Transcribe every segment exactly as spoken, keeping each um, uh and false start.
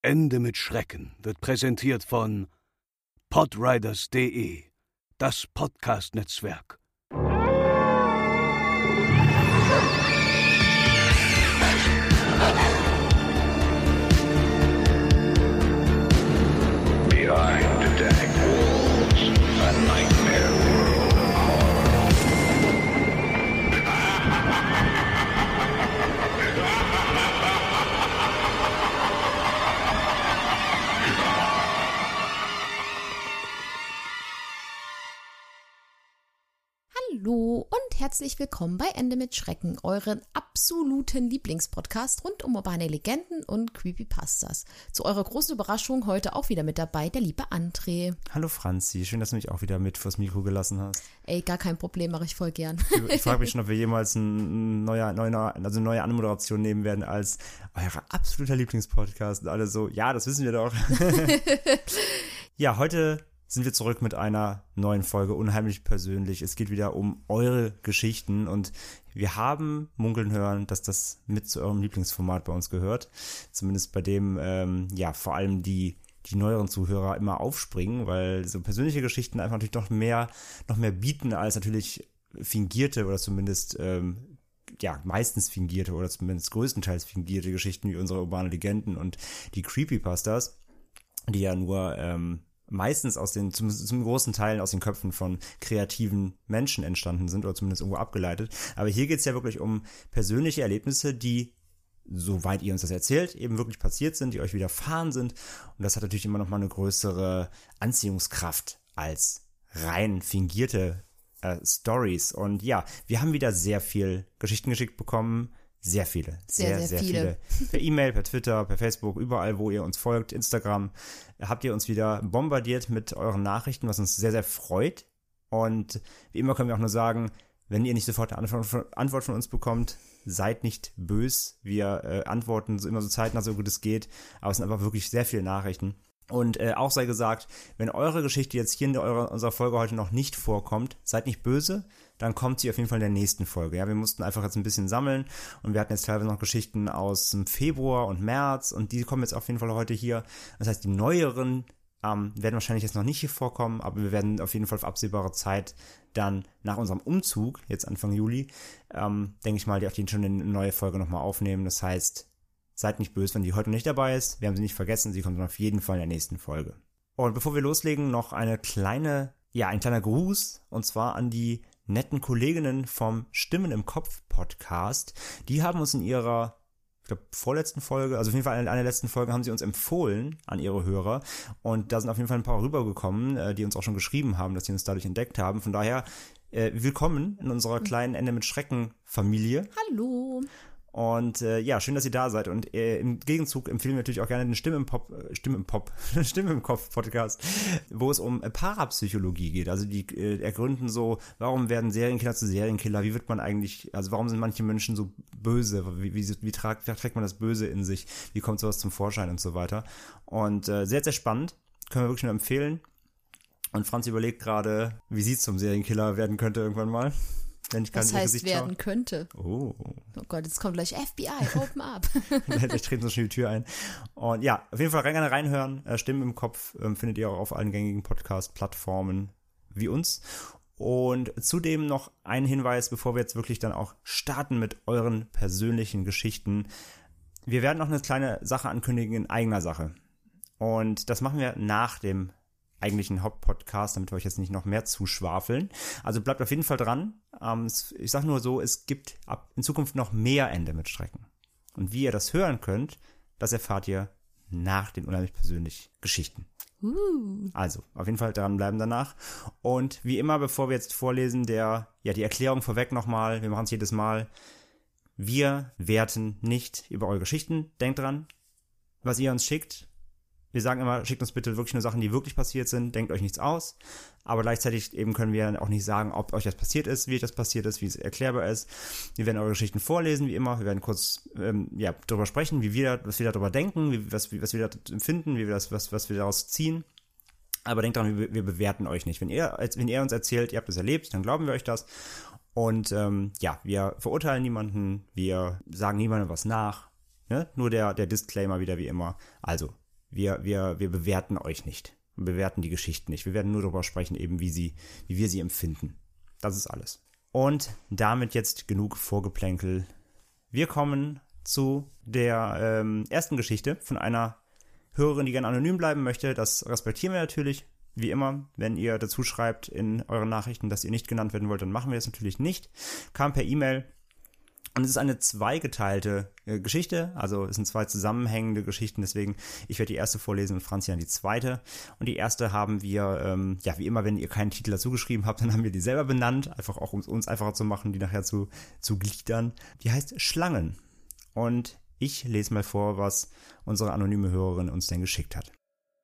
Ende mit Schrecken wird präsentiert von podriders punkt de, das Podcast-Netzwerk. Behind the dark walls, a nightmare world of horror. Hallo und herzlich willkommen bei Ende mit Schrecken, euren absoluten Lieblingspodcast rund um urbane Legenden und Creepypastas. Zu eurer großen Überraschung heute auch wieder mit dabei der liebe André. Hallo Franzi, schön, dass du mich auch wieder mit vors Mikro gelassen hast. Ey, gar kein Problem, mache ich voll gern. Ich, ich frage mich schon, ob wir jemals ein neuer, neuer, also eine neue Anmoderation nehmen werden als euer absoluter Lieblingspodcast. Und alle so, ja, das wissen wir doch. Ja, heute sind wir zurück mit einer neuen Folge, unheimlich persönlich. Es geht wieder um eure Geschichten und wir haben munkeln hören, dass das mit zu eurem Lieblingsformat bei uns gehört. Zumindest bei dem, ähm, ja, vor allem die, die neueren Zuhörer immer aufspringen, weil so persönliche Geschichten einfach natürlich noch mehr, noch mehr bieten als natürlich fingierte oder zumindest, ähm, ja, meistens fingierte oder zumindest größtenteils fingierte Geschichten wie unsere urbanen Legenden und die Creepypastas, die ja nur, ähm, meistens aus den, zum, zum großen Teil aus den Köpfen von kreativen Menschen entstanden sind oder zumindest irgendwo abgeleitet. Aber hier geht es ja wirklich um persönliche Erlebnisse, die, soweit ihr uns das erzählt, eben wirklich passiert sind, die euch widerfahren sind. Und das hat natürlich immer noch mal eine größere Anziehungskraft als rein fingierte äh, Stories. Und ja, wir haben wieder sehr viel Geschichten geschickt bekommen. Sehr viele, sehr, sehr, sehr, sehr viele. viele. Per E-Mail, per Twitter, per Facebook, überall, wo ihr uns folgt, Instagram, habt ihr uns wieder bombardiert mit euren Nachrichten, was uns sehr, sehr freut. Und wie immer können wir auch nur sagen, wenn ihr nicht sofort eine Antwort von uns bekommt, seid nicht bös. Wir äh, antworten so immer so zeitnah, so gut es geht. Aber es sind einfach wirklich sehr viele Nachrichten. Und äh, auch sei gesagt, wenn eure Geschichte jetzt hier in der, eure, unserer Folge heute noch nicht vorkommt, seid nicht böse, dann kommt sie auf jeden Fall in der nächsten Folge. Ja, wir mussten einfach jetzt ein bisschen sammeln und wir hatten jetzt teilweise noch Geschichten aus dem Februar und März und die kommen jetzt auf jeden Fall heute hier. Das heißt, die neueren ähm, werden wahrscheinlich jetzt noch nicht hier vorkommen, aber wir werden auf jeden Fall auf absehbare Zeit dann nach unserem Umzug, jetzt Anfang Juli, ähm, denke ich mal, die auf jeden Fall schon eine neue Folge nochmal aufnehmen. Das heißt, seid nicht böse, wenn die heute nicht dabei ist. Wir haben sie nicht vergessen, sie kommt dann auf jeden Fall in der nächsten Folge. Und bevor wir loslegen, noch eine kleine, ja, ein kleiner Gruß, und zwar an die netten Kolleginnen vom Stimmen im Kopf Podcast. Die haben uns in ihrer, ich glaube, vorletzten Folge, also auf jeden Fall in einer der letzten Folgen, haben sie uns empfohlen an ihre Hörer. Und da sind auf jeden Fall ein paar rübergekommen, die uns auch schon geschrieben haben, dass sie uns dadurch entdeckt haben. Von daher, äh, willkommen in unserer kleinen Ende mit Schrecken Familie. Hallo. Und äh, ja, schön, dass ihr da seid. Und äh, im Gegenzug empfehlen wir natürlich auch gerne den Stimme im Pop, äh, Stimme im Pop, Stimme im Kopf Podcast, wo es um äh, Parapsychologie geht. Also die äh, ergründen so, warum werden Serienkiller zu Serienkiller? Wie wird man eigentlich, also warum sind manche Menschen so böse? Wie, wie, wie, tragt, wie trägt man das Böse in sich? Wie kommt sowas zum Vorschein und so weiter? Und äh, sehr, sehr spannend. Können wir wirklich nur empfehlen. Und Franz überlegt gerade, wie sie zum Serienkiller werden könnte irgendwann mal. Wenn ich das heißt, werden schaue. könnte. Oh. Oh Gott, jetzt kommt gleich F B I, open up. Vielleicht treten so schnell die Tür ein. Und ja, auf jeden Fall gerne reinhören. Stimmen im Kopf ähm, findet ihr auch auf allen gängigen Podcast-Plattformen wie uns. Und zudem noch ein Hinweis, bevor wir jetzt wirklich dann auch starten mit euren persönlichen Geschichten. Wir werden noch eine kleine Sache ankündigen in eigener Sache. Und das machen wir nach dem eigentlichen Hauptpodcast, damit wir euch jetzt nicht noch mehr zuschwafeln. Also bleibt auf jeden Fall dran. Ähm, ich sag nur so, es gibt ab in Zukunft noch mehr Ende mit Schrecken. Und wie ihr das hören könnt, das erfahrt ihr nach den unheimlich persönlichen Geschichten. Uh. Also, auf jeden Fall dranbleiben danach. Und wie immer, bevor wir jetzt vorlesen, der, ja, die Erklärung vorweg nochmal, wir machen es jedes Mal. Wir werten nicht über eure Geschichten. Denkt dran, was ihr uns schickt. Wir sagen immer, schickt uns bitte wirklich nur Sachen, die wirklich passiert sind, denkt euch nichts aus, aber gleichzeitig eben können wir auch nicht sagen, ob euch das passiert ist, wie euch das passiert ist, wie es erklärbar ist. Wir werden eure Geschichten vorlesen, wie immer, wir werden kurz ähm, ja, darüber sprechen, wie wir, was wir darüber denken, wie, was, was wir da empfinden, wie wir das, was, was wir daraus ziehen. Aber denkt dran, wir, wir bewerten euch nicht. Wenn ihr, wenn ihr uns erzählt, ihr habt es erlebt, dann glauben wir euch das. Und ähm, ja, wir verurteilen niemanden, wir sagen niemandem was nach. Ne? Nur der, der Disclaimer wieder wie immer. Also, wir, wir, wir bewerten euch nicht. Wir bewerten die Geschichten nicht. Wir werden nur darüber sprechen, eben wie sie, wie wir sie empfinden. Das ist alles. Und damit jetzt genug Vorgeplänkel. Wir kommen zu der ähm, ersten Geschichte von einer Hörerin, die gerne anonym bleiben möchte. Das respektieren wir natürlich, wie immer. Wenn ihr dazu schreibt in euren Nachrichten, dass ihr nicht genannt werden wollt, dann machen wir das natürlich nicht. Kam per E-Mail. Und es ist eine zweigeteilte äh, Geschichte, also es sind zwei zusammenhängende Geschichten, deswegen, ich werde die erste vorlesen und Franzi dann die zweite. Und die erste haben wir, ähm, ja wie immer, wenn ihr keinen Titel dazu geschrieben habt, dann haben wir die selber benannt, einfach auch um es uns einfacher zu machen, die nachher zu, zu gliedern. Die heißt Schlangen. Und ich lese mal vor, was unsere anonyme Hörerin uns denn geschickt hat.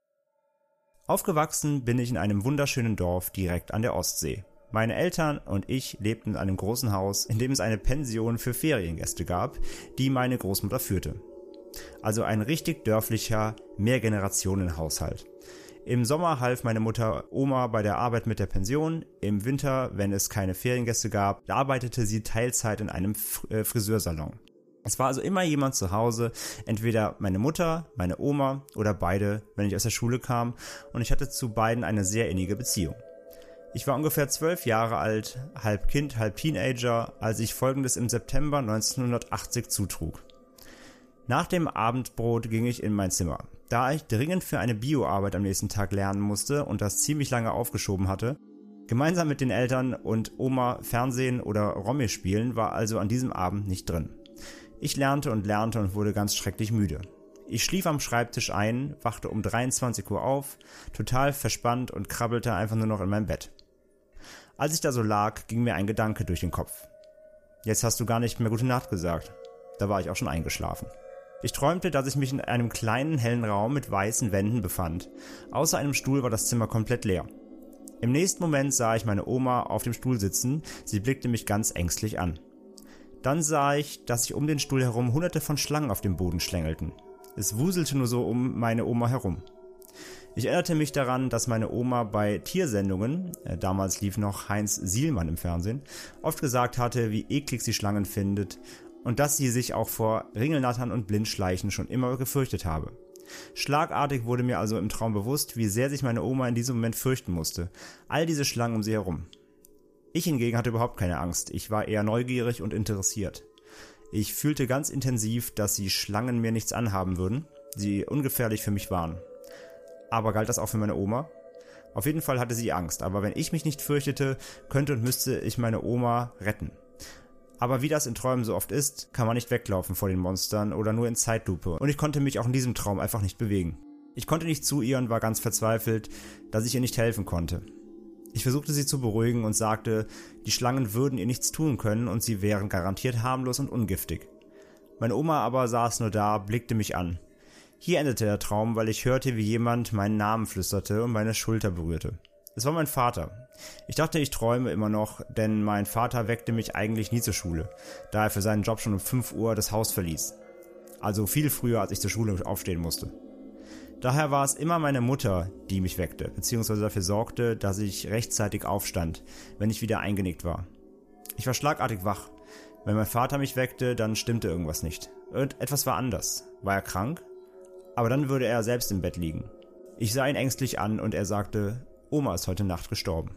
Aufgewachsen bin ich in einem wunderschönen Dorf direkt an der Ostsee. Meine Eltern und ich lebten in einem großen Haus, in dem es eine Pension für Feriengäste gab, die meine Großmutter führte. Also ein richtig dörflicher Mehrgenerationenhaushalt. Im Sommer half meine Mutter Oma bei der Arbeit mit der Pension. Im Winter, wenn es keine Feriengäste gab, arbeitete sie Teilzeit in einem Friseursalon. Es war also immer jemand zu Hause, entweder meine Mutter, meine Oma oder beide, wenn ich aus der Schule kam, und ich hatte zu beiden eine sehr innige Beziehung. Ich war ungefähr zwölf Jahre alt, halb Kind, halb Teenager, als ich Folgendes im September neunzehnhundertachtzig zutrug. Nach dem Abendbrot ging ich in mein Zimmer. Da ich dringend für eine Bioarbeit am nächsten Tag lernen musste und das ziemlich lange aufgeschoben hatte, gemeinsam mit den Eltern und Oma Fernsehen oder Romy spielen, war also an diesem Abend nicht drin. Ich lernte und lernte und wurde ganz schrecklich müde. Ich schlief am Schreibtisch ein, wachte um dreiundzwanzig Uhr auf, total verspannt und krabbelte einfach nur noch in meinem Bett. Als ich da so lag, ging mir ein Gedanke durch den Kopf. Jetzt hast du gar nicht mehr gute Nacht gesagt. Da war ich auch schon eingeschlafen. Ich träumte, dass ich mich in einem kleinen, hellen Raum mit weißen Wänden befand. Außer einem Stuhl war das Zimmer komplett leer. Im nächsten Moment sah ich meine Oma auf dem Stuhl sitzen, sie blickte mich ganz ängstlich an. Dann sah ich, dass sich um den Stuhl herum hunderte von Schlangen auf dem Boden schlängelten. Es wuselte nur so um meine Oma herum. Ich erinnerte mich daran, dass meine Oma bei Tiersendungen, äh, damals lief noch Heinz Sielmann im Fernsehen, oft gesagt hatte, wie eklig sie Schlangen findet und dass sie sich auch vor Ringelnattern und Blindschleichen schon immer gefürchtet habe. Schlagartig wurde mir also im Traum bewusst, wie sehr sich meine Oma in diesem Moment fürchten musste. All diese Schlangen um sie herum. Ich hingegen hatte überhaupt keine Angst, ich war eher neugierig und interessiert. Ich fühlte ganz intensiv, dass die Schlangen mir nichts anhaben würden, sie ungefährlich für mich waren. Aber galt das auch für meine Oma? Auf jeden Fall hatte sie Angst, aber wenn ich mich nicht fürchtete, könnte und müsste ich meine Oma retten. Aber wie das in Träumen so oft ist, kann man nicht weglaufen vor den Monstern oder nur in Zeitlupe, und ich konnte mich auch in diesem Traum einfach nicht bewegen. Ich konnte nicht zu ihr und war ganz verzweifelt, dass ich ihr nicht helfen konnte. Ich versuchte sie zu beruhigen und sagte, die Schlangen würden ihr nichts tun können und sie wären garantiert harmlos und ungiftig. Meine Oma aber saß nur da, blickte mich an. Hier endete der Traum, weil ich hörte, wie jemand meinen Namen flüsterte und meine Schulter berührte. Es war mein Vater. Ich dachte, ich träume immer noch, denn mein Vater weckte mich eigentlich nie zur Schule, da er für seinen Job schon um fünf Uhr das Haus verließ. Also viel früher, als ich zur Schule aufstehen musste. Daher war es immer meine Mutter, die mich weckte, beziehungsweise dafür sorgte, dass ich rechtzeitig aufstand, wenn ich wieder eingenickt war. Ich war schlagartig wach. Wenn mein Vater mich weckte, dann stimmte irgendwas nicht. Etwas war anders. War er krank? Aber dann würde er selbst im Bett liegen. Ich sah ihn ängstlich an und er sagte, Oma ist heute Nacht gestorben.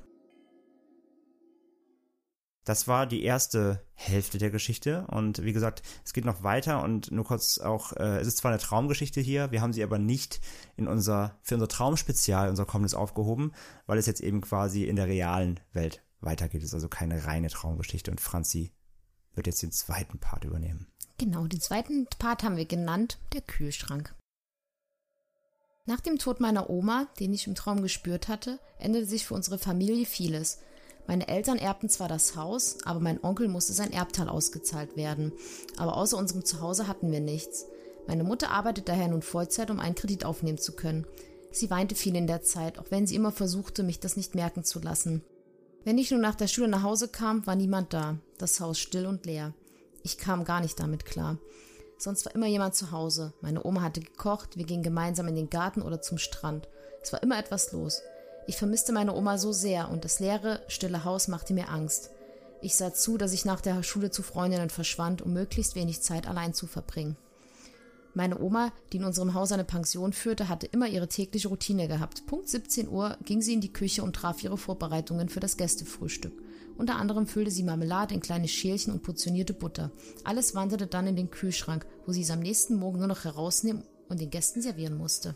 Das war die erste Hälfte der Geschichte und wie gesagt, es geht noch weiter und nur kurz auch, äh, es ist zwar eine Traumgeschichte hier, wir haben sie aber nicht in unser, für unser Traumspezial, unser kommendes aufgehoben, weil es jetzt eben quasi in der realen Welt weitergeht. Es ist also keine reine Traumgeschichte und Franzi wird jetzt den zweiten Part übernehmen. Genau, den zweiten Part haben wir genannt, der Kühlschrank. Nach dem Tod meiner Oma, den ich im Traum gespürt hatte, änderte sich für unsere Familie vieles. Meine Eltern erbten zwar das Haus, aber mein Onkel musste sein Erbteil ausgezahlt werden. Aber außer unserem Zuhause hatten wir nichts. Meine Mutter arbeitet daher nun Vollzeit, um einen Kredit aufnehmen zu können. Sie weinte viel in der Zeit, auch wenn sie immer versuchte, mich das nicht merken zu lassen. Wenn ich nun nach der Schule nach Hause kam, war niemand da. Das Haus still und leer. Ich kam gar nicht damit klar. Sonst war immer jemand zu Hause. Meine Oma hatte gekocht, wir gingen gemeinsam in den Garten oder zum Strand. Es war immer etwas los. Ich vermisste meine Oma so sehr und das leere, stille Haus machte mir Angst. Ich sah zu, dass ich nach der Schule zu Freundinnen verschwand, um möglichst wenig Zeit allein zu verbringen. Meine Oma, die in unserem Haus eine Pension führte, hatte immer ihre tägliche Routine gehabt. Punkt siebzehn Uhr ging sie in die Küche und traf ihre Vorbereitungen für das Gästefrühstück. Unter anderem füllte sie Marmelade in kleine Schälchen und portionierte Butter. Alles wanderte dann in den Kühlschrank, wo sie es am nächsten Morgen nur noch herausnehmen und den Gästen servieren musste.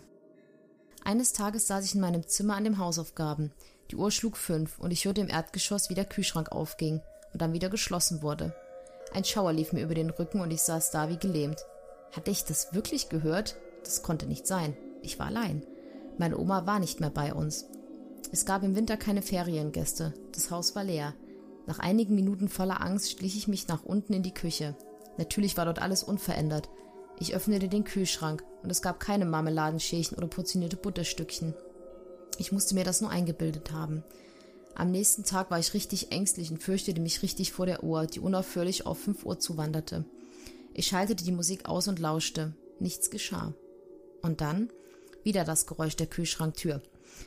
Eines Tages saß ich in meinem Zimmer an den Hausaufgaben. Die Uhr schlug fünf und ich hörte im Erdgeschoss, wie der Kühlschrank aufging und dann wieder geschlossen wurde. Ein Schauer lief mir über den Rücken und ich saß da wie gelähmt. Hatte ich das wirklich gehört? Das konnte nicht sein. Ich war allein. Meine Oma war nicht mehr bei uns. Es gab im Winter keine Feriengäste. Das Haus war leer. Nach einigen Minuten voller Angst schlich ich mich nach unten in die Küche. Natürlich war dort alles unverändert. Ich öffnete den Kühlschrank und es gab keine Marmeladenschälchen oder portionierte Butterstückchen. Ich musste mir das nur eingebildet haben. Am nächsten Tag war ich richtig ängstlich und fürchtete mich richtig vor der Uhr, die unaufhörlich auf fünf Uhr zuwanderte. Ich schaltete die Musik aus und lauschte. Nichts geschah. Und dann wieder das Geräusch der Kühlschranktür.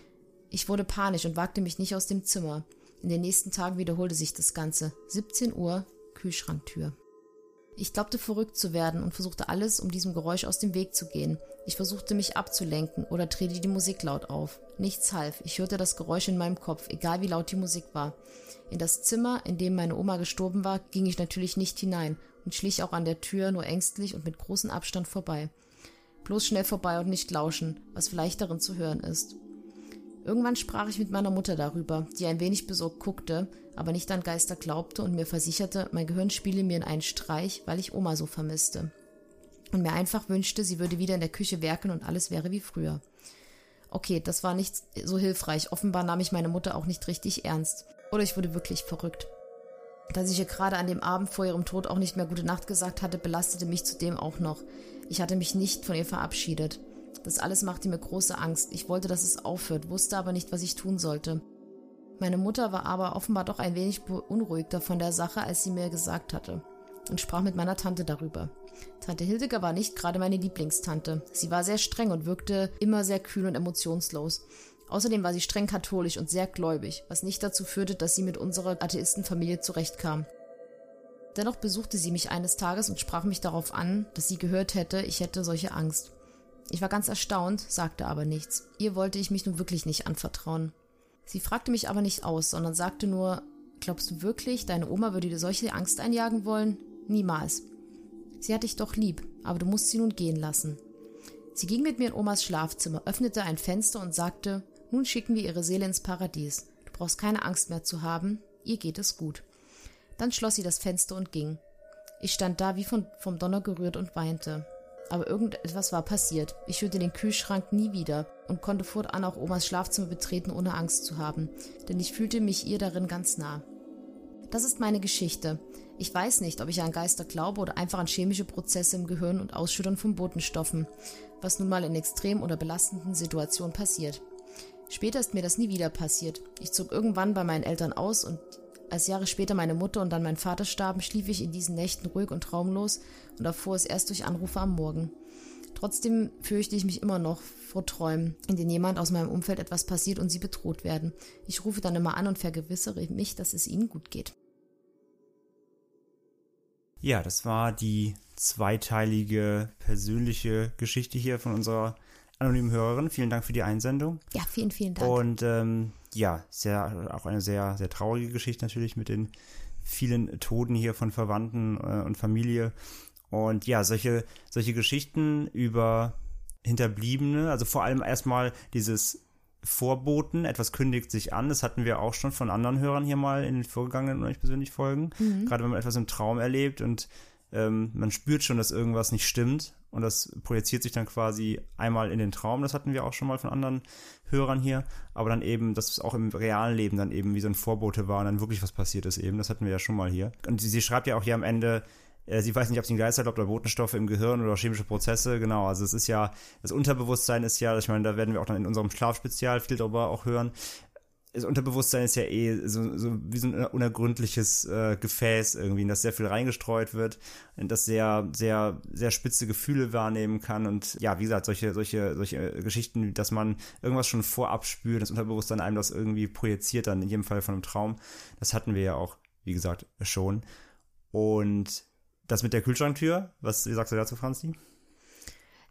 Ich wurde panisch und wagte mich nicht aus dem Zimmer. In den nächsten Tagen wiederholte sich das Ganze. siebzehn Uhr, Kühlschranktür. Ich glaubte, verrückt zu werden und versuchte alles, um diesem Geräusch aus dem Weg zu gehen. Ich versuchte, mich abzulenken oder drehte die Musik laut auf. Nichts half. Ich hörte das Geräusch in meinem Kopf, egal wie laut die Musik war. In das Zimmer, in dem meine Oma gestorben war, ging ich natürlich nicht hinein und schlich auch an der Tür nur ängstlich und mit großem Abstand vorbei. Bloß schnell vorbei und nicht lauschen, was vielleicht darin zu hören ist. Irgendwann sprach ich mit meiner Mutter darüber, die ein wenig besorgt guckte, aber nicht an Geister glaubte und mir versicherte, mein Gehirn spiele mir einen Streich, weil ich Oma so vermisste. Und mir einfach wünschte, sie würde wieder in der Küche werkeln und alles wäre wie früher. Okay, das war nicht so hilfreich. Offenbar nahm ich meine Mutter auch nicht richtig ernst. Oder ich wurde wirklich verrückt. Dass ich ihr gerade an dem Abend vor ihrem Tod auch nicht mehr gute Nacht gesagt hatte, belastete mich zudem auch noch. Ich hatte mich nicht von ihr verabschiedet. Das alles machte mir große Angst. Ich wollte, dass es aufhört, wusste aber nicht, was ich tun sollte. Meine Mutter war aber offenbar doch ein wenig beunruhigter von der Sache, als sie mir gesagt hatte, und sprach mit meiner Tante darüber. Tante Hildegard war nicht gerade meine Lieblingstante. Sie war sehr streng und wirkte immer sehr kühl und emotionslos. Außerdem war sie streng katholisch und sehr gläubig, was nicht dazu führte, dass sie mit unserer Atheistenfamilie zurechtkam. Dennoch besuchte sie mich eines Tages und sprach mich darauf an, dass sie gehört hätte, ich hätte solche Angst. Ich war ganz erstaunt, sagte aber nichts. Ihr wollte ich mich nun wirklich nicht anvertrauen. Sie fragte mich aber nicht aus, sondern sagte nur, glaubst du wirklich, deine Oma würde dir solche Angst einjagen wollen? Niemals. Sie hat dich doch lieb, aber du musst sie nun gehen lassen. Sie ging mit mir in Omas Schlafzimmer, öffnete ein Fenster und sagte, nun schicken wir ihre Seele ins Paradies. Du brauchst keine Angst mehr zu haben, ihr geht es gut. Dann schloss sie das Fenster und ging. Ich stand da wie von, vom Donner gerührt und weinte. Aber irgendetwas war passiert. Ich hörte den Kühlschrank nie wieder und konnte fortan auch Omas Schlafzimmer betreten, ohne Angst zu haben, denn ich fühlte mich ihr darin ganz nah. Das ist meine Geschichte. Ich weiß nicht, ob ich an Geister glaube oder einfach an chemische Prozesse im Gehirn und Ausschüttern von Botenstoffen, was nun mal in extrem oder belastenden Situationen passiert. Später ist mir das nie wieder passiert. Ich zog irgendwann bei meinen Eltern aus und als Jahre später meine Mutter und dann mein Vater starben, schlief ich in diesen Nächten ruhig und traumlos und erfuhr es erst durch Anrufe am Morgen. Trotzdem fürchte ich mich immer noch vor Träumen, in denen jemand aus meinem Umfeld etwas passiert und sie bedroht werden. Ich rufe dann immer an und vergewissere mich, dass es ihnen gut geht. Ja, das war die zweiteilige persönliche Geschichte hier von unserer anonymen Hörerin. Vielen Dank für die Einsendung. Ja, vielen, vielen Dank. Und ähm, ja, sehr, auch eine sehr, sehr traurige Geschichte natürlich mit den vielen Toten hier von Verwandten äh, und Familie. Und ja, solche, solche Geschichten über Hinterbliebene, also vor allem erstmal dieses Vorboten, etwas kündigt sich an, das hatten wir auch schon von anderen Hörern hier mal in den vorgegangenen und euch persönlich Folgen. Mhm. Gerade wenn man etwas im Traum erlebt und ähm, man spürt schon, dass irgendwas nicht stimmt und das projiziert sich dann quasi einmal in den Traum, das hatten wir auch schon mal von anderen Hörern hier, aber dann eben, dass es auch im realen Leben dann eben wie so ein Vorbote war und dann wirklich was passiert ist eben, das hatten wir ja schon mal hier. Und sie, sie schreibt ja auch hier am Ende, sie weiß nicht, ob sie einen Geister glaubt oder Botenstoffe im Gehirn oder chemische Prozesse, genau, also es ist ja, das Unterbewusstsein ist ja, ich meine, da werden wir auch dann in unserem Schlafspezial viel darüber auch hören, das Unterbewusstsein ist ja eh so, so wie so ein unergründliches äh, Gefäß irgendwie, in das sehr viel reingestreut wird, in das sehr, sehr, sehr spitze Gefühle wahrnehmen kann und ja, wie gesagt, solche, solche, solche Geschichten, dass man irgendwas schon vorab spürt, das Unterbewusstsein einem das irgendwie projiziert dann, in jedem Fall von einem Traum, das hatten wir ja auch, wie gesagt, schon. Und das mit der Kühlschranktür, was wie sagst du dazu, Franzi?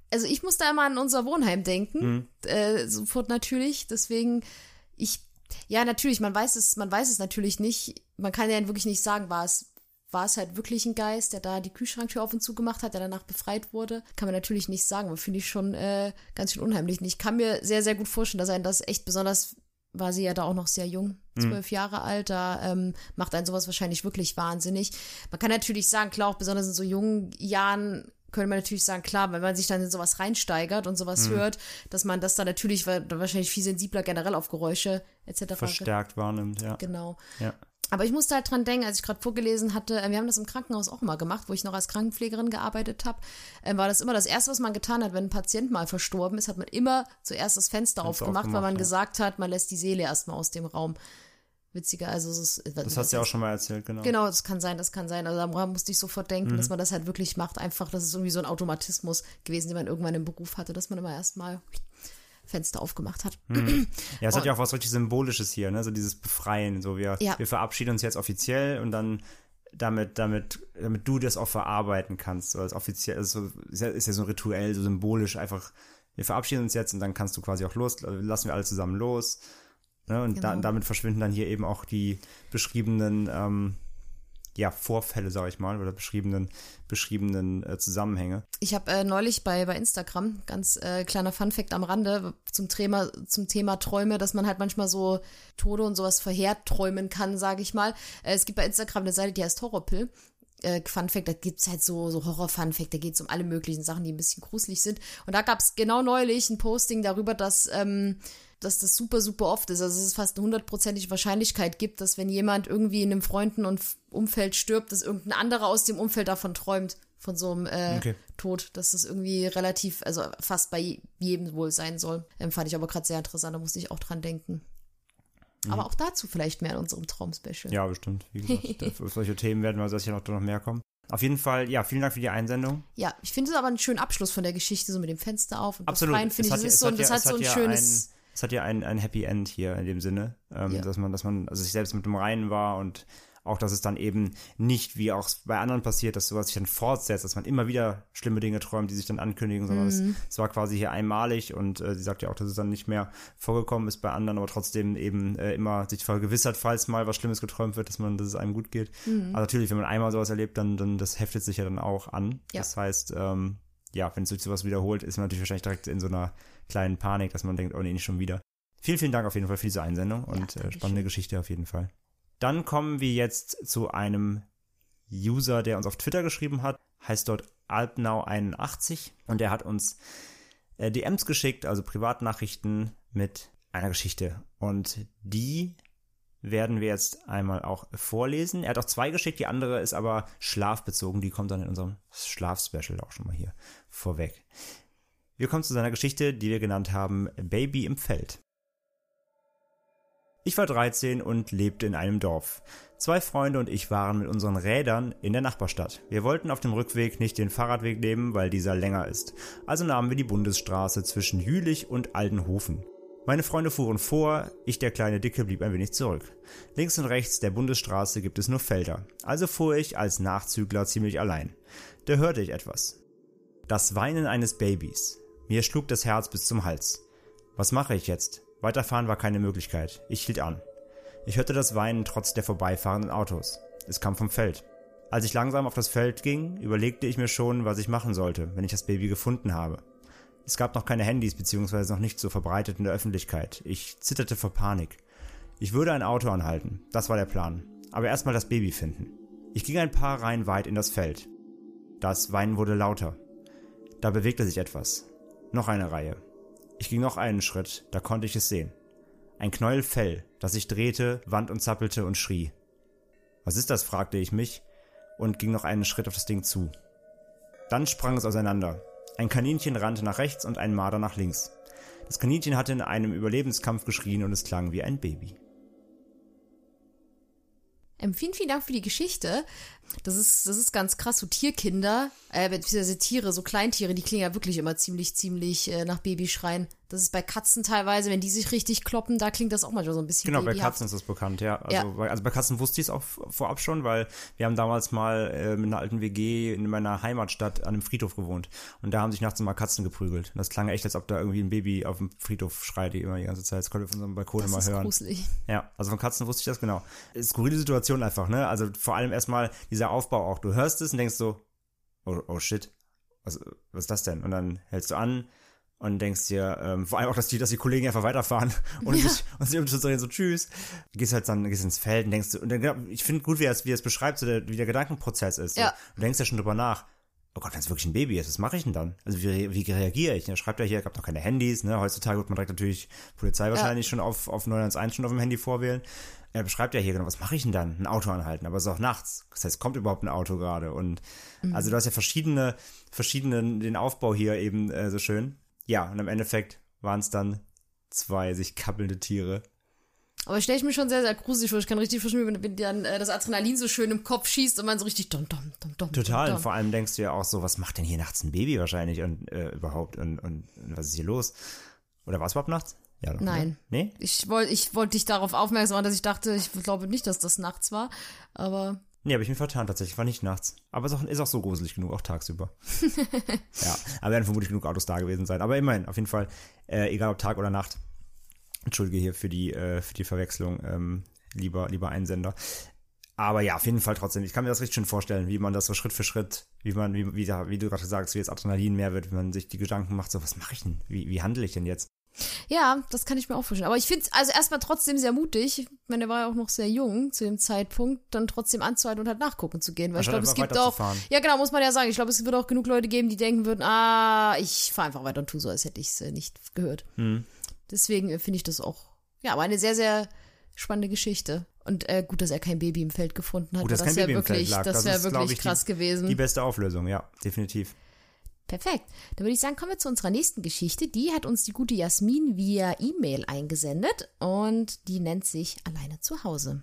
Also ich muss da immer an unser Wohnheim denken, Mhm. äh, sofort natürlich, deswegen, ich, ja natürlich, man weiß es, man weiß es natürlich nicht, man kann ja wirklich nicht sagen, war es, war es halt wirklich ein Geist, der da die Kühlschranktür auf und zu gemacht hat, der danach befreit wurde, kann man natürlich nicht sagen, aber finde ich schon äh, ganz schön unheimlich. Und ich kann mir sehr, sehr gut vorstellen, dass ein das echt besonders, war sie ja da auch noch sehr jung, zwölf mhm. Jahre alt, da ähm, macht einen sowas wahrscheinlich wirklich wahnsinnig. Man kann natürlich sagen, klar, auch besonders in so jungen Jahren könnte man natürlich sagen, klar, wenn man sich dann in sowas reinsteigert und sowas mhm. hört, dass man das dann natürlich wahrscheinlich viel sensibler generell auf Geräusche et cetera verstärkt wahrnimmt, ja. Genau. Ja. Aber ich musste halt dran denken, als ich gerade vorgelesen hatte, wir haben das im Krankenhaus auch immer gemacht, wo ich noch als Krankenpflegerin gearbeitet habe, war das immer das Erste, was man getan hat, wenn ein Patient mal verstorben ist, hat man immer zuerst das Fenster, Fenster aufgemacht, aufgemacht, weil man ja. gesagt hat, man lässt die Seele erstmal aus dem Raum. Witziger, also es ist, das hast du ja auch schon mal erzählt, genau. Genau, das kann sein, das kann sein. Also da musste ich sofort denken, mhm. dass man das halt wirklich macht. Einfach, das ist irgendwie so ein Automatismus gewesen, den man irgendwann im Beruf hatte, dass man immer erstmal Fenster aufgemacht hat. Mhm. Ja, es hat ja auch was richtig Symbolisches hier, ne? So dieses Befreien. So wir, ja. wir verabschieden uns jetzt offiziell und dann damit, damit, damit du das auch verarbeiten kannst. So als offiziell, also ist ja, ist ja so rituell, so symbolisch einfach, wir verabschieden uns jetzt und dann kannst du quasi auch los, lassen wir alle zusammen los. Ne, und genau. da, damit verschwinden dann hier eben auch die beschriebenen ähm, ja, Vorfälle, sage ich mal, oder beschriebenen, beschriebenen äh, Zusammenhänge. Ich habe äh, neulich bei, bei Instagram, ganz äh, kleiner Funfact am Rande, zum Thema, zum Thema Träume, dass man halt manchmal so Tode und sowas verheerträumen kann, sage ich mal. Äh, es gibt bei Instagram eine Seite, die heißt Horrorpill. Äh, Funfact, da gibt's halt so, so Horror-Funfact, da geht's um alle möglichen Sachen, die ein bisschen gruselig sind. Und da gab's genau neulich ein Posting darüber, dass ähm, dass das super, super oft ist. Also dass es fast eine hundertprozentige Wahrscheinlichkeit gibt, dass wenn jemand irgendwie in einem Freunden- und Umfeld stirbt, dass irgendein anderer aus dem Umfeld davon träumt, von so einem äh, okay. Tod. Dass das irgendwie relativ, also fast bei jedem wohl sein soll. Ähm, fand ich aber gerade sehr interessant, da musste ich auch dran denken. Mhm. Aber auch dazu vielleicht mehr in unserem Traum-Special. Ja, bestimmt. Wie gesagt, auf solche Themen werden wir sicher noch, noch mehr kommen. Auf jeden Fall, ja, vielen Dank für die Einsendung. Ja, ich finde es aber einen schönen Abschluss von der Geschichte, so mit dem Fenster auf und Absolut. Befreien, finde ich, das ist so, das hat so ein schönes... Es hat ja ein, ein Happy End hier in dem Sinne, ähm, ja. dass man, dass man also sich selbst mit dem Reinen war und auch, dass es dann eben nicht, wie auch bei anderen passiert, dass sowas sich dann fortsetzt, dass man immer wieder schlimme Dinge träumt, die sich dann ankündigen, sondern mhm. es, es war quasi hier einmalig und äh, sie sagt ja auch, dass es dann nicht mehr vorgekommen ist bei anderen, aber trotzdem eben äh, immer sich vergewissert, falls mal was Schlimmes geträumt wird, dass man, dass es einem gut geht. Mhm. Also natürlich, wenn man einmal sowas erlebt, dann, dann das heftet sich ja dann auch an. Ja. Das heißt, ähm, ja, wenn es sich sowas wiederholt, ist man natürlich wahrscheinlich direkt in so einer kleinen Panik, dass man denkt, oh nee, nicht schon wieder. Vielen, vielen Dank auf jeden Fall für diese Einsendung und ja, äh, spannende Geschichte auf jeden Fall. Dann kommen wir jetzt zu einem User, der uns auf Twitter geschrieben hat, heißt dort alpnau einundachtzig und der hat uns äh, D Ms geschickt, also Privatnachrichten mit einer Geschichte und die werden wir jetzt einmal auch vorlesen. Er hat auch zwei geschickt, die andere ist aber schlafbezogen, die kommt dann in unserem Schlaf-Special auch schon mal hier vorweg. Wir kommen zu seiner Geschichte, die wir genannt haben, Baby im Feld. Ich war dreizehn und lebte in einem Dorf. Zwei Freunde und ich waren mit unseren Rädern in der Nachbarstadt. Wir wollten auf dem Rückweg nicht den Fahrradweg nehmen, weil dieser länger ist. Also nahmen wir die Bundesstraße zwischen Jülich und Aldenhofen. Meine Freunde fuhren vor, ich, der kleine Dicke, blieb ein wenig zurück. Links und rechts der Bundesstraße gibt es nur Felder. Also fuhr ich als Nachzügler ziemlich allein. Da hörte ich etwas. Das Weinen eines Babys. Mir schlug das Herz bis zum Hals. Was mache ich jetzt? Weiterfahren war keine Möglichkeit. Ich hielt an. Ich hörte das Weinen trotz der vorbeifahrenden Autos. Es kam vom Feld. Als ich langsam auf das Feld ging, überlegte ich mir schon, was ich machen sollte, wenn ich das Baby gefunden habe. Es gab noch keine Handys bzw. noch nicht so verbreitet in der Öffentlichkeit. Ich zitterte vor Panik. Ich würde ein Auto anhalten. Das war der Plan. Aber erstmal das Baby finden. Ich ging ein paar Reihen weit in das Feld. Das Weinen wurde lauter. Da bewegte sich etwas. Noch eine Reihe. Ich ging noch einen Schritt, da konnte ich es sehen. Ein Knäuel Fell, das sich drehte, wand und zappelte und schrie. Was ist das, fragte ich mich und ging noch einen Schritt auf das Ding zu. Dann sprang es auseinander. Ein Kaninchen rannte nach rechts und ein Marder nach links. Das Kaninchen hatte in einem Überlebenskampf geschrien und es klang wie ein Baby. Ähm, vielen, vielen Dank für die Geschichte. Das ist, das ist ganz krass, so Tierkinder, äh, beziehungsweise Tiere, so Kleintiere, die klingen ja wirklich immer ziemlich, ziemlich äh, nach Babyschreien. Das ist bei Katzen teilweise, wenn die sich richtig kloppen, da klingt das auch manchmal so ein bisschen Genau, bei babyhaft. Katzen ist das bekannt, ja. Also, Ja. Bei, also bei Katzen wusste ich es auch vorab schon, weil wir haben damals mal äh, in einer alten W G in meiner Heimatstadt an einem Friedhof gewohnt. Und da haben sich nachts immer Katzen geprügelt. Und das klang echt, als ob da irgendwie ein Baby auf dem Friedhof schreit, die immer die ganze Zeit. Das konnte wir von unserem Balkon Das immer ist hören. gruselig. Ja, also von Katzen wusste ich das genau. Skurrile Situation einfach, ne? Also vor allem erstmal dieser Aufbau auch. Du hörst es und denkst so, oh, oh shit, was, was ist das denn? Und dann hältst du an und denkst dir, ähm, vor allem auch, dass die, dass die Kollegen einfach weiterfahren und Ja. sich und sich so reden, so tschüss. Du gehst halt dann gehst ins Feld und denkst, und dann, ich finde gut, wie er es wie er es beschreibt, so der, wie der Gedankenprozess ist. So. Ja. Du denkst ja schon drüber nach. Oh Gott, wenn es wirklich ein Baby ist, was mache ich denn dann? Also wie, wie reagiere ich? Er schreibt ja hier, es gab noch keine Handys, ne? Heutzutage wird man direkt natürlich Polizei wahrscheinlich schon auf, auf neun eins eins schon auf dem Handy vorwählen. Er beschreibt ja hier genau, was mache ich denn dann? Ein Auto anhalten, aber es ist auch nachts. Das heißt, kommt überhaupt ein Auto gerade? Und mhm. also du hast ja verschiedene, verschiedene, den Aufbau hier eben äh, so schön. Ja, und im Endeffekt waren es dann zwei sich kappelnde Tiere. Aber stelle ich mir schon sehr, sehr gruselig vor. Ich kann richtig verstehen, wenn, wenn dann äh, das Adrenalin so schön im Kopf schießt und man so richtig dom, dom, dom, dom. Total. Dom, Und dom. vor allem denkst du ja auch so, was macht denn hier nachts ein Baby wahrscheinlich und äh, überhaupt und, und, und was ist hier los? Oder war es überhaupt nachts? Ja, doch, Nein. Ne? Nee? Ich wollte ich wollt dich darauf aufmerksam machen, dass ich dachte, ich glaube nicht, dass das nachts war, aber... Nee, habe ich mir vertan tatsächlich, war nicht nachts. Aber es ist auch, ist auch so gruselig genug, auch tagsüber. Ja, aber werden vermutlich genug Autos da gewesen sein. Aber immerhin, auf jeden Fall, äh, egal ob Tag oder Nacht. Entschuldige hier für die, äh, für die Verwechslung, ähm, lieber, lieber Einsender. Aber ja, auf jeden Fall trotzdem, ich kann mir das richtig schön vorstellen, wie man das so Schritt für Schritt, wie man, wie, wie, wie du gerade sagst, wie jetzt Adrenalin mehr wird, wie man sich die Gedanken macht, so, was mache ich denn? Wie, wie handle ich denn jetzt? Ja, das kann ich mir auch vorstellen. Aber ich finde es also erstmal trotzdem sehr mutig. Ich meine, er war ja auch noch sehr jung zu dem Zeitpunkt, dann trotzdem anzuhalten und halt nachgucken zu gehen. Weil ich Anstatt glaube, es einfach gibt auch, weiterzufahren. ja genau, muss man ja sagen, ich glaube, es wird auch genug Leute geben, die denken würden, ah, ich fahre einfach weiter und tu so, als hätte ich es äh, nicht gehört. Hm. Deswegen äh, finde ich das auch, ja, aber eine sehr, sehr spannende Geschichte. Und äh, gut, dass er kein Baby im Feld gefunden hat. Gut, dass das kein wäre Baby im Feld wirklich, lag. das Das wäre ist, wirklich glaub ich, krass die, gewesen. Die beste Auflösung, ja, definitiv. Perfekt. Dann würde ich sagen, kommen wir zu unserer nächsten Geschichte. Die hat uns die gute Jasmin via E-Mail eingesendet und die nennt sich Alleine zu Hause.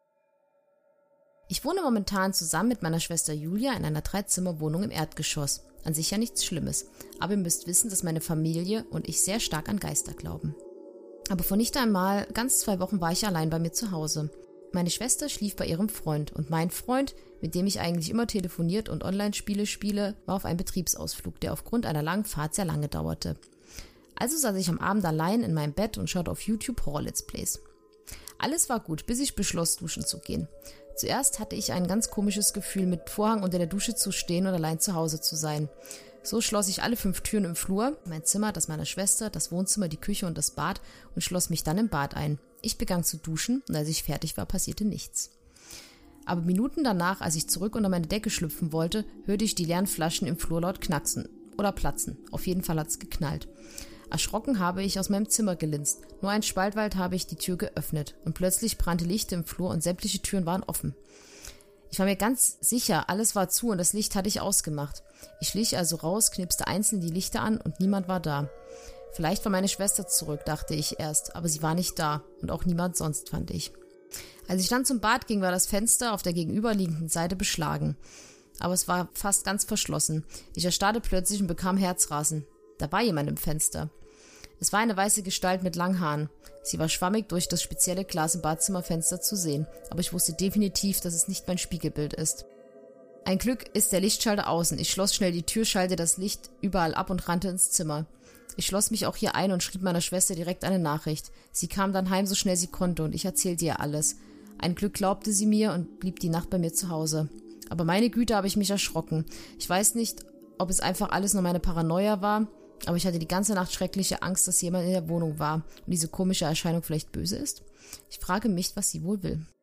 Ich wohne momentan zusammen mit meiner Schwester Julia in einer Dreizimmerwohnung im Erdgeschoss. An sich ja nichts Schlimmes. Aber ihr müsst wissen, dass meine Familie und ich sehr stark an Geister glauben. Aber vor nicht einmal ganz zwei Wochen war ich allein bei mir zu Hause. Meine Schwester schlief bei ihrem Freund und mein Freund, mit dem ich eigentlich immer telefoniert und Online-Spiele spiele, war auf einem Betriebsausflug, der aufgrund einer langen Fahrt sehr lange dauerte. Also saß ich am Abend allein in meinem Bett und schaute auf YouTube Horror-Let's Plays. Alles war gut, bis ich beschloss, duschen zu gehen. Zuerst hatte ich ein ganz komisches Gefühl, mit Vorhang unter der Dusche zu stehen und allein zu Hause zu sein. So schloss ich alle fünf Türen im Flur, mein Zimmer, das meiner Schwester, das Wohnzimmer, die Küche und das Bad und schloss mich dann im Bad ein. Ich begann zu duschen und als ich fertig war, passierte nichts. Aber Minuten danach, als ich zurück unter meine Decke schlüpfen wollte, hörte ich die leeren Flaschen im Flur laut knacksen oder platzen. Auf jeden Fall hat's geknallt. Erschrocken habe ich aus meinem Zimmer gelinst. Nur ein Spalt weit habe ich die Tür geöffnet und plötzlich brannte Licht im Flur und sämtliche Türen waren offen. Ich war mir ganz sicher, alles war zu und das Licht hatte ich ausgemacht. Ich schlich also raus, knipste einzeln die Lichter an und niemand war da. Vielleicht war meine Schwester zurück, dachte ich erst, aber sie war nicht da und auch niemand sonst, fand ich. Als ich dann zum Bad ging, war das Fenster auf der gegenüberliegenden Seite beschlagen. Aber es war fast ganz verschlossen. Ich erstarrte plötzlich und bekam Herzrasen. Da war jemand im Fenster. Es war eine weiße Gestalt mit langen Haaren. Sie war schwammig durch das spezielle Glas im Badzimmerfenster zu sehen, aber ich wusste definitiv, dass es nicht mein Spiegelbild ist. Ein Glück ist der Lichtschalter außen. Ich schloss schnell die Tür, schaltete das Licht überall ab und rannte ins Zimmer. Ich schloss mich auch hier ein und schrieb meiner Schwester direkt eine Nachricht. Sie kam dann heim, so schnell sie konnte, und ich erzählte ihr alles. Ein Glück glaubte sie mir und blieb die Nacht bei mir zu Hause. Aber meine Güte, habe ich mich erschrocken. Ich weiß nicht, ob es einfach alles nur meine Paranoia war, aber ich hatte die ganze Nacht schreckliche Angst, dass jemand in der Wohnung war und diese komische Erscheinung vielleicht böse ist. Ich frage mich, was sie wohl will.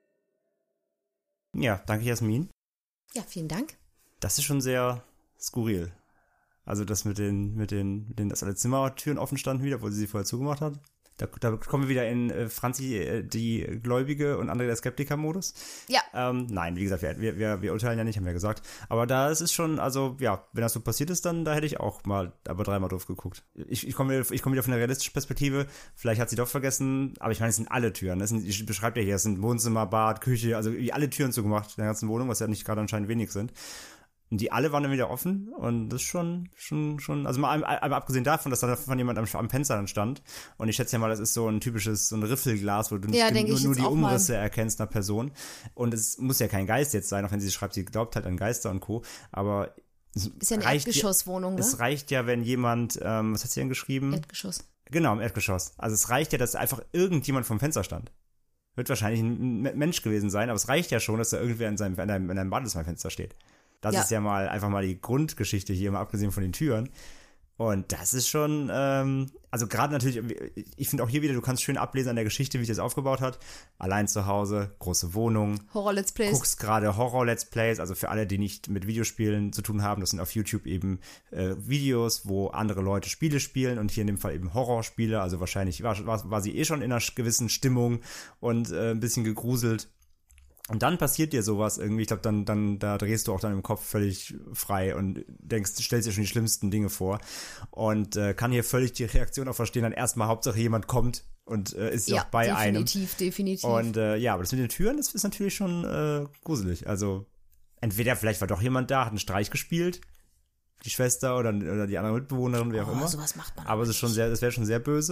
Ja, danke Jasmin. Ja, vielen Dank. Das ist schon sehr skurril. Also das mit den, mit den, mit den, dass alle Zimmertüren offen standen wieder, obwohl sie sie vorher zugemacht hat. Da, da kommen wir wieder in äh, Franzi, äh, die Gläubige und André der Skeptiker-Modus. Ja. Ähm, nein, wie gesagt, wir, wir, wir urteilen ja nicht, haben wir gesagt. Aber da ist es schon, also ja, wenn das so passiert ist, dann da hätte ich auch mal, aber dreimal drauf geguckt. Ich, ich komme ich komm wieder von der realistischen Perspektive, vielleicht hat sie doch vergessen, aber ich meine, es sind alle Türen. Das sind, ich beschreibe ja hier, es sind Wohnzimmer, Bad, Küche, also alle Türen zugemacht in der ganzen Wohnung, was ja nicht gerade anscheinend wenig sind. Und die alle waren dann wieder offen und das ist schon, schon, schon, also mal einmal abgesehen davon, dass da von jemand am, am Fenster dann stand und ich schätze ja mal, das ist so ein typisches, so ein Riffelglas, wo du ja, nicht nur, nur die Umrisse mal. erkennst einer Person und es muss ja kein Geist jetzt sein, auch wenn sie schreibt, sie glaubt halt an Geister und Co., aber es ist ja eine reicht Erdgeschosswohnung, ne? Es reicht ja, wenn jemand, ähm, was hat sie denn geschrieben? Erdgeschoss. Genau, im Erdgeschoss. Also es reicht ja, dass einfach irgendjemand vom Fenster stand. Wird wahrscheinlich ein Mensch gewesen sein, aber es reicht ja schon, dass da irgendwer in seinem, in einem, in einem Badezimmerfenster steht. Das ja. ist ja mal einfach mal die Grundgeschichte hier, mal abgesehen von den Türen. Und das ist schon, ähm, also gerade natürlich, ich finde auch hier wieder, du kannst schön ablesen an der Geschichte, wie sich das aufgebaut hat. Allein zu Hause, große Wohnung. Horror-Let's Plays. Guckst gerade Horror-Let's Plays, also für alle, die nicht mit Videospielen zu tun haben, das sind auf YouTube eben äh, Videos, wo andere Leute Spiele spielen und hier in dem Fall eben Horrorspiele, also wahrscheinlich war, war, war sie eh schon in einer gewissen Stimmung und äh, ein bisschen gegruselt. Und dann passiert dir sowas irgendwie, ich glaube, dann, dann, da drehst du auch dann im Kopf völlig frei und denkst, stellst dir schon die schlimmsten Dinge vor und äh, kann hier völlig die Reaktion auch verstehen, dann erstmal Hauptsache jemand kommt und äh, ist ja auch bei definitiv, einem. definitiv, definitiv. Und äh, ja, aber das mit den Türen, das ist natürlich schon äh, gruselig. Also entweder vielleicht war doch jemand da, hat einen Streich gespielt, die Schwester oder, oder die andere Mitbewohnerin, wer auch oh, immer. Sowas macht man aber es ist schon sehr, das wäre schon sehr böse.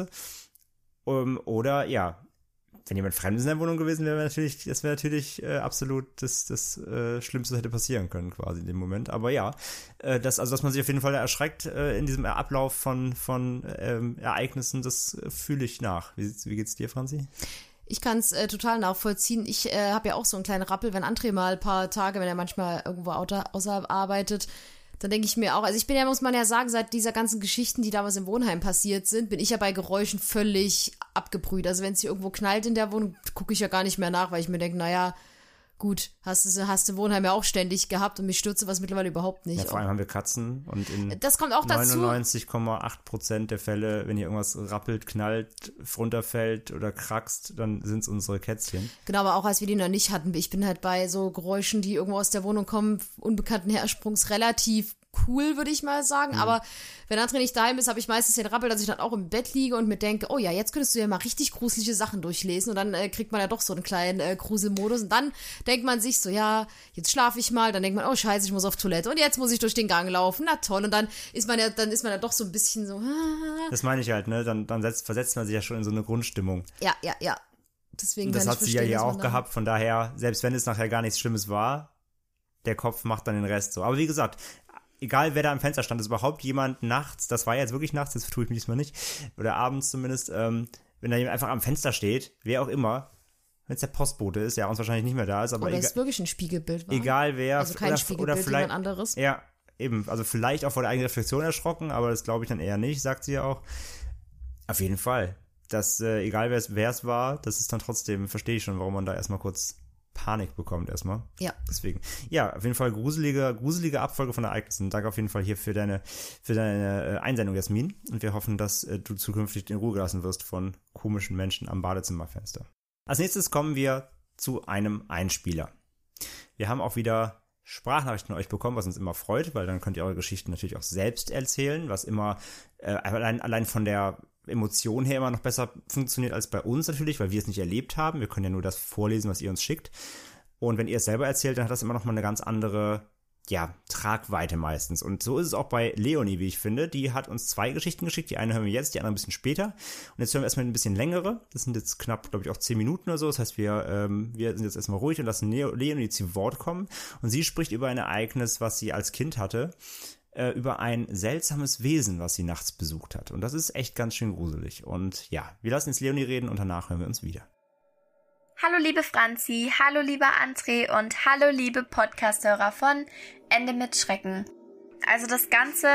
Um, oder ja, wenn jemand Fremdes in der Wohnung gewesen wäre, wäre natürlich, das wäre natürlich äh, absolut das, das äh, Schlimmste, das hätte passieren können, quasi in dem Moment. Aber ja, äh, das, also dass man sich auf jeden Fall erschreckt äh, in diesem Ablauf von, von ähm, Ereignissen, das äh, fühle ich nach. Wie, wie geht's dir, Franzi? Ich kann es äh, total nachvollziehen. Ich äh, habe ja auch so einen kleinen Rappel, wenn André mal ein paar Tage, wenn er manchmal irgendwo außer, außerhalb arbeitet, dann denke ich mir auch, also ich bin ja, muss man ja sagen, seit dieser ganzen Geschichten, die damals im Wohnheim passiert sind, bin ich ja bei Geräuschen völlig abgebrüht. Also wenn es hier irgendwo knallt in der Wohnung, gucke ich ja gar nicht mehr nach, weil ich mir denke, naja, gut, hast du hast du Wohnheim ja auch ständig gehabt und mich stürzt was mittlerweile überhaupt nicht. Ja, vor allem haben wir Katzen und in das kommt auch dazu. neunundneunzig Komma acht Prozent der Fälle, wenn hier irgendwas rappelt, knallt, runterfällt oder krackst, dann sind es unsere Kätzchen. Genau, aber auch als wir die noch nicht hatten, ich bin halt bei so Geräuschen, die irgendwo aus der Wohnung kommen, unbekannten Hersprungs, relativ cool, würde ich mal sagen, mhm. aber wenn André nicht daheim ist, habe ich meistens den Rappel, dass ich dann auch im Bett liege und mir denke, oh ja, jetzt könntest du ja mal richtig gruselige Sachen durchlesen und dann äh, kriegt man ja doch so einen kleinen äh, Gruselmodus und dann denkt man sich so, ja, jetzt schlafe ich mal, dann denkt man, oh scheiße, ich muss auf Toilette und jetzt muss ich durch den Gang laufen, na toll und dann ist man ja, dann ist man ja doch so ein bisschen so, ah. Das meine ich halt, ne, dann, dann setzt, versetzt man sich ja schon in so eine Grundstimmung. Ja, ja, ja. Deswegen und das kann hat ich sie ja hier auch dann gehabt, von daher, selbst wenn es nachher gar nichts Schlimmes war, der Kopf macht dann den Rest so. Aber wie gesagt, egal wer da am Fenster stand, ist überhaupt jemand nachts, das war jetzt wirklich nachts, das vertue ich mich diesmal nicht, oder abends zumindest, ähm, wenn da jemand einfach am Fenster steht, wer auch immer, wenn es der Postbote ist, der uns wahrscheinlich nicht mehr da ist, aber oder egal, es wirklich ein Spiegelbild war. Egal wer. Also kein oder, Spiegelbild, oder vielleicht, jemand anderes. Ja, eben, also vielleicht auch vor der eigenen Reflexion erschrocken, aber das glaube ich dann eher nicht, sagt sie ja auch. Auf jeden Fall. Das, äh, egal wer es war, das ist dann trotzdem, verstehe ich schon, warum man da erstmal kurz Panik bekommt erstmal. Ja. Deswegen. Ja, auf jeden Fall gruselige, gruselige Abfolge von Ereignissen. Danke auf jeden Fall hier für deine, für deine Einsendung, Jasmin. Und wir hoffen, dass äh, du zukünftig in Ruhe gelassen wirst von komischen Menschen am Badezimmerfenster. Als nächstes kommen wir zu einem Einspieler. Wir haben auch wieder Sprachnachrichten von euch bekommen, was uns immer freut, weil dann könnt ihr eure Geschichten natürlich auch selbst erzählen, was immer äh, allein, allein von der Emotion her immer noch besser funktioniert als bei uns natürlich, weil wir es nicht erlebt haben. Wir können ja nur das vorlesen, was ihr uns schickt. Und wenn ihr es selber erzählt, dann hat das immer noch mal eine ganz andere, ja, Tragweite meistens. Und so ist es auch bei Leonie, wie ich finde. Die hat uns zwei Geschichten geschickt. Die eine hören wir jetzt, die andere ein bisschen später. Und jetzt hören wir erstmal ein bisschen längere. Das sind jetzt knapp, glaube ich, auch zehn Minuten oder so. Das heißt, wir, ähm, wir sind jetzt erstmal ruhig und lassen Leonie zu Wort kommen. Und sie spricht über ein Ereignis, was sie als Kind hatte, über ein seltsames Wesen, was sie nachts besucht hat. Und das ist echt ganz schön gruselig. Und ja, wir lassen jetzt Leonie reden und danach hören wir uns wieder. Hallo liebe Franzi, hallo lieber André und hallo liebe Podcast-Hörer von Ende mit Schrecken. Also das Ganze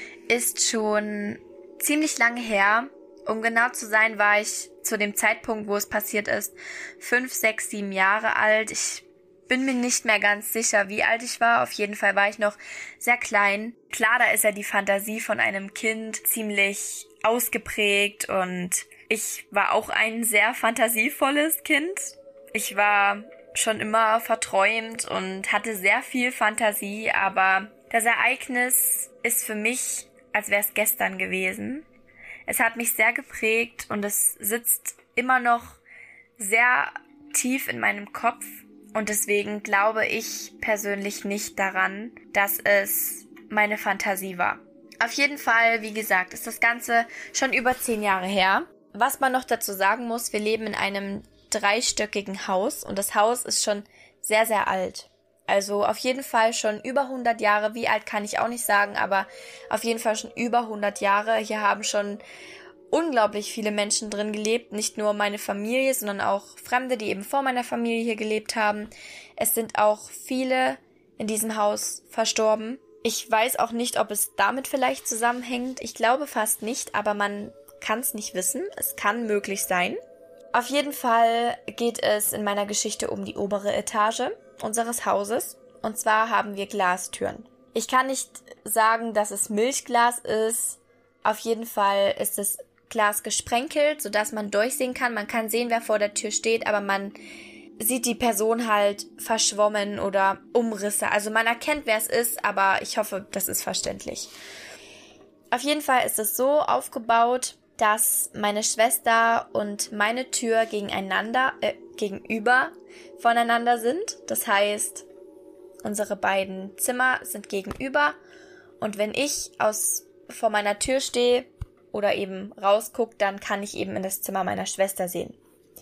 ist schon ziemlich lange her. Um genau zu sein, war ich zu dem Zeitpunkt, wo es passiert ist, fünf, sechs, sieben Jahre alt. Ich bin mir nicht mehr ganz sicher, wie alt ich war. Auf jeden Fall war ich noch sehr klein. Klar, da ist ja die Fantasie von einem Kind ziemlich ausgeprägt und ich war auch ein sehr fantasievolles Kind. Ich war schon immer verträumt und hatte sehr viel Fantasie, aber das Ereignis ist für mich, als wäre es gestern gewesen. Es hat mich sehr geprägt und es sitzt immer noch sehr tief in meinem Kopf und deswegen glaube ich persönlich nicht daran, dass es meine Fantasie war. Auf jeden Fall, wie gesagt, ist das Ganze schon über zehn Jahre her. Was man noch dazu sagen muss, wir leben in einem dreistöckigen Haus und das Haus ist schon sehr, sehr alt. Also auf jeden Fall schon über hundert Jahre. Wie alt kann ich auch nicht sagen, aber auf jeden Fall schon über hundert Jahre. Hier haben schon unglaublich viele Menschen drin gelebt. Nicht nur meine Familie, sondern auch Fremde, die eben vor meiner Familie hier gelebt haben. Es sind auch viele in diesem Haus verstorben. Ich weiß auch nicht, ob es damit vielleicht zusammenhängt. Ich glaube fast nicht, aber man kann es nicht wissen. Es kann möglich sein. Auf jeden Fall geht es in meiner Geschichte um die obere Etage unseres Hauses. Und zwar haben wir Glastüren. Ich kann nicht sagen, dass es Milchglas ist. Auf jeden Fall ist das Glas gesprenkelt, sodass man durchsehen kann. Man kann sehen, wer vor der Tür steht, aber man sieht die Person halt verschwommen oder Umrisse. Also man erkennt, wer es ist, aber ich hoffe, das ist verständlich. Auf jeden Fall ist es so aufgebaut, dass meine Schwester und meine Tür gegeneinander, äh, gegenüber voneinander sind. Das heißt, unsere beiden Zimmer sind gegenüber. Und wenn ich aus vor meiner Tür stehe oder eben rausgucke, dann kann ich eben in das Zimmer meiner Schwester sehen.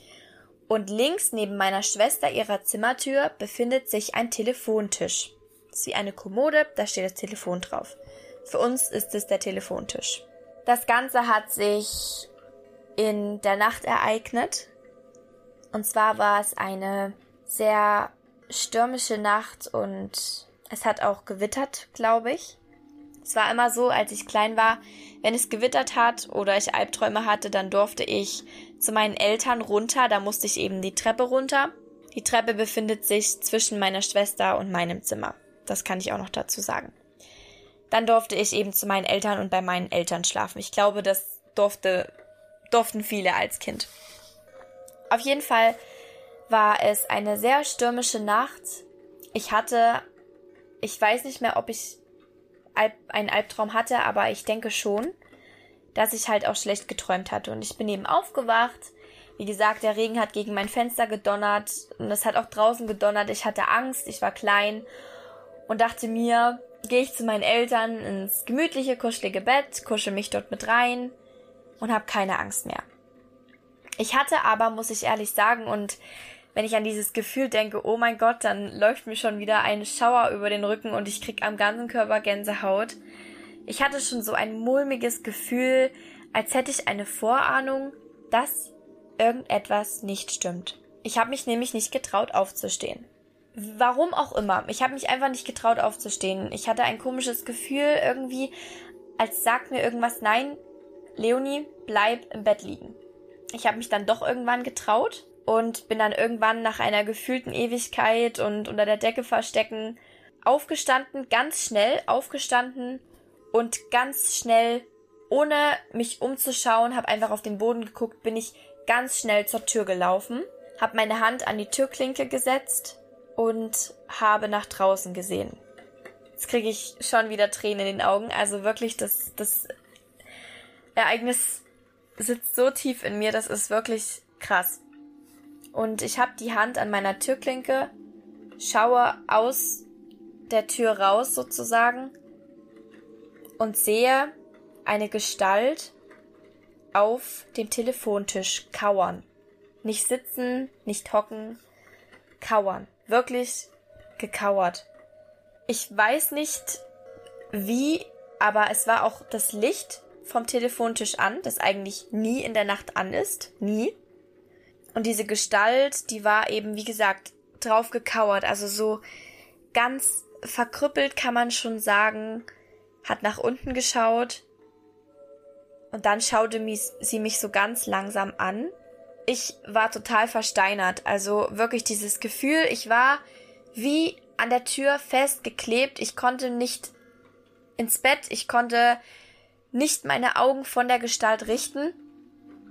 Und links neben meiner Schwester ihrer Zimmertür befindet sich ein Telefontisch. Das ist wie eine Kommode, da steht das Telefon drauf. Für uns ist es der Telefontisch. Das Ganze hat sich in der Nacht ereignet. Und zwar war es eine sehr stürmische Nacht und es hat auch gewittert, glaube ich. Es war immer so, als ich klein war, wenn es gewittert hat oder ich Albträume hatte, dann durfte ich zu meinen Eltern runter. Da musste ich eben die Treppe runter. Die Treppe befindet sich zwischen meiner Schwester und meinem Zimmer. Das kann ich auch noch dazu sagen. Dann durfte ich eben zu meinen Eltern und bei meinen Eltern schlafen. Ich glaube, das durfte, durften viele als Kind. Auf jeden Fall war es eine sehr stürmische Nacht. Ich hatte, ich weiß nicht mehr, ob ich einen Albtraum hatte, aber ich denke schon, dass ich halt auch schlecht geträumt hatte. Und ich bin eben aufgewacht. Wie gesagt, der Regen hat gegen mein Fenster gedonnert und es hat auch draußen gedonnert. Ich hatte Angst, ich war klein und dachte mir, gehe ich zu meinen Eltern ins gemütliche, kuschelige Bett, kuschel mich dort mit rein und habe keine Angst mehr. Ich hatte aber, muss ich ehrlich sagen, und wenn ich an dieses Gefühl denke, oh mein Gott, dann läuft mir schon wieder ein Schauer über den Rücken und ich krieg am ganzen Körper Gänsehaut. Ich hatte schon so ein mulmiges Gefühl, als hätte ich eine Vorahnung, dass irgendetwas nicht stimmt. Ich habe mich nämlich nicht getraut aufzustehen. Warum auch immer. Ich habe mich einfach nicht getraut aufzustehen. Ich hatte ein komisches Gefühl irgendwie, als sagt mir irgendwas, nein, Leonie, bleib im Bett liegen. Ich habe mich dann doch irgendwann getraut und bin dann irgendwann nach einer gefühlten Ewigkeit und unter der Decke verstecken aufgestanden, ganz schnell aufgestanden und ganz schnell, ohne mich umzuschauen, habe einfach auf den Boden geguckt, bin ich ganz schnell zur Tür gelaufen, habe meine Hand an die Türklinke gesetzt und habe nach draußen gesehen. Jetzt kriege ich schon wieder Tränen in den Augen. Also wirklich, das, das Ereignis sitzt so tief in mir, das ist wirklich krass. Und ich habe die Hand an meiner Türklinke, schaue aus der Tür raus sozusagen und sehe eine Gestalt auf dem Telefontisch kauern. Nicht sitzen, nicht hocken, kauern. Wirklich gekauert. Ich weiß nicht wie, aber es war auch das Licht vom Telefontisch an, das eigentlich nie in der Nacht an ist. Nie. Und diese Gestalt, die war eben, wie gesagt, drauf gekauert. Also so ganz verkrüppelt kann man schon sagen, hat nach unten geschaut. Und dann schaute sie mich so ganz langsam an. Ich war total versteinert, also wirklich dieses Gefühl, ich war wie an der Tür festgeklebt, ich konnte nicht ins Bett, ich konnte nicht meine Augen von der Gestalt richten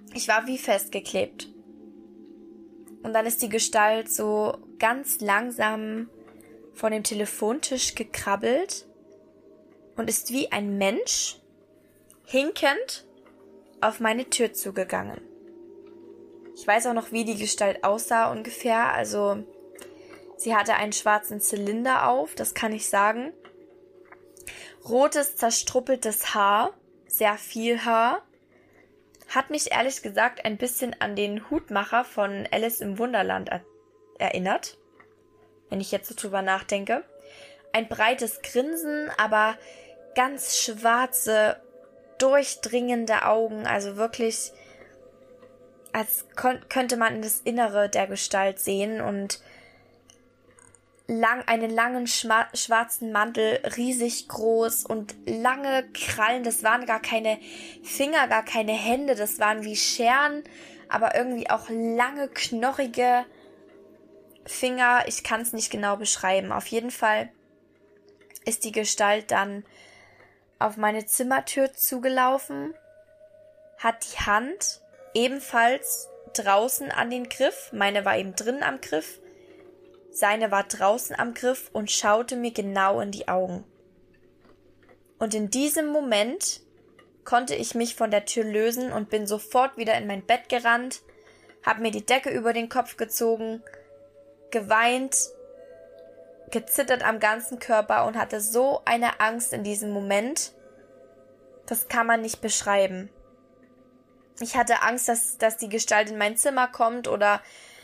Ich war wie festgeklebt. Und dann ist die Gestalt so ganz langsam von dem Telefontisch gekrabbelt und ist wie ein Mensch hinkend auf meine Tür zugegangen. Ich weiß auch noch, wie die Gestalt aussah ungefähr. Also sie hatte einen schwarzen Zylinder auf, das kann ich sagen. Rotes, zerstruppeltes Haar, sehr viel Haar. Hat mich ehrlich gesagt ein bisschen an den Hutmacher von Alice im Wunderland er- erinnert, wenn ich jetzt so drüber nachdenke. Ein breites Grinsen, aber ganz schwarze, durchdringende Augen, also wirklich, als kon- könnte man in das Innere der Gestalt sehen und lang, einen langen schma- schwarzen Mantel, riesig groß und lange Krallen, das waren gar keine Finger, gar keine Hände, das waren wie Scheren, aber irgendwie auch lange, knorrige Finger, ich kann es nicht genau beschreiben. Auf jeden Fall ist die Gestalt dann auf meine Zimmertür zugelaufen, hat die Hand ebenfalls draußen an den Griff, meine war eben drin am Griff, seine war draußen am Griff und schaute mir genau in die Augen. Und in diesem Moment konnte ich mich von der Tür lösen und bin sofort wieder in mein Bett gerannt, hab mir die Decke über den Kopf gezogen, geweint, gezittert am ganzen Körper und hatte so eine Angst in diesem Moment, das kann man nicht beschreiben. Ich hatte Angst, dass, dass die Gestalt in mein Zimmer kommt oder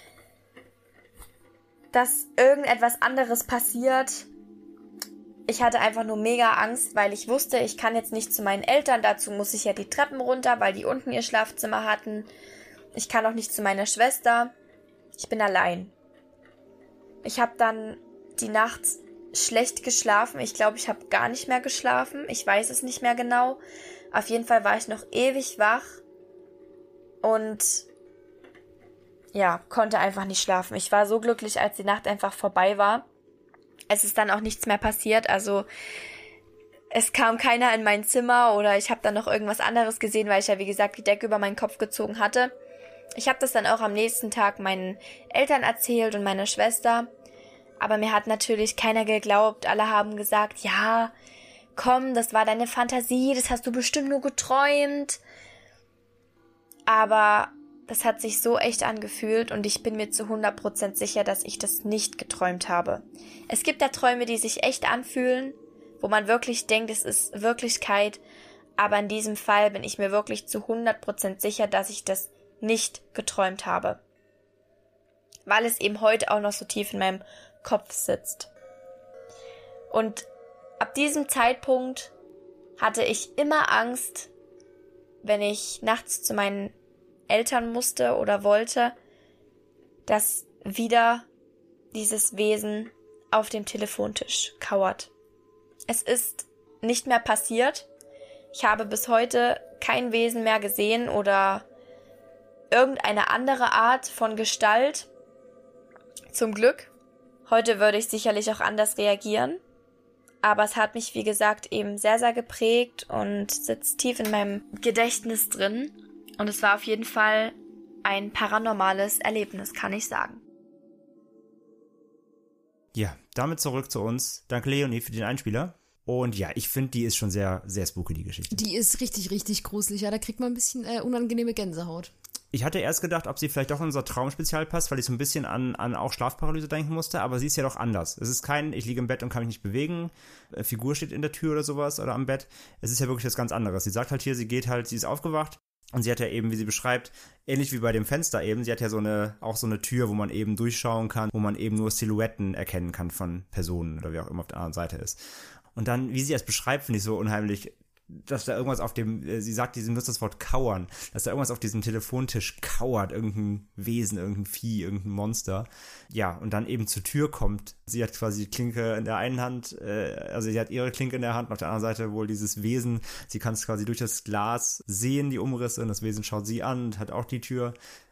dass irgendetwas anderes passiert. Ich hatte einfach nur mega Angst, weil ich wusste, ich kann jetzt nicht zu meinen Eltern, dazu muss ich ja die Treppen runter, weil die unten ihr Schlafzimmer hatten. Ich kann auch nicht zu meiner Schwester. Ich bin allein. Ich habe dann die Nacht schlecht geschlafen. Ich glaube, ich habe gar nicht mehr geschlafen. Ich weiß es nicht mehr genau. Auf jeden Fall war ich noch ewig wach und ja, konnte einfach nicht schlafen. Ich war so glücklich, als die Nacht einfach vorbei war. Es ist dann auch nichts mehr passiert, also es kam keiner in mein Zimmer oder ich habe dann noch irgendwas anderes gesehen, weil ich ja, wie gesagt, die Decke über meinen Kopf gezogen hatte. Ich habe das dann auch am nächsten Tag meinen Eltern erzählt und meiner Schwester, aber mir hat natürlich keiner geglaubt. Alle haben gesagt, ja, komm, das war deine Fantasie, das hast du bestimmt nur geträumt. Aber das hat sich so echt angefühlt und ich bin mir zu hundert Prozent sicher, dass ich das nicht geträumt habe. Es gibt da Träume, die sich echt anfühlen, wo man wirklich denkt, es ist Wirklichkeit, aber in diesem Fall bin ich mir wirklich zu hundert Prozent sicher, dass ich das nicht geträumt habe. Weil es eben heute auch noch so tief in meinem Kopf sitzt. Und ab diesem Zeitpunkt hatte ich immer Angst, wenn ich nachts zu meinen Eltern musste oder wollte, dass wieder dieses Wesen auf dem Telefontisch kauert. Es ist nicht mehr passiert. Ich habe bis heute kein Wesen mehr gesehen oder irgendeine andere Art von Gestalt. Zum Glück. Heute würde ich sicherlich auch anders reagieren. Aber es hat mich, wie gesagt, eben sehr, sehr geprägt und sitzt tief in meinem Gedächtnis drin. Und es war auf jeden Fall ein paranormales Erlebnis, kann ich sagen. Ja, damit zurück zu uns. Danke, Leonie, für den Einspieler. Und ja, ich finde, die ist schon sehr, sehr spooky, die Geschichte. Die ist richtig, richtig gruselig. Ja, da kriegt man ein bisschen äh, unangenehme Gänsehaut. Ich hatte erst gedacht, ob sie vielleicht doch in unser Traumspezial passt, weil ich so ein bisschen an, an auch Schlafparalyse denken musste, aber sie ist ja doch anders. Es ist kein, ich liege im Bett und kann mich nicht bewegen, äh, Figur steht in der Tür oder sowas oder am Bett. Es ist ja wirklich was ganz anderes. Sie sagt halt hier, sie geht halt, sie ist aufgewacht. Und sie hat ja eben, wie sie beschreibt, ähnlich wie bei dem Fenster eben, sie hat ja so eine, auch so eine Tür, wo man eben durchschauen kann, wo man eben nur Silhouetten erkennen kann von Personen oder wie auch immer auf der anderen Seite ist. Und dann, wie sie es beschreibt, finde ich so unheimlich, dass da irgendwas auf dem, sie sagt, sie nutzt das Wort kauern, dass da irgendwas auf diesem Telefontisch kauert, irgendein Wesen, irgendein Vieh, irgendein Monster. Ja, und dann eben zur Tür kommt. Sie hat quasi die Klinke in der einen Hand, äh, also sie hat ihre Klinke in der Hand, und auf der anderen Seite wohl dieses Wesen. Sie kann es quasi durch das Glas sehen, die Umrisse, und das Wesen schaut sie an und hat auch die Tür.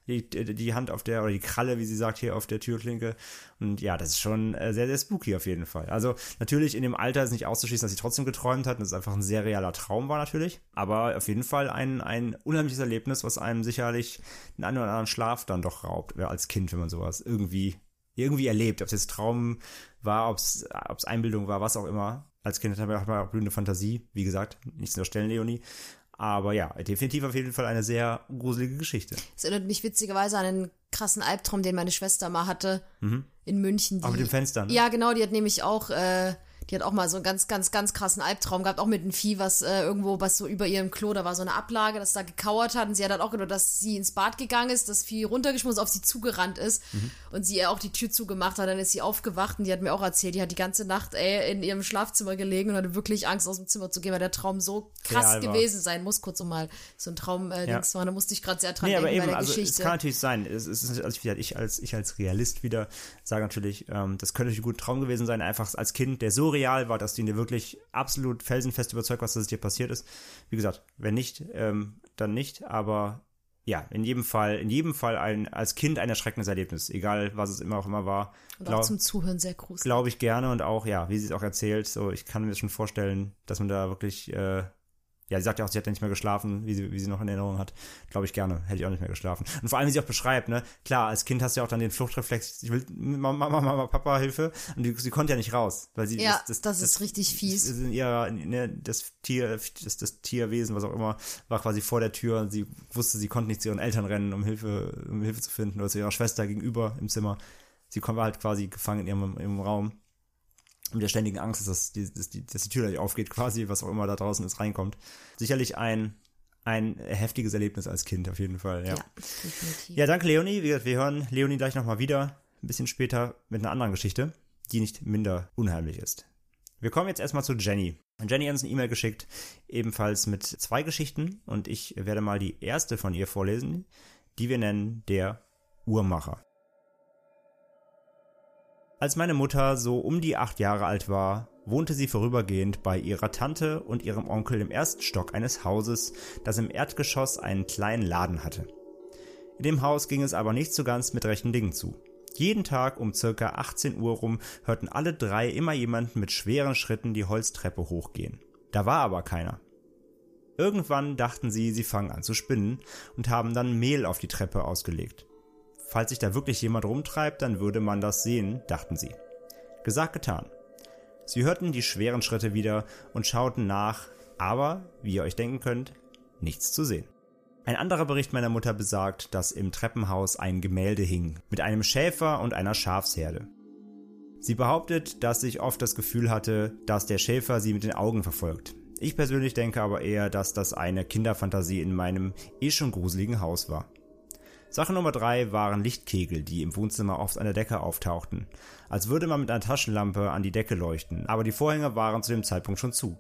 die, die Hand auf der, oder die Kralle, wie sie sagt, hier auf der Türklinke. Und ja, das ist schon sehr, sehr spooky auf jeden Fall. Also natürlich in dem Alter ist nicht auszuschließen, dass sie trotzdem geträumt hat. Das ist einfach ein sehr realer Traum war natürlich. Aber auf jeden Fall ein, ein unheimliches Erlebnis, was einem sicherlich den einen oder anderen Schlaf dann doch raubt, als Kind, wenn man sowas irgendwie, irgendwie erlebt. Ob es jetzt Traum war, ob es Einbildung war, was auch immer. Als Kind hat man auch blühende Fantasie. Wie gesagt, nichts zu unterstellen, Leonie. Aber ja, definitiv auf jeden Fall eine sehr gruselige Geschichte. Es erinnert mich witzigerweise an einen krassen Albtraum, den meine Schwester mal hatte mhm. in München. Die, auch mit dem Fenster, ne? Ja, genau, die hat nämlich auch, äh, die hat auch mal so einen ganz, ganz, ganz krassen Albtraum gehabt, auch mit einem Vieh, was äh, irgendwo, was so über ihrem Klo, da war so eine Ablage, das da gekauert hat und sie hat dann auch gedacht, dass sie ins Bad gegangen ist, das Vieh runtergeschmissen, auf sie zugerannt ist mhm. und sie ihr auch die Tür zugemacht hat, dann ist sie aufgewacht und die hat mir auch erzählt, die hat die ganze Nacht ey, in ihrem Schlafzimmer gelegen und hatte wirklich Angst, aus dem Zimmer zu gehen, weil der Traum so krass gewesen sein muss, kurz um mal so ein Traum äh, ja. Dings machen, da musste ich gerade sehr dran nee, denken aber eben, bei der also Geschichte. Es kann natürlich sein, es ist, also ich, als, ich als Realist wieder sage natürlich, ähm, das könnte ein guter Traum gewesen sein, einfach als Kind, der so real war, dass du ihn dir wirklich absolut felsenfest überzeugt, was das dir passiert ist. Wie gesagt, wenn nicht, ähm, dann nicht, aber ja, in jedem Fall, in jedem Fall ein, als Kind ein erschreckendes Erlebnis, egal was es immer auch immer war. Und glaub, auch zum Zuhören sehr gruselig. Glaube ich gerne und auch, ja, wie sie es auch erzählt, so, ich kann mir das schon vorstellen, dass man da wirklich, äh, ja, sie sagt ja auch, sie hat ja nicht mehr geschlafen, wie sie, wie sie noch in Erinnerung hat. Glaube ich gerne, hätte ich auch nicht mehr geschlafen. Und vor allem, wie sie auch beschreibt, ne, klar, als Kind hast du ja auch dann den Fluchtreflex, ich will, Mama, Mama, Mama, Papa, Hilfe. Und die, sie konnte ja nicht raus, weil sie, ja, das, das, das, das ist das, richtig fies. Das, in ihrer, ne, das Tier, das, das Tierwesen, was auch immer, war quasi vor der Tür und sie wusste, sie konnte nicht zu ihren Eltern rennen, um Hilfe, um Hilfe zu finden, oder zu ihrer Schwester gegenüber im Zimmer. Sie war halt quasi gefangen in ihrem, ihrem Raum. Mit der ständigen Angst, dass, die, dass, die, dass die Tür nicht aufgeht, quasi, was auch immer da draußen ist, reinkommt. Sicherlich ein, ein heftiges Erlebnis als Kind, auf jeden Fall, ja. Ja, definitiv. Ja, danke, Leonie. Wie gesagt, wir hören Leonie gleich nochmal wieder, ein bisschen später, mit einer anderen Geschichte, die nicht minder unheimlich ist. Wir kommen jetzt erstmal zu Jenny. Und Jenny hat uns eine E-Mail geschickt, ebenfalls mit zwei Geschichten. Und ich werde mal die erste von ihr vorlesen, die wir nennen der Uhrmacher. Als meine Mutter so um die acht Jahre alt war, wohnte sie vorübergehend bei ihrer Tante und ihrem Onkel im ersten Stock eines Hauses, das im Erdgeschoss einen kleinen Laden hatte. In dem Haus ging es aber nicht so ganz mit rechten Dingen zu. Jeden Tag um circa achtzehn Uhr rum hörten alle drei immer jemanden mit schweren Schritten die Holztreppe hochgehen. Da war aber keiner. Irgendwann dachten sie, sie fangen an zu spinnen und haben dann Mehl auf die Treppe ausgelegt. Falls sich da wirklich jemand rumtreibt, dann würde man das sehen, dachten sie. Gesagt, getan. Sie hörten die schweren Schritte wieder und schauten nach, aber, wie ihr euch denken könnt, nichts zu sehen. Ein anderer Bericht meiner Mutter besagt, dass im Treppenhaus ein Gemälde hing, mit einem Schäfer und einer Schafsherde. Sie behauptet, dass ich oft das Gefühl hatte, dass der Schäfer sie mit den Augen verfolgt. Ich persönlich denke aber eher, dass das eine Kinderfantasie in meinem eh schon gruseligen Haus war. Sache Nummer drei waren Lichtkegel, die im Wohnzimmer oft an der Decke auftauchten, als würde man mit einer Taschenlampe an die Decke leuchten, aber die Vorhänge waren zu dem Zeitpunkt schon zu.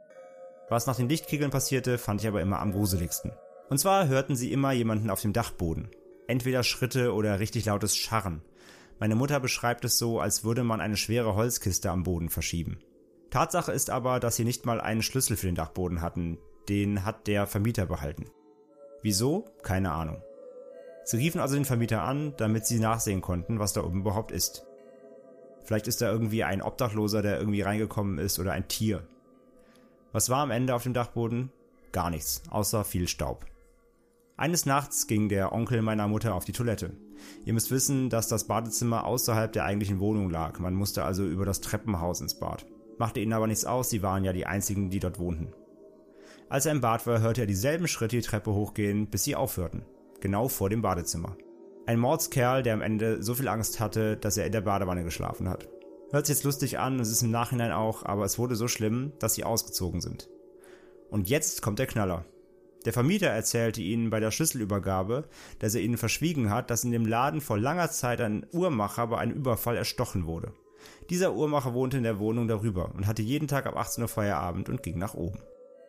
Was nach den Lichtkegeln passierte, fand ich aber immer am gruseligsten. Und zwar hörten sie immer jemanden auf dem Dachboden. Entweder Schritte oder richtig lautes Scharren. Meine Mutter beschreibt es so, als würde man eine schwere Holzkiste am Boden verschieben. Tatsache ist aber, dass sie nicht mal einen Schlüssel für den Dachboden hatten. Den hat der Vermieter behalten. Wieso? Keine Ahnung. Sie riefen also den Vermieter an, damit sie nachsehen konnten, was da oben überhaupt ist. Vielleicht ist da irgendwie ein Obdachloser, der irgendwie reingekommen ist, oder ein Tier. Was war am Ende auf dem Dachboden? Gar nichts, außer viel Staub. Eines Nachts ging der Onkel meiner Mutter auf die Toilette. Ihr müsst wissen, dass das Badezimmer außerhalb der eigentlichen Wohnung lag. Man musste also über das Treppenhaus ins Bad. Machte ihnen aber nichts aus, sie waren ja die einzigen, die dort wohnten. Als er im Bad war, hörte er dieselben Schritte die Treppe hochgehen, bis sie aufhörten. Genau vor dem Badezimmer. Ein Mordskerl, der am Ende so viel Angst hatte, dass er in der Badewanne geschlafen hat. Hört sich jetzt lustig an, es ist im Nachhinein auch, aber es wurde so schlimm, dass sie ausgezogen sind. Und jetzt kommt der Knaller. Der Vermieter erzählte ihnen bei der Schlüsselübergabe, dass er ihnen verschwiegen hat, dass in dem Laden vor langer Zeit ein Uhrmacher bei einem Überfall erstochen wurde. Dieser Uhrmacher wohnte in der Wohnung darüber und hatte jeden Tag ab achtzehn Uhr Feierabend und ging nach oben.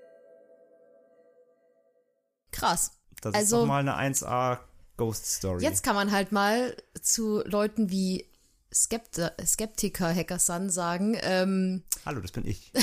Krass. Das also, ist doch mal eine eins A Ghost Story. Jetzt kann man halt mal zu Leuten wie Skepti- Skeptiker, Hacker-San sagen, ähm, Hallo, das bin ich.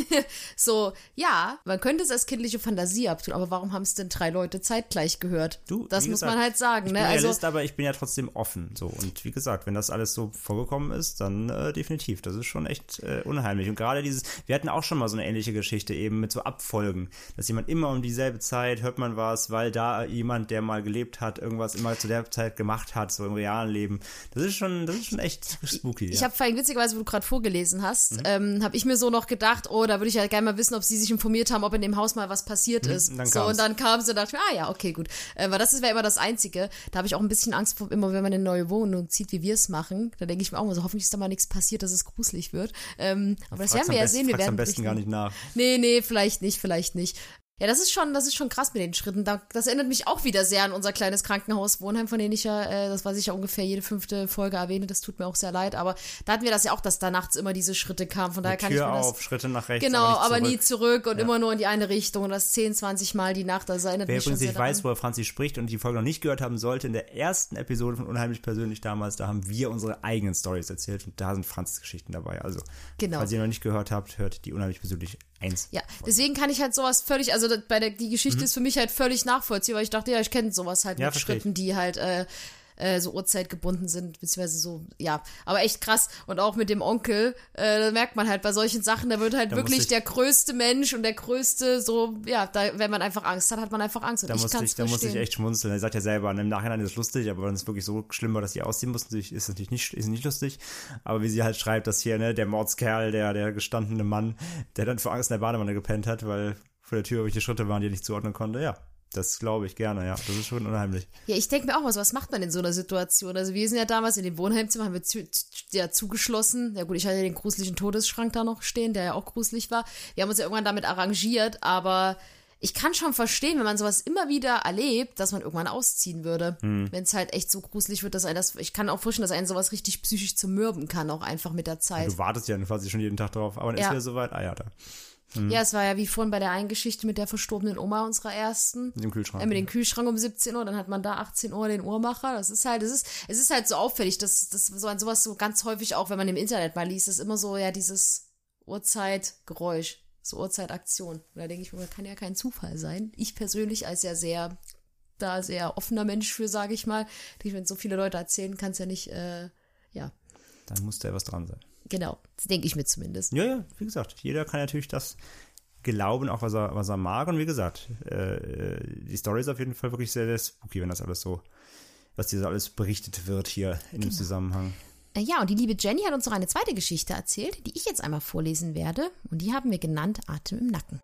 so, ja, man könnte es als kindliche Fantasie abtun, aber warum haben es denn drei Leute zeitgleich gehört? Du, das wie muss gesagt, man halt sagen, ich ne? bin Also, Realist, aber ich bin ja trotzdem offen. So. Und wie gesagt, wenn das alles so vorgekommen ist, dann äh, definitiv. Das ist schon echt äh, unheimlich. Und gerade dieses, wir hatten auch schon mal so eine ähnliche Geschichte eben mit so Abfolgen, dass jemand immer um dieselbe Zeit hört man was, weil da jemand, der mal gelebt hat, irgendwas immer zu der Zeit gemacht hat, so im realen Leben. Das ist schon, das ist schon echt spooky. Ich ja. habe vorhin witzigerweise, wo du gerade vorgelesen hast, Mhm. ähm, habe ich mir so noch gedacht, oh, da würde ich ja gerne mal wissen, ob sie sich informiert haben, ob in dem Haus mal was passiert ist. Und dann so, kam's. und dann kam sie und dachte ich mir, ah ja, okay, gut. Äh, weil das wäre immer das Einzige. Da habe ich auch ein bisschen Angst vor, immer wenn man eine neue Wohnung zieht, wie wir es machen. Da denke ich mir auch mal so, hoffentlich ist da mal nichts passiert, dass es gruselig wird. Ähm, aber das Frag's werden wir am ja besten- sehen. Wir frag's werden am besten berichten. gar nicht nach. Nee, nee, vielleicht nicht, vielleicht nicht. Ja, das ist schon, das ist schon krass mit den Schritten. Da, das erinnert mich auch wieder sehr an unser kleines Krankenhaus Wohnheim, von dem ich ja, äh, das was ich ja ungefähr jede fünfte Folge erwähne. Das tut mir auch sehr leid. Aber da hatten wir das ja auch, dass da nachts immer diese Schritte kamen. Von daher Die kann ich Tür mir das auf, Schritte nach rechts, genau, aber, aber nicht nie zurück. zurück und Ja. immer nur in die eine Richtung und das zehn, zwanzig Mal die Nacht. Das erinnert Wer mich schon übrigens sehr nicht weiß, daran. woher Franzi spricht und die Folge noch nicht gehört haben sollte, in der ersten Episode von Unheimlich Persönlich damals, da haben wir unsere eigenen Storys erzählt und da sind Franzis Geschichten dabei. Also, Genau. falls ihr noch nicht gehört habt, hört die Unheimlich Persönlich eins. Ja, deswegen kann ich halt sowas völlig, also bei der, die Geschichte ist für mich halt völlig nachvollziehbar, weil ich dachte, ja, ich kenne sowas halt Ja, mit verstehe ich. Schritten, die halt äh, äh, so uhrzeitgebunden sind, beziehungsweise so, ja, aber echt krass. Und auch mit dem Onkel, äh, da merkt man halt bei solchen Sachen, da wird halt Da wirklich musste ich- der größte Mensch und der größte, so, ja, da, wenn man einfach Angst hat, hat man einfach Angst. Und Da ich musste kann ich, es da musste ich verstehen. echt schmunzeln. Er sagt ja selber, im Nachhinein ist es lustig, aber wenn es wirklich so schlimm war, dass sie ausziehen mussten, ist es natürlich nicht, ist nicht lustig. Aber wie sie halt schreibt, dass hier, ne, der Mordskerl, der, der gestandene Mann, der dann vor Angst in der Badewanne gepennt hat, weil vor der Tür irgendwelche Schritte waren, die er nicht zuordnen konnte, ja. Das glaube ich gerne, ja. Das ist schon unheimlich. Ja, ich denke mir auch mal so, was macht man in so einer Situation? Also wir sind ja damals in dem Wohnheimzimmer, haben wir zu, ja, zugeschlossen. Ja gut, ich hatte den gruseligen Todesschrank da noch stehen, der ja auch gruselig war. Wir haben uns ja irgendwann damit arrangiert, aber ich kann schon verstehen, wenn man sowas immer wieder erlebt, dass man irgendwann ausziehen würde. Hm. Wenn es halt echt so gruselig wird, dass einen das, ich kann auch vorstellen, dass einen sowas richtig psychisch zermürben kann, auch einfach mit der Zeit. Du wartest ja quasi schon jeden Tag drauf, aber dann Ja. ist wieder soweit. Ah ja, da. Ja, es war ja wie vorhin bei der einen Geschichte mit der verstorbenen Oma unserer ersten. Mit dem Kühlschrank. Äh, mit dem Kühlschrank um siebzehn Uhr, dann hat man da achtzehn Uhr den Uhrmacher. Das ist halt, es ist, es ist halt so auffällig, dass das so an sowas so ganz häufig auch, wenn man im Internet mal liest, ist immer so, ja, dieses Uhrzeitgeräusch, so Uhrzeitaktion. Und da denke ich mir, das kann ja kein Zufall sein. Ich persönlich als ja sehr, da sehr offener Mensch für, sage ich mal, denke ich, wenn so viele Leute erzählen, kann es ja nicht, äh, ja, Dann muss da ja was dran sein. genau, das denke ich mir zumindest. Ja, ja, wie gesagt, jeder kann natürlich das glauben, auch was er, was er mag. Und wie gesagt, äh, die Story ist auf jeden Fall wirklich sehr, sehr spooky, wenn das alles so, was dir so alles berichtet wird hier in dem Zusammenhang. Äh, Ja, und die liebe Jenny hat uns noch eine zweite Geschichte erzählt, die ich jetzt einmal vorlesen werde. Und die haben wir genannt Atem im Nacken.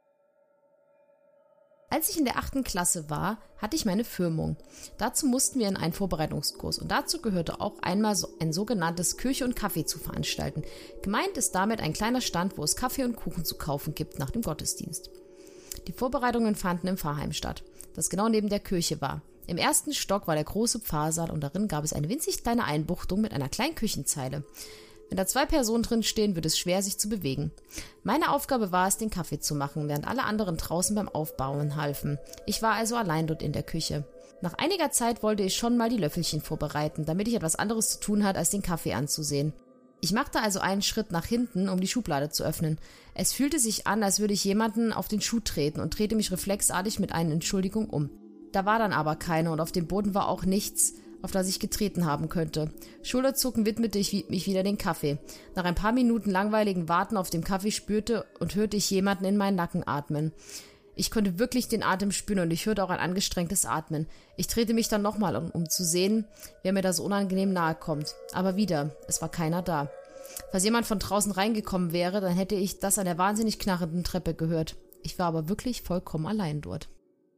Als ich in der achten Klasse war, hatte ich meine Firmung. Dazu mussten wir in einen Vorbereitungskurs und dazu gehörte auch einmal so ein sogenanntes Kirche und Kaffee zu veranstalten. Gemeint ist damit ein kleiner Stand, wo es Kaffee und Kuchen zu kaufen gibt nach dem Gottesdienst. Die Vorbereitungen fanden im Pfarrheim statt, das genau neben der Kirche war. Im ersten Stock war der große Pfarrsaal und darin gab es eine winzig kleine Einbuchtung mit einer kleinen Küchenzeile. Wenn da zwei Personen drin stehen, wird es schwer, sich zu bewegen. Meine Aufgabe war es, den Kaffee zu machen, während alle anderen draußen beim Aufbauen halfen. Ich war also allein dort in der Küche. Nach einiger Zeit wollte ich schon mal die Löffelchen vorbereiten, damit ich etwas anderes zu tun hatte, als den Kaffee anzusehen. Ich machte also einen Schritt nach hinten, um die Schublade zu öffnen. Es fühlte sich an, als würde ich jemanden auf den Schuh treten und drehte mich reflexartig mit einer Entschuldigung um. Da war dann aber keine und auf dem Boden war auch nichts, auf das ich getreten haben könnte. Schulterzucken widmete ich mich wieder den Kaffee. Nach ein paar Minuten langweiligen Warten auf dem Kaffee spürte und hörte ich jemanden in meinen Nacken atmen. Ich konnte wirklich den Atem spüren und ich hörte auch ein angestrengtes Atmen. Ich drehte mich dann nochmal um, um zu sehen, wer mir da so unangenehm nahe kommt. Aber wieder, es war keiner da. Falls jemand von draußen reingekommen wäre, dann hätte ich das an der wahnsinnig knarrenden Treppe gehört. Ich war aber wirklich vollkommen allein dort.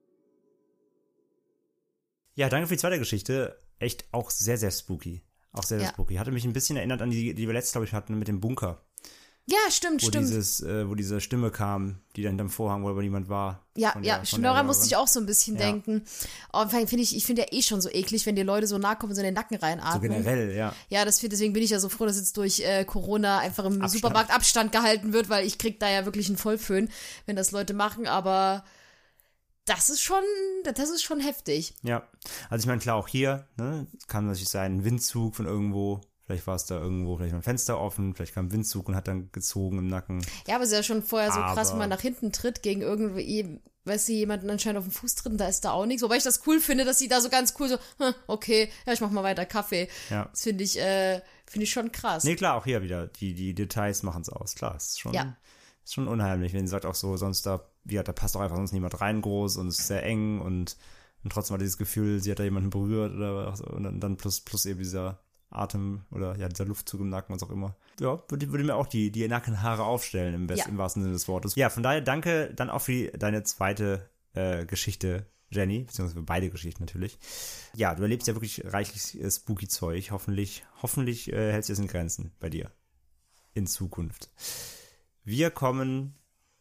Ja, danke für die zweite Geschichte. Echt auch sehr, sehr spooky. Auch sehr, sehr Ja. spooky. Hatte mich ein bisschen erinnert an die, die wir letztes, glaube ich, hatten mit dem Bunker. Ja, stimmt, Wo, stimmt. dieses, äh, wo diese Stimme kam, die dann hinterm Vorhang, wo aber niemand war. Ja, Von ja, der- von stimmt. der Daran musste ich Hörerin. auch so ein bisschen Ja. denken. Oh, finde ich, ich finde ja eh schon so eklig, wenn die Leute so nahe kommen und so in den Nacken So reinatmen. generell, ja. Ja, das, deswegen bin ich ja so froh, dass jetzt durch äh, Corona einfach im Abstand. Supermarkt Abstand gehalten wird, weil ich krieg da ja wirklich einen Vollföhn, wenn das Leute machen, aber das ist schon, das ist schon heftig. Ja, also ich meine, klar, auch hier, ne, kann natürlich sein, ein Windzug von irgendwo, Vielleicht war es da irgendwo, vielleicht ein Fenster offen, vielleicht kam ein Windzug und hat dann gezogen im Nacken. Ja, aber es ist ja schon vorher so aber krass, wenn man nach hinten tritt, gegen irgendwie, weißt du, jemanden anscheinend auf den Fuß tritt und da ist da auch nichts. Wobei ich das cool finde, dass sie da so ganz cool so, hm, okay, ja, ich mach mal weiter Kaffee. Ja. Das finde ich, äh, finde ich schon krass. Nee, klar, auch hier wieder, die, die Details machen es aus. Klar, ist schon, Ja. ist schon unheimlich, wenn sie sagt auch so, sonst da, ja, da passt auch einfach sonst niemand rein groß und es ist sehr eng und, und trotzdem hat dieses Gefühl, sie hat da jemanden berührt oder was, und dann, dann plus, plus eben dieser Atem oder ja, dieser Luftzug im Nacken, was auch immer. Ja, würde, würde mir auch die, die Nackenhaare aufstellen, im, best, Ja. im wahrsten Sinne des Wortes. Ja, von daher danke dann auch für die, deine zweite äh, Geschichte, Jenny, beziehungsweise beide Geschichten natürlich. Ja, du erlebst ja wirklich reichlich äh, spooky Zeug. Hoffentlich, hoffentlich äh, hältst du es in Grenzen bei dir in Zukunft. Wir kommen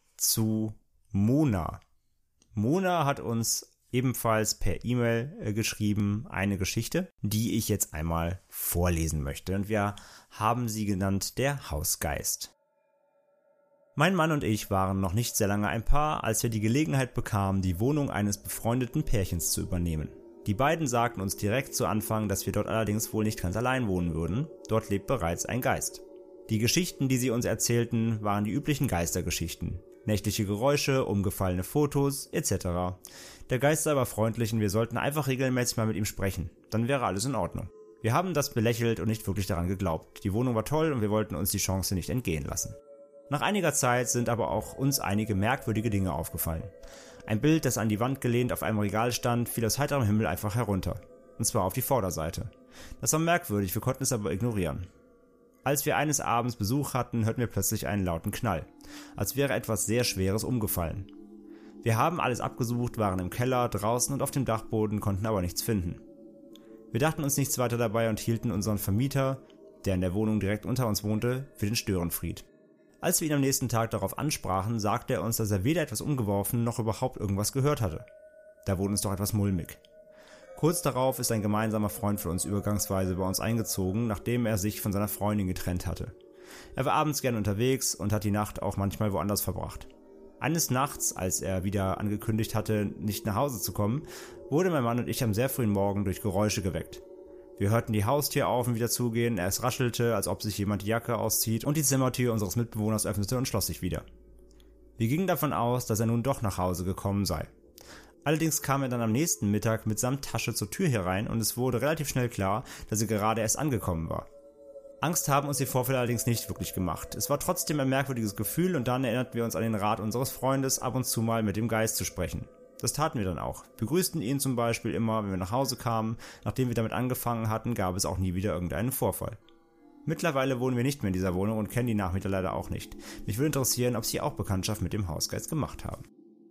zu Mona. Mona hat uns ebenfalls per E-Mail äh, geschrieben eine Geschichte, die ich jetzt einmal vorlesen möchte. Und wir haben sie genannt der Hausgeist. Mein Mann und ich waren noch nicht sehr lange ein Paar, als wir die Gelegenheit bekamen, die Wohnung eines befreundeten Pärchens zu übernehmen. Die beiden sagten uns direkt zu Anfang, dass wir dort allerdings wohl nicht ganz allein wohnen würden. Dort lebt bereits ein Geist. Die Geschichten, die sie uns erzählten, waren die üblichen Geistergeschichten. Nächtliche Geräusche, umgefallene Fotos, et cetera. Der Geist sei aber freundlich und wir sollten einfach regelmäßig mal mit ihm sprechen. Dann wäre alles in Ordnung. Wir haben das belächelt und nicht wirklich daran geglaubt. Die Wohnung war toll und wir wollten uns die Chance nicht entgehen lassen. Nach einiger Zeit sind aber auch uns einige merkwürdige Dinge aufgefallen. Ein Bild, das an die Wand gelehnt auf einem Regal stand, fiel aus heiterem Himmel einfach herunter. Und zwar auf die Vorderseite. Das war merkwürdig, wir konnten es aber ignorieren. Als wir eines Abends Besuch hatten, hörten wir plötzlich einen lauten Knall, als wäre etwas sehr Schweres umgefallen. Wir haben alles abgesucht, waren im Keller, draußen und auf dem Dachboden, konnten aber nichts finden. Wir dachten uns nichts weiter dabei und hielten unseren Vermieter, der in der Wohnung direkt unter uns wohnte, für den Störenfried. Als wir ihn am nächsten Tag darauf ansprachen, sagte er uns, dass er weder etwas umgeworfen noch überhaupt irgendwas gehört hatte. Da wurde uns doch etwas mulmig. Kurz darauf ist ein gemeinsamer Freund von uns übergangsweise bei uns eingezogen, nachdem er sich von seiner Freundin getrennt hatte. Er war abends gern unterwegs und hat die Nacht auch manchmal woanders verbracht. Eines Nachts, als er wieder angekündigt hatte, nicht nach Hause zu kommen, wurde mein Mann und ich am sehr frühen Morgen durch Geräusche geweckt. Wir hörten die Haustür auf und wieder zugehen, es raschelte, als ob sich jemand die Jacke auszieht und die Zimmertür unseres Mitbewohners öffnete und schloss sich wieder. Wir gingen davon aus, dass er nun doch nach Hause gekommen sei. Allerdings kam er dann am nächsten Mittag mitsamt Tasche zur Tür herein und es wurde relativ schnell klar, dass er gerade erst angekommen war. Angst haben uns die Vorfälle allerdings nicht wirklich gemacht. Es war trotzdem ein merkwürdiges Gefühl und dann erinnerten wir uns an den Rat unseres Freundes, ab und zu mal mit dem Geist zu sprechen. Das taten wir dann auch. Wir grüßten ihn zum Beispiel immer, wenn wir nach Hause kamen. Nachdem wir damit angefangen hatten, gab es auch nie wieder irgendeinen Vorfall. Mittlerweile wohnen wir nicht mehr in dieser Wohnung und kennen die Nachmieter leider auch nicht. Mich würde interessieren, ob sie auch Bekanntschaft mit dem Hausgeist gemacht haben.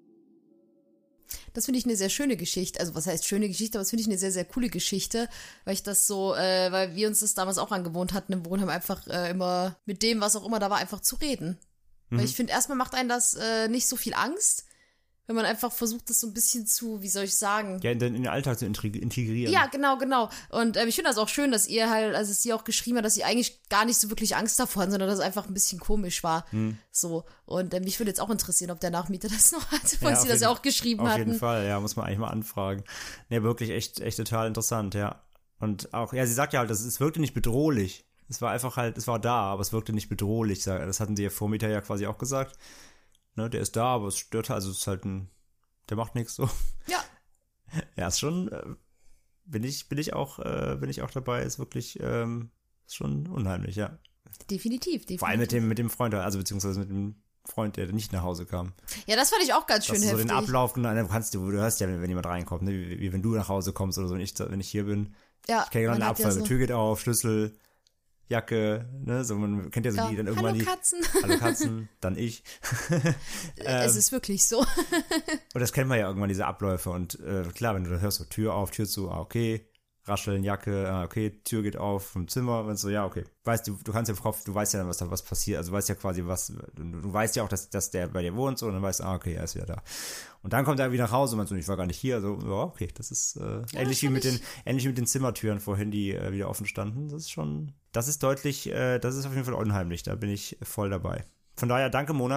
Das finde ich eine sehr schöne Geschichte. Also was heißt schöne Geschichte, aber das finde ich eine sehr, sehr coole Geschichte, weil ich das so, äh, weil wir uns das damals auch angewohnt hatten im Wohnheim, einfach äh, immer mit dem, was auch immer da war, einfach zu reden. Mhm. Weil ich finde, erstmal macht einen das äh, nicht so viel Angst, wenn man einfach versucht, das so ein bisschen zu, wie soll ich sagen? Ja, in den, in den Alltag zu integrieren. Ja, genau, genau. Und äh, ich finde das auch schön, dass ihr halt, also sie auch geschrieben hat, dass sie eigentlich gar nicht so wirklich Angst davor hatten, sondern dass es einfach ein bisschen komisch war. Hm. So. Und äh, mich würde jetzt auch interessieren, ob der Nachmieter das noch hat, weil ja, sie das jeden, ja auch geschrieben auf hatten. Auf jeden Fall, ja, muss man eigentlich mal anfragen. Ne, wirklich echt, echt total interessant, ja. Und auch, ja, sie sagt ja halt, das, es wirkte nicht bedrohlich. Es war einfach halt, es war da, aber es wirkte nicht bedrohlich. Das hatten sie ja Vormieter ja quasi auch gesagt. Ne, der ist da, aber es stört halt, also es ist halt ein der macht nichts so. Ja. Ja, ist schon, äh, bin ich, bin ich auch, äh, bin ich auch dabei, ist wirklich, ähm, ist schon unheimlich, ja. Definitiv, definitiv. Vor allem mit dem, mit dem Freund, also beziehungsweise mit dem Freund, der nicht nach Hause kam. Ja, das fand ich auch ganz schön Dass heftig. So den Ablauf, du kannst, du, du hörst ja, wenn, wenn jemand reinkommt, ne, wie, wie wenn du nach Hause kommst oder so, wenn ich, wenn ich hier bin. Ja. Ich kenne gerade einen Abfall, ja so. Die Tür geht auf, Schlüssel, Jacke, ne, so man kennt ja so ja. die dann irgendwann Hallo die Katzen. Hallo Katzen, dann ich. ähm, es ist wirklich so. Und das kennt man ja irgendwann, diese Abläufe und äh, klar, wenn du da hörst, so Tür auf, Tür zu, ah, okay, rascheln, Jacke, ah, okay, Tür geht auf vom Zimmer und so, ja, okay. Weißt du, du kannst ja im Kopf, du weißt ja dann, was da was passiert, also du weißt ja quasi, was, du, du weißt ja auch, dass, dass der bei dir wohnt so und dann weißt du, ah, okay, er ist wieder da. Und dann kommt er wieder nach Hause und man so, ich war gar nicht hier, also, ja, okay, das ist äh, ja, ähnlich, das wie mit den, ähnlich wie mit den Zimmertüren vorhin, die äh, wieder offen standen, das ist schon, das ist deutlich, äh, das ist auf jeden Fall unheimlich, da bin ich voll dabei. Von daher, danke Mona.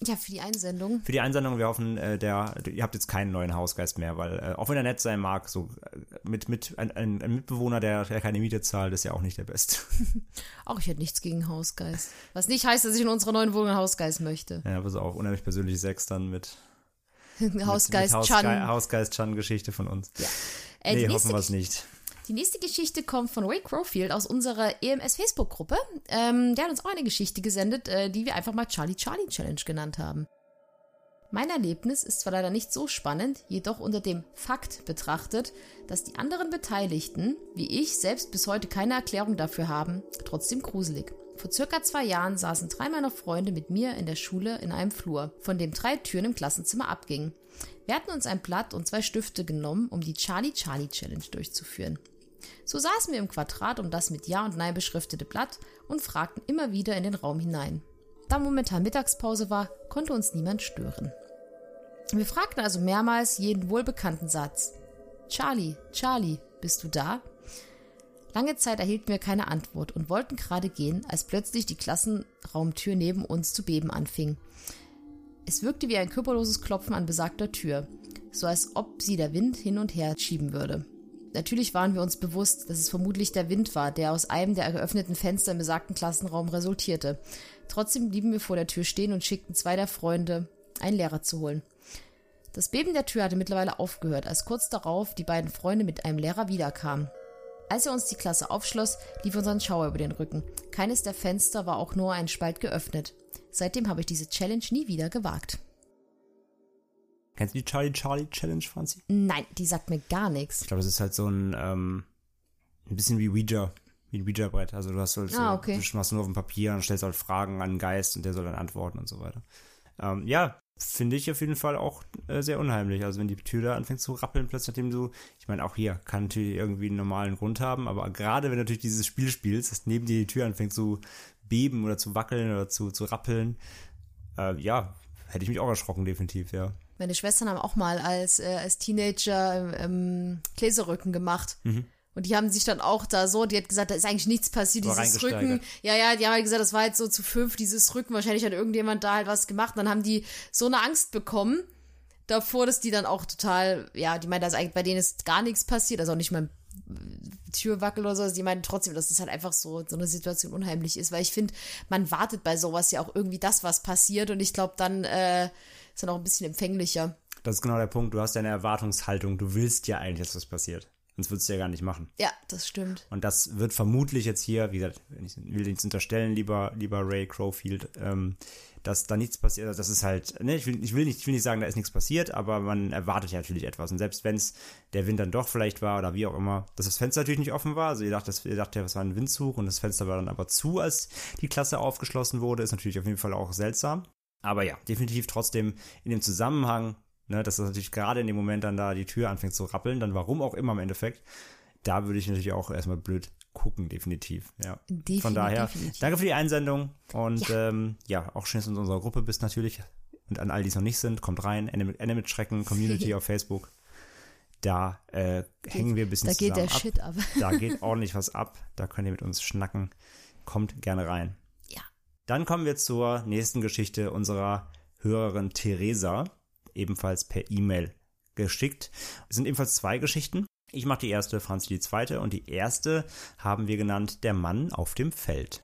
Ja, für die Einsendung. Für die Einsendung, wir hoffen, äh, der, ihr habt jetzt keinen neuen Hausgeist mehr, weil äh, auch wenn er nett sein mag, so äh, mit, mit ein, ein, ein Mitbewohner, der, der keine Miete zahlt, ist ja auch nicht der Beste. Auch ich hätte nichts gegen Hausgeist. Was nicht heißt, dass ich in unserer neuen Wohnung einen Hausgeist möchte. Ja, aber so auch unheimlich persönlich Sex dann mit Hausgeist mit, mit Chan. Hausge- Hausgeist-Chan-Geschichte von uns. Ja. Äh, nee, die hoffen wir es nächste- nicht. Die nächste Geschichte kommt von Ray Crowfield aus unserer E M S-Facebook-Gruppe. Ähm, der hat uns auch eine Geschichte gesendet, äh, die wir einfach mal Charlie Charlie Challenge genannt haben. Mein Erlebnis ist zwar leider nicht so spannend, jedoch unter dem Fakt betrachtet, dass die anderen Beteiligten, wie ich, selbst bis heute keine Erklärung dafür haben, trotzdem gruselig. Vor circa zwei Jahren saßen drei meiner Freunde mit mir in der Schule in einem Flur, von dem drei Türen im Klassenzimmer abgingen. Wir hatten uns ein Blatt und zwei Stifte genommen, um die Charlie Charlie Challenge durchzuführen. So saßen wir im Quadrat um das mit Ja und Nein beschriftete Blatt und fragten immer wieder in den Raum hinein. Da momentan Mittagspause war, konnte uns niemand stören. Wir fragten also mehrmals jeden wohlbekannten Satz. Charlie, Charlie, bist du da? Lange Zeit erhielten wir keine Antwort und wollten gerade gehen, als plötzlich die Klassenraumtür neben uns zu beben anfing. Es wirkte wie ein körperloses Klopfen an besagter Tür, so als ob sie der Wind hin und her schieben würde. Natürlich waren wir uns bewusst, dass es vermutlich der Wind war, der aus einem der geöffneten Fenster im besagten Klassenraum resultierte. Trotzdem blieben wir vor der Tür stehen und schickten zwei der Freunde, einen Lehrer zu holen. Das Beben der Tür hatte mittlerweile aufgehört, als kurz darauf die beiden Freunde mit einem Lehrer wiederkamen. Als er uns die Klasse aufschloss, lief uns ein Schauer über den Rücken. Keines der Fenster war auch nur ein Spalt geöffnet. Seitdem habe ich diese Challenge nie wieder gewagt. Kennst du die Charlie Charlie Challenge, Franzi? Nein, die sagt mir gar nichts. Ich glaube, das ist halt so ein, ähm, ein bisschen wie Ouija, wie ein Ouija-Brett. Also du hast halt so, Ah, okay. du machst nur auf dem Papier und stellst halt Fragen an den Geist und der soll dann antworten und so weiter. Ähm, ja, finde ich auf jeden Fall auch äh, sehr unheimlich. Also wenn die Tür da anfängt zu rappeln, plötzlich nachdem du, ich meine auch hier, kann natürlich irgendwie einen normalen Grund haben, aber gerade wenn du natürlich dieses Spiel spielst, dass neben dir die Tür anfängt zu beben oder zu wackeln oder zu, zu rappeln, äh, ja, hätte ich mich auch erschrocken, definitiv, ja. Meine Schwestern haben auch mal als, äh, als Teenager ähm, Gläserrücken gemacht. Mhm. Und die haben sich dann auch da so, die hat gesagt, da ist eigentlich nichts passiert, So dieses Rücken. reingesteigert. Ja, ja, die haben halt gesagt, das war halt so zu fünf, dieses Rücken. Wahrscheinlich hat irgendjemand da halt was gemacht. Und dann haben die so eine Angst bekommen davor, dass die dann auch total, ja, die meinen, dass eigentlich bei denen ist gar nichts passiert, also auch nicht mal Türwackel oder so. Also die meinen trotzdem, dass das halt einfach so, so eine Situation unheimlich ist. Weil ich finde, man wartet bei sowas ja auch irgendwie das, was passiert. Und ich glaube, dann äh, ist dann auch ein bisschen empfänglicher. Das ist genau der Punkt. Du hast ja eine Erwartungshaltung. Du willst ja eigentlich, dass was passiert. Sonst würdest du ja gar nicht machen. Ja, das stimmt. Und das wird vermutlich jetzt hier, wie gesagt, ich will nichts unterstellen, lieber, lieber Ray Crowfield, ähm, dass da nichts passiert. Also das ist halt, ne, ich will, ich will nicht, ich will nicht sagen, da ist nichts passiert, aber man erwartet ja natürlich etwas. Und selbst wenn es der Wind dann doch vielleicht war oder wie auch immer, dass das Fenster natürlich nicht offen war. Also ihr dachtet, ihr dachtet, das war ein Windzug und das Fenster war dann aber zu, als die Klasse aufgeschlossen wurde, ist natürlich auf jeden Fall auch seltsam. Aber ja, definitiv trotzdem in dem Zusammenhang, ne, dass das natürlich gerade in dem Moment dann da die Tür anfängt zu rappeln, dann warum auch immer im Endeffekt, da würde ich natürlich auch erstmal blöd gucken, definitiv. Ja. Definitiv, Von daher, definitiv. danke für die Einsendung und Ja. Ähm, ja, auch schön, dass du in unserer Gruppe bist natürlich. Und an all die es noch nicht sind, kommt rein, Ende mit, Ende mit Schrecken, Community auf Facebook. Da äh, hängen wir ein bisschen Da geht zusammen der ab. Shit ab. Da geht ordentlich was ab. Da könnt ihr mit uns schnacken. Kommt gerne rein. Ja. Dann kommen wir zur nächsten Geschichte unserer Hörerin Theresa, ebenfalls per E-Mail geschickt. Es sind ebenfalls zwei Geschichten. Ich mache die erste, Franzi die zweite. Und die erste haben wir genannt Der Mann auf dem Feld.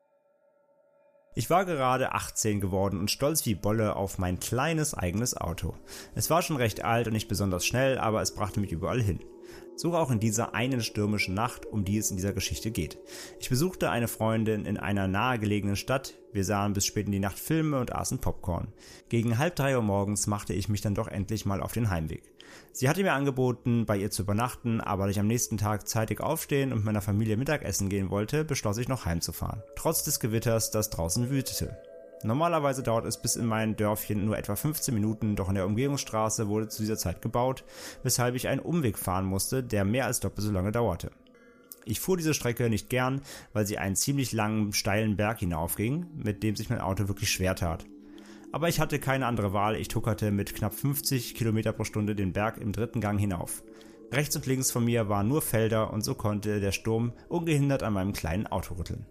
Ich war gerade achtzehn geworden und stolz wie Bolle auf mein kleines eigenes Auto. Es war schon recht alt und nicht besonders schnell, aber es brachte mich überall hin. So auch in dieser einen stürmischen Nacht, um die es in dieser Geschichte geht. Ich besuchte eine Freundin in einer nahegelegenen Stadt. Wir sahen bis spät in die Nacht Filme und aßen Popcorn. Gegen halb drei Uhr morgens machte ich mich dann doch endlich mal auf den Heimweg. Sie hatte mir angeboten, bei ihr zu übernachten, aber da ich am nächsten Tag zeitig aufstehen und mit meiner Familie Mittagessen gehen wollte, beschloss ich noch heimzufahren. Trotz des Gewitters, das draußen wütete. Normalerweise dauert es bis in mein Dörfchen nur etwa fünfzehn Minuten, doch in der Umgehungsstraße wurde zu dieser Zeit gebaut, weshalb ich einen Umweg fahren musste, der mehr als doppelt so lange dauerte. Ich fuhr diese Strecke nicht gern, weil sie einen ziemlich langen, steilen Berg hinaufging, mit dem sich mein Auto wirklich schwer tat. Aber ich hatte keine andere Wahl, ich tuckerte mit knapp fünfzig Kilometer pro Stunde den Berg im dritten Gang hinauf. Rechts und links von mir waren nur Felder und so konnte der Sturm ungehindert an meinem kleinen Auto rütteln.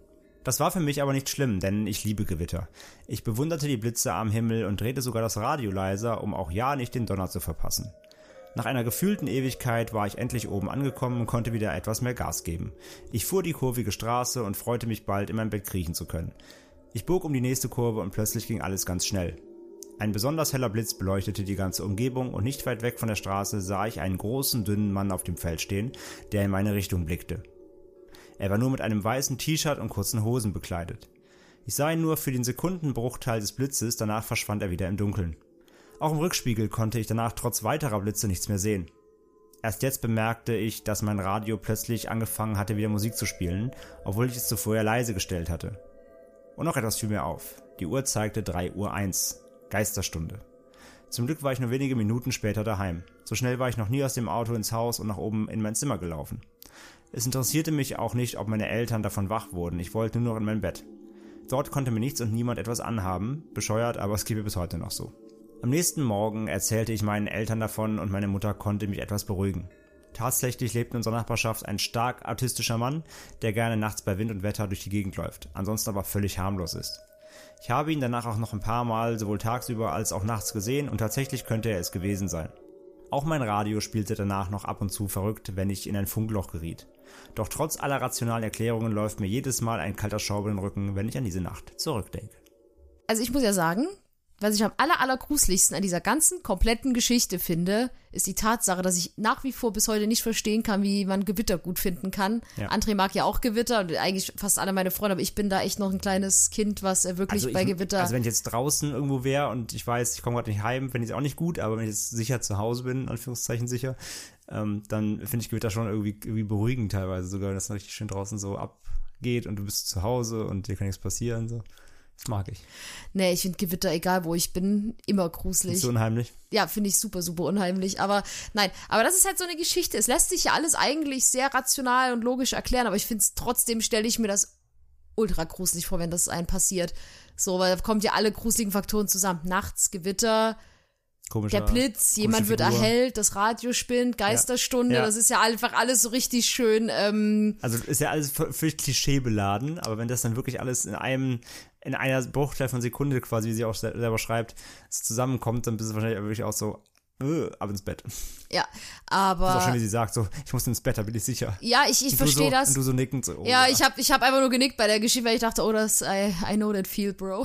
Das war für mich aber nicht schlimm, denn ich liebe Gewitter. Ich bewunderte die Blitze am Himmel und drehte sogar das Radio leiser, um auch ja nicht den Donner zu verpassen. Nach einer gefühlten Ewigkeit war ich endlich oben angekommen und konnte wieder etwas mehr Gas geben. Ich fuhr die kurvige Straße und freute mich bald, in mein Bett kriechen zu können. Ich bog um die nächste Kurve und plötzlich ging alles ganz schnell. Ein besonders heller Blitz beleuchtete die ganze Umgebung und nicht weit weg von der Straße sah ich einen großen, dünnen Mann auf dem Feld stehen, der in meine Richtung blickte. Er war nur mit einem weißen T-Shirt und kurzen Hosen bekleidet. Ich sah ihn nur für den Sekundenbruchteil des Blitzes, danach verschwand er wieder im Dunkeln. Auch im Rückspiegel konnte ich danach trotz weiterer Blitze nichts mehr sehen. Erst jetzt bemerkte ich, dass mein Radio plötzlich angefangen hatte, wieder Musik zu spielen, obwohl ich es zuvor ja leise gestellt hatte. Und noch etwas fiel mir auf. Die Uhr zeigte drei Uhr eins. Geisterstunde. Zum Glück war ich nur wenige Minuten später daheim. So schnell war ich noch nie aus dem Auto ins Haus und nach oben in mein Zimmer gelaufen. Es interessierte mich auch nicht, ob meine Eltern davon wach wurden. Ich wollte nur noch in mein Bett. Dort konnte mir nichts und niemand etwas anhaben. Bescheuert, aber es geht bis heute noch so. Am nächsten Morgen erzählte ich meinen Eltern davon und meine Mutter konnte mich etwas beruhigen. Tatsächlich lebt in unserer Nachbarschaft ein stark autistischer Mann, der gerne nachts bei Wind und Wetter durch die Gegend läuft, ansonsten aber völlig harmlos ist. Ich habe ihn danach auch noch ein paar Mal sowohl tagsüber als auch nachts gesehen und tatsächlich könnte er es gewesen sein. Auch mein Radio spielte danach noch ab und zu verrückt, wenn ich in ein Funkloch geriet. Doch trotz aller rationalen Erklärungen läuft mir jedes Mal ein kalter Schauer über den Rücken, wenn ich an diese Nacht zurückdenke. Also ich muss ja sagen, was ich am aller, aller gruseligsten an dieser ganzen kompletten Geschichte finde, ist die Tatsache, dass ich nach wie vor bis heute nicht verstehen kann, wie man Gewitter gut finden kann. Ja. André mag ja auch Gewitter und eigentlich fast alle meine Freunde, aber ich bin da echt noch ein kleines Kind, was wirklich also bei ich, Gewitter... Also wenn ich jetzt draußen irgendwo wäre und ich weiß, ich komme gerade nicht heim, finde ich es auch nicht gut, aber wenn ich jetzt sicher zu Hause bin, in Anführungszeichen sicher, ähm, dann finde ich Gewitter schon irgendwie, irgendwie beruhigend teilweise sogar, dass es richtig schön draußen so abgeht und du bist zu Hause und dir kann nichts passieren, so. Das mag ich. Nee, ich finde Gewitter, egal wo ich bin, immer gruselig. Ist so unheimlich? Ja, finde ich super, super unheimlich. Aber nein, aber das ist halt so eine Geschichte. Es lässt sich ja alles eigentlich sehr rational und logisch erklären, aber ich finde es trotzdem, stelle ich mir das ultra gruselig vor, wenn das einem passiert. So, weil da kommt ja alle gruseligen Faktoren zusammen. Nachts, Gewitter, Komischer, der Blitz, jemand wird Figur. erhellt, das Radio spinnt, Geisterstunde, ja. Ja. Das ist ja einfach alles so richtig schön. Ähm, also ist ja alles völlig klischeebeladen, aber wenn das dann wirklich alles in einem, in einer Bruchteil von Sekunde quasi, wie sie auch selber schreibt, zusammenkommt, dann bist du wahrscheinlich wirklich auch so, äh, ab ins Bett. Ja, aber... Das ist auch schön, wie sie sagt, so, ich muss ins Bett, da bin ich sicher. Ja, ich, ich verstehe so, das. Und du so nickend so. Oh, ja, ja, ich habe ich hab einfach nur genickt bei der Geschichte, weil ich dachte, oh, das, I, I know that feel, bro.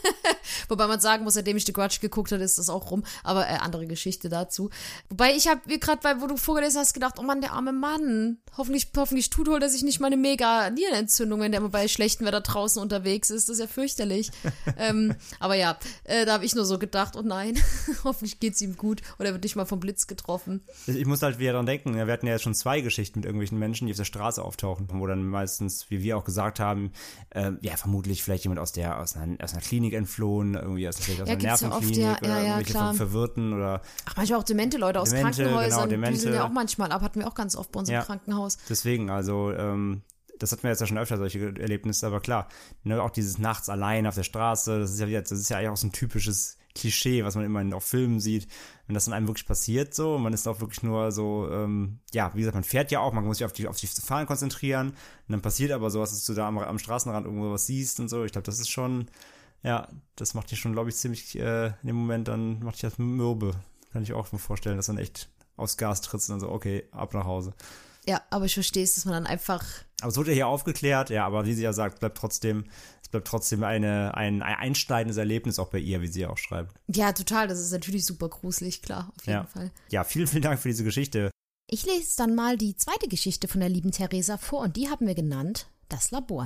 Wobei man sagen muss, seitdem ich The Grudge geguckt habe, ist das auch rum. Aber äh, andere Geschichte dazu. Wobei ich habe, wie gerade, wo du vorgelesen hast, gedacht, oh Mann, der arme Mann. Hoffentlich, hoffentlich tut holt er sich nicht mal eine mega Nierenentzündung, wenn der immer bei schlechtem Wetter draußen unterwegs ist. Das ist ja fürchterlich. ähm, aber ja, äh, da habe ich nur so gedacht, oh nein, hoffentlich geht's ihm gut. Oder er wird nicht mal vom Blitz getroffen. Ich muss halt wieder dran denken, wir hatten ja jetzt schon zwei Geschichten mit irgendwelchen Menschen, die auf der Straße auftauchen, wo dann meistens, wie wir auch gesagt haben, äh, ja, vermutlich vielleicht jemand aus der aus einer, aus einer Klinik entflohen, irgendwie aus, vielleicht aus ja, einer Nervenklinik ja, oder ja, ja, irgendwelche klar. Verwirrten oder... Ach, manchmal auch demente Leute aus Demente, Krankenhäusern, genau, Demente. Die sind ja auch manchmal ab, hatten wir auch ganz oft bei unserem ja, Krankenhaus. Deswegen, also, ähm, das hatten wir jetzt ja schon öfter, solche Erlebnisse, aber klar, ne, auch dieses nachts allein auf der Straße, das ist ja das ist ja eigentlich auch so ein typisches Klischee, was man immer in auch Filmen sieht, wenn das dann einem wirklich passiert so, man ist auch wirklich nur so, ähm, ja, wie gesagt, man fährt ja auch, man muss sich auf die, auf die Fahren konzentrieren und dann passiert aber sowas, dass du da am, am Straßenrand irgendwo was siehst und so, ich glaube, das ist schon, ja, das macht dich schon, glaube ich, ziemlich, äh, in dem Moment dann macht dich das mürbe, kann ich auch mir vorstellen, dass dann echt aufs Gas trittst und dann so, okay, ab nach Hause. Ja, aber ich verstehe es, dass man dann einfach... Aber es wurde ja hier aufgeklärt, ja, aber wie sie ja sagt, bleibt trotzdem, es bleibt trotzdem eine, ein, ein einschneidendes Erlebnis auch bei ihr, wie sie ja auch schreibt. Ja, total, das ist natürlich super gruselig, klar, auf jeden ja. Fall. Ja, vielen, vielen Dank für diese Geschichte. Ich lese dann mal die zweite Geschichte von der lieben Theresa vor und die haben wir genannt, das Labor.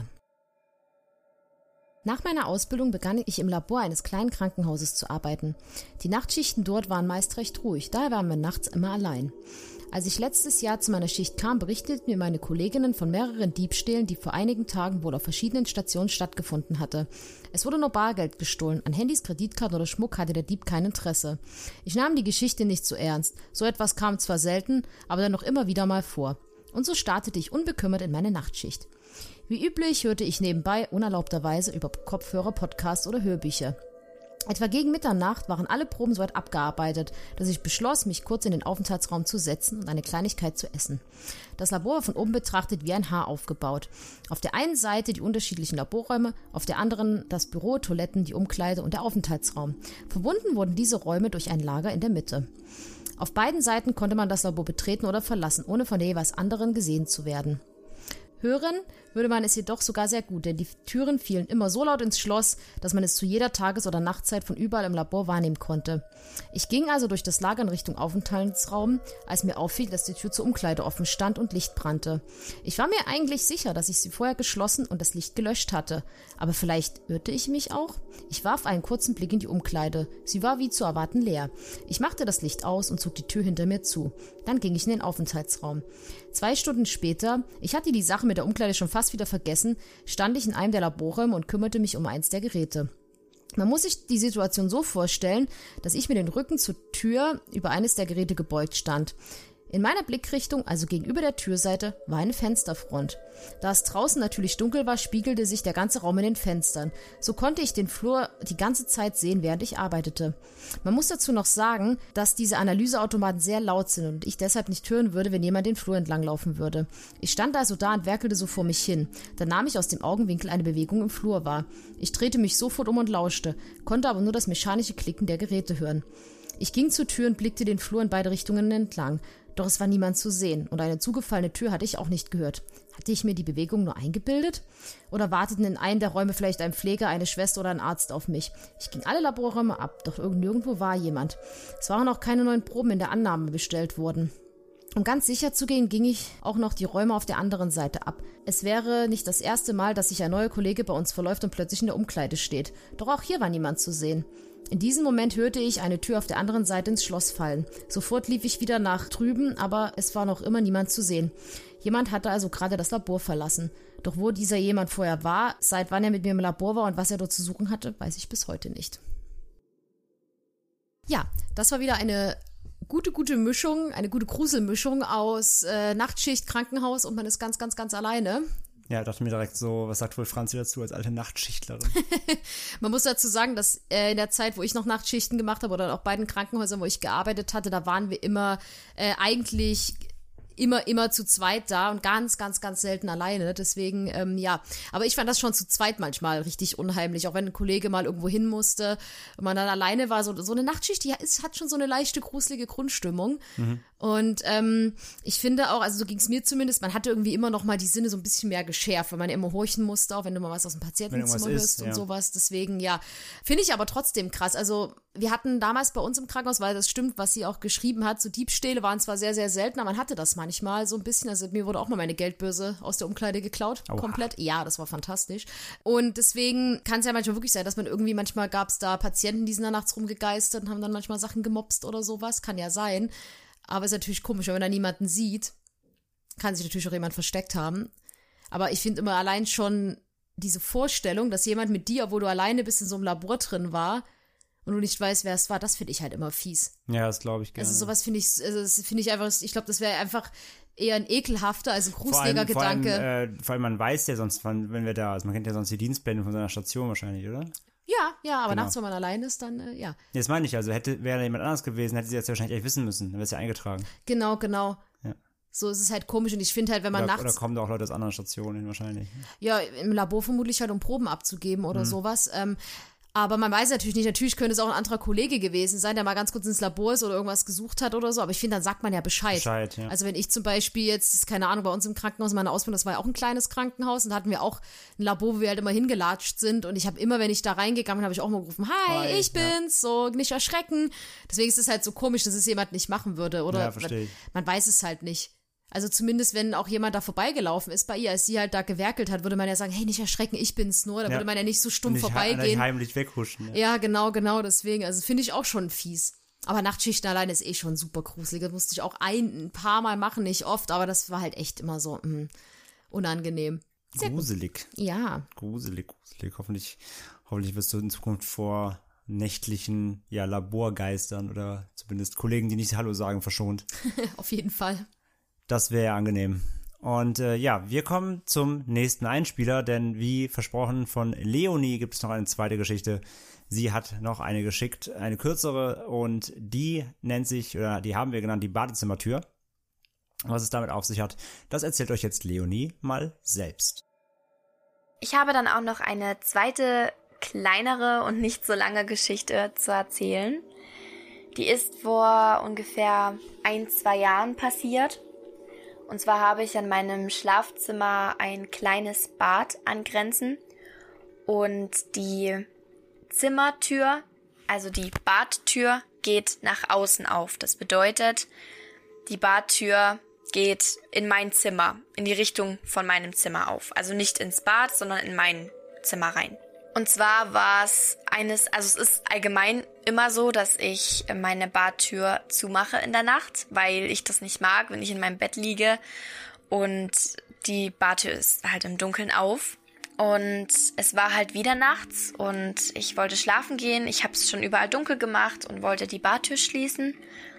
Nach meiner Ausbildung begann ich im Labor eines kleinen Krankenhauses zu arbeiten. Die Nachtschichten dort waren meist recht ruhig, daher waren wir nachts immer allein. Als ich letztes Jahr zu meiner Schicht kam, berichteten mir meine Kolleginnen von mehreren Diebstählen, die vor einigen Tagen wohl auf verschiedenen Stationen stattgefunden hatte. Es wurde nur Bargeld gestohlen, an Handys, Kreditkarten oder Schmuck hatte der Dieb kein Interesse. Ich nahm die Geschichte nicht so ernst, so etwas kam zwar selten, aber dann noch immer wieder mal vor. Und so startete ich unbekümmert in meine Nachtschicht. Wie üblich hörte ich nebenbei unerlaubterweise über Kopfhörer, Podcasts oder Hörbücher. Etwa gegen Mitternacht waren alle Proben soweit abgearbeitet, dass ich beschloss, mich kurz in den Aufenthaltsraum zu setzen und eine Kleinigkeit zu essen. Das Labor war von oben betrachtet wie ein Haar aufgebaut. Auf der einen Seite die unterschiedlichen Laborräume, auf der anderen das Büro, Toiletten, die Umkleide und der Aufenthaltsraum. Verbunden wurden diese Räume durch ein Lager in der Mitte. Auf beiden Seiten konnte man das Labor betreten oder verlassen, ohne von der jeweils anderen gesehen zu werden. Hören würde man es jedoch sogar sehr gut, denn die Türen fielen immer so laut ins Schloss, dass man es zu jeder Tages- oder Nachtzeit von überall im Labor wahrnehmen konnte. Ich ging also durch das Lager in Richtung Aufenthaltsraum, als mir auffiel, dass die Tür zur Umkleide offen stand und Licht brannte. Ich war mir eigentlich sicher, dass ich sie vorher geschlossen und das Licht gelöscht hatte. Aber vielleicht irrte ich mich auch? Ich warf einen kurzen Blick in die Umkleide. Sie war wie zu erwarten leer. Ich machte das Licht aus und zog die Tür hinter mir zu. Dann ging ich in den Aufenthaltsraum. Zwei Stunden später, ich hatte die Sache mit der Umkleide schon fast wieder vergessen, stand ich in einem der Laborräume und kümmerte mich um eins der Geräte. Man muss sich die Situation so vorstellen, dass ich mit dem Rücken zur Tür über eines der Geräte gebeugt stand. In meiner Blickrichtung, also gegenüber der Türseite, war eine Fensterfront. Da es draußen natürlich dunkel war, spiegelte sich der ganze Raum in den Fenstern. So konnte ich den Flur die ganze Zeit sehen, während ich arbeitete. Man muss dazu noch sagen, dass diese Analyseautomaten sehr laut sind und ich deshalb nicht hören würde, wenn jemand den Flur entlang laufen würde. Ich stand also da und werkelte so vor mich hin. Dann nahm ich aus dem Augenwinkel eine Bewegung im Flur wahr. Ich drehte mich sofort um und lauschte, konnte aber nur das mechanische Klicken der Geräte hören. Ich ging zur Tür und blickte den Flur in beide Richtungen entlang. Doch es war niemand zu sehen und eine zugefallene Tür hatte ich auch nicht gehört. Hatte ich mir die Bewegung nur eingebildet? Oder warteten in einem der Räume vielleicht ein Pfleger, eine Schwester oder ein Arzt auf mich? Ich ging alle Laborräume ab, doch nirgendwo war jemand. Es waren auch keine neuen Proben in der Annahme bestellt worden. Um ganz sicher zu gehen, ging ich auch noch die Räume auf der anderen Seite ab. Es wäre nicht das erste Mal, dass sich ein neuer Kollege bei uns verläuft und plötzlich in der Umkleide steht. Doch auch hier war niemand zu sehen. In diesem Moment hörte ich eine Tür auf der anderen Seite ins Schloss fallen. Sofort lief ich wieder nach drüben, aber es war noch immer niemand zu sehen. Jemand hatte also gerade das Labor verlassen. Doch wo dieser jemand vorher war, seit wann er mit mir im Labor war und was er dort zu suchen hatte, weiß ich bis heute nicht. Ja, das war wieder eine gute, gute Mischung, eine gute Gruselmischung aus äh, Nachtschicht, Krankenhaus und man ist ganz, ganz, ganz alleine. Ja, dachte mir direkt so, was sagt wohl Franzi dazu als alte Nachtschichtlerin? Man muss dazu sagen, dass äh, in der Zeit, wo ich noch Nachtschichten gemacht habe oder auch bei den Krankenhäusern, wo ich gearbeitet hatte, da waren wir immer äh, eigentlich immer, immer zu zweit da und ganz, ganz, ganz selten alleine. Deswegen, ähm, ja. Aber ich fand das schon zu zweit manchmal richtig unheimlich, auch wenn ein Kollege mal irgendwo hin musste und man dann alleine war. So, so eine Nachtschicht, die ist, hat schon so eine leichte, gruselige Grundstimmung. Mhm. Und ähm, ich finde auch, also so ging es mir zumindest, man hatte irgendwie immer noch mal die Sinne so ein bisschen mehr geschärft, weil man immer horchen musste, auch wenn du mal was aus dem Patientenzimmer hörst ist, und ja. sowas. Deswegen, ja, finde ich aber trotzdem krass. Also wir hatten damals bei uns im Krankenhaus, weil das stimmt, was sie auch geschrieben hat, so Diebstähle waren zwar sehr, sehr selten, aber man hatte das manchmal so ein bisschen. Also mir wurde auch mal meine Geldbörse aus der Umkleide geklaut, Oha. komplett. Ja, das war fantastisch. Und deswegen kann es ja manchmal wirklich sein, dass man irgendwie, manchmal gab es da Patienten, die sind da nachts rumgegeistert und haben dann manchmal Sachen gemopst oder sowas. Kann ja sein. Aber ist natürlich komisch, wenn man da niemanden sieht, kann sich natürlich auch jemand versteckt haben. Aber ich finde immer allein schon diese Vorstellung, dass jemand mit dir, obwohl du alleine bist, in so einem Labor drin war und du nicht weißt, wer es war, das finde ich halt immer fies. Ja, das glaube ich gerne. Also sowas finde ich, also das finde ich einfach, ich glaube, das wäre einfach eher ein ekelhafter als ein gruseliger Gedanke. Vor allem, äh, vor allem, man weiß ja sonst, wann, wenn wir da, also man kennt ja sonst die Dienstpläne von so einer Station wahrscheinlich, oder? Ja, ja, aber genau. nachts, wenn man allein ist, dann, äh, ja. Das meine ich, also hätte, wäre jemand anders gewesen, hätte sie das ja wahrscheinlich echt wissen müssen, dann wäre es ja eingetragen. Genau, genau. Ja. So ist es halt komisch und ich finde halt, wenn man oder, nachts... Oder kommen da auch Leute aus anderen Stationen hin wahrscheinlich. Ja, im Labor vermutlich halt, um Proben abzugeben oder mhm. sowas. Ähm, aber man weiß natürlich nicht, natürlich könnte es auch ein anderer Kollege gewesen sein, der mal ganz kurz ins Labor ist oder irgendwas gesucht hat oder so, aber ich finde, dann sagt man ja Bescheid. Bescheid, ja. Also wenn ich zum Beispiel jetzt, keine Ahnung, bei uns im Krankenhaus, meine Ausbildung, das war ja auch ein kleines Krankenhaus und da hatten wir auch ein Labor, wo wir halt immer hingelatscht sind und ich habe immer, wenn ich da reingegangen bin, habe ich auch mal gerufen, hi, Hi ich bin's, ja. so, nicht erschrecken. Deswegen ist es halt so komisch, dass es jemand nicht machen würde, oder? Ja, verstehe ich. Man, man weiß es halt nicht. Also zumindest, wenn auch jemand da vorbeigelaufen ist bei ihr, als sie halt da gewerkelt hat, würde man ja sagen, hey, nicht erschrecken, ich bin's nur. Da ja. würde man ja nicht so stumm nicht vorbeigehen. Nicht heimlich weghuschen. Ja. ja, genau, genau, deswegen. Also finde ich auch schon fies. Aber Nachtschichten alleine ist eh schon super gruselig. Das musste ich auch ein, ein paar Mal machen, nicht oft, aber das war halt echt immer so mh, unangenehm. Sehr gruselig. Gut. Ja. Gruselig, gruselig. Hoffentlich, hoffentlich wirst du in Zukunft vor nächtlichen ja, Laborgeistern oder zumindest Kollegen, die nicht Hallo sagen, verschont. Auf jeden Fall. Das wäre angenehm. Und äh, ja, wir kommen zum nächsten Einspieler, denn wie versprochen von Leonie gibt es noch eine zweite Geschichte, sie hat noch eine geschickt, eine kürzere und die nennt sich, oder die haben wir genannt, die Badezimmertür. Was es damit auf sich hat, das erzählt euch jetzt Leonie mal selbst. Ich habe dann auch noch eine zweite, kleinere und nicht so lange Geschichte zu erzählen. Die ist vor ungefähr ein, zwei Jahren passiert. Und zwar habe ich an meinem Schlafzimmer ein kleines Bad angrenzend und die Zimmertür, also die Badtür, geht nach außen auf. Das bedeutet, die Badtür geht in mein Zimmer, in die Richtung von meinem Zimmer auf. Also nicht ins Bad, sondern in mein Zimmer rein. Und zwar war es eines, also es ist allgemein immer so, dass ich meine Badtür zumache in der Nacht, weil ich das nicht mag, wenn ich in meinem Bett liege und die Badtür ist halt im Dunkeln auf. Und es war halt wieder nachts und ich wollte schlafen gehen. Ich habe es schon überall dunkel gemacht und wollte die Badtür schließen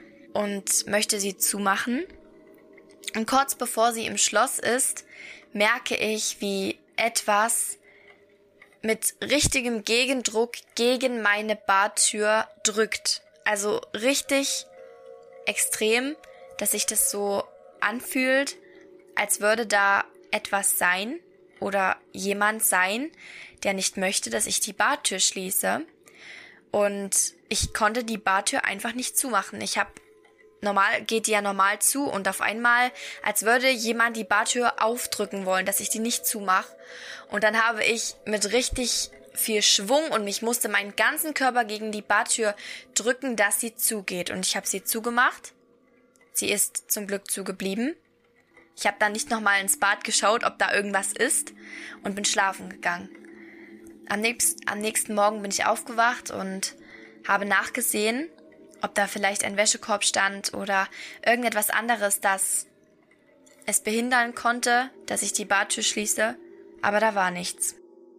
und möchte sie zumachen. Und kurz bevor sie im Schloss ist, merke ich, wie etwas mit richtigem Gegendruck gegen meine Badtür drückt. Also richtig extrem, dass sich das so anfühlt, als würde da etwas sein oder jemand sein, der nicht möchte, dass ich die Badtür schließe. Und ich konnte die Badtür einfach nicht zumachen. Ich habe Normal geht die ja normal zu und auf einmal, als würde jemand die Badtür aufdrücken wollen, dass ich die nicht zumache. Und dann habe ich mit richtig viel Schwung und ich musste meinen ganzen Körper gegen die Badtür drücken, dass sie zugeht. Und ich habe sie zugemacht. Sie ist zum Glück zugeblieben. Ich habe dann nicht nochmal ins Bad geschaut, ob da irgendwas ist und bin schlafen gegangen. Am nächsten, am nächsten Morgen bin ich aufgewacht und habe nachgesehen, ob da vielleicht ein Wäschekorb stand oder irgendetwas anderes, das es behindern konnte, dass ich die Badtür schließe, aber da war nichts.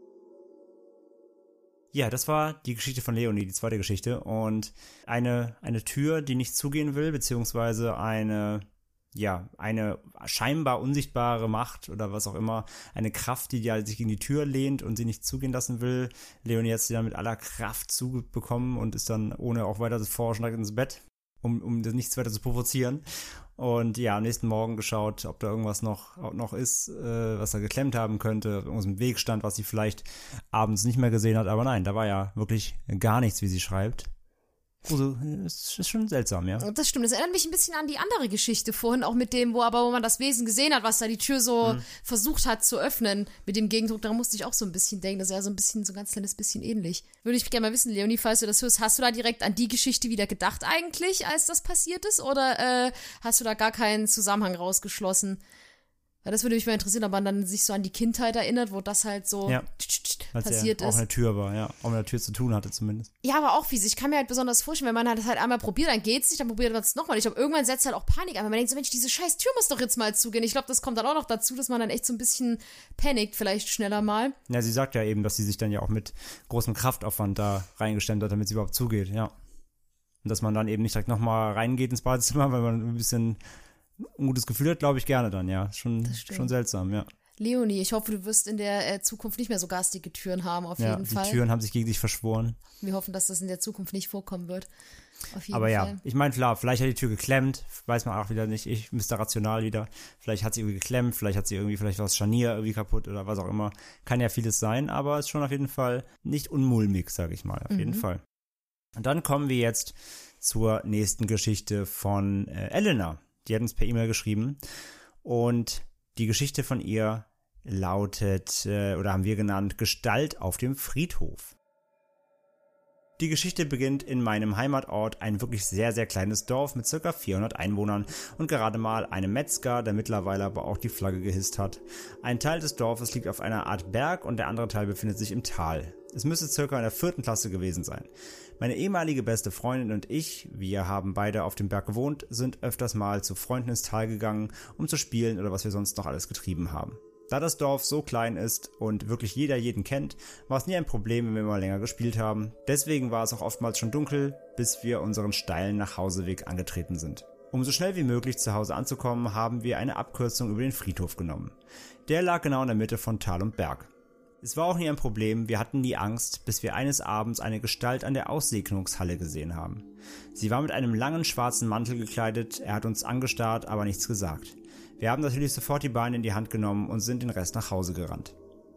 Ja, das war die Geschichte von Leonie, die zweite Geschichte. Und eine, eine Tür, die nicht zugehen will, beziehungsweise eine, ja, eine scheinbar unsichtbare Macht oder was auch immer, eine Kraft, die ja sich gegen die Tür lehnt und sie nicht zugehen lassen will. Leonie hat sie dann mit aller Kraft zubekommen und ist dann ohne auch weiter das Forschen direkt ins Bett, um, um nichts weiter zu provozieren. Und ja, am nächsten Morgen geschaut, ob da irgendwas noch, noch ist, äh, was da geklemmt haben könnte, irgendwas im Weg stand, was sie vielleicht abends nicht mehr gesehen hat. Aber nein, da war ja wirklich gar nichts, wie sie schreibt. Also, es ist schon seltsam, ja. Das stimmt, das erinnert mich ein bisschen an die andere Geschichte vorhin, auch mit dem, wo aber wo man das Wesen gesehen hat, was da die Tür so mhm. versucht hat zu öffnen, mit dem Gegendruck, daran musste ich auch so ein bisschen denken, das ist ja so ein bisschen, so ein ganz kleines bisschen ähnlich. Würde ich gerne mal wissen, Leonie, falls du das hörst, hast du da direkt an die Geschichte wieder gedacht eigentlich, als das passiert ist, oder äh, hast du da gar keinen Zusammenhang rausgeschlossen? Weil das würde mich mal interessieren, ob man dann sich so an die Kindheit erinnert, wo das halt so ja. passiert ja ist. Auch eine Tür war, ja. Auch mit der Tür zu tun hatte zumindest. Ja, aber auch fies. Ich kann mir halt besonders vorstellen, wenn man das halt einmal probiert, dann geht's nicht, dann probiert man es nochmal. Ich glaube, irgendwann setzt halt auch Panik an, weil man denkt so, Mensch, diese scheiß Tür muss doch jetzt mal zugehen. Ich glaube, das kommt dann auch noch dazu, dass man dann echt so ein bisschen panikt, vielleicht schneller mal. Ja, sie sagt ja eben, dass sie sich dann ja auch mit großem Kraftaufwand da reingestemmt hat, damit sie überhaupt zugeht, ja. Und dass man dann eben nicht direkt nochmal reingeht ins Badezimmer, weil man ein bisschen ein gutes Gefühl hat, glaube ich, gerne dann, ja. Schon, schon seltsam, ja. Leonie, ich hoffe, du wirst in der äh, Zukunft nicht mehr so garstige Türen haben, auf ja, jeden Fall. Die Türen haben sich gegen dich verschworen. Wir hoffen, dass das in der Zukunft nicht vorkommen wird. Auf jeden Aber Fall. ja, ich meine, klar, vielleicht hat die Tür geklemmt, weiß man auch wieder nicht, ich müsste rational wieder. Vielleicht hat sie irgendwie geklemmt, vielleicht hat sie irgendwie, vielleicht war das Scharnier irgendwie kaputt oder was auch immer. Kann ja vieles sein, aber ist schon auf jeden Fall nicht unmulmig, sage ich mal, auf mhm. jeden Fall. Und dann kommen wir jetzt zur nächsten Geschichte von äh, Elena. Die hat uns per E-Mail geschrieben und die Geschichte von ihr lautet, äh, oder haben wir genannt, Gestalt auf dem Friedhof. Die Geschichte beginnt in meinem Heimatort, ein wirklich sehr, sehr kleines Dorf mit ca. vierhundert Einwohnern und gerade mal einem Metzger, der mittlerweile aber auch die Flagge gehisst hat. Ein Teil des Dorfes liegt auf einer Art Berg und der andere Teil befindet sich im Tal. Es müsste circa in der vierten Klasse gewesen sein. Meine ehemalige beste Freundin und ich, wir haben beide auf dem Berg gewohnt, sind öfters mal zu Freunden ins Tal gegangen, um zu spielen oder was wir sonst noch alles getrieben haben. Da das Dorf so klein ist und wirklich jeder jeden kennt, war es nie ein Problem, wenn wir mal länger gespielt haben. Deswegen war es auch oftmals schon dunkel, bis wir unseren steilen Nachhauseweg angetreten sind. Um so schnell wie möglich zu Hause anzukommen, haben wir eine Abkürzung über den Friedhof genommen. Der lag genau in der Mitte von Tal und Berg. Es war auch nie ein Problem, wir hatten nie Angst, bis wir eines Abends eine Gestalt an der Aussegnungshalle gesehen haben. Sie war mit einem langen schwarzen Mantel gekleidet, er hat uns angestarrt, aber nichts gesagt. Wir haben natürlich sofort die Beine in die Hand genommen und sind den Rest nach Hause gerannt.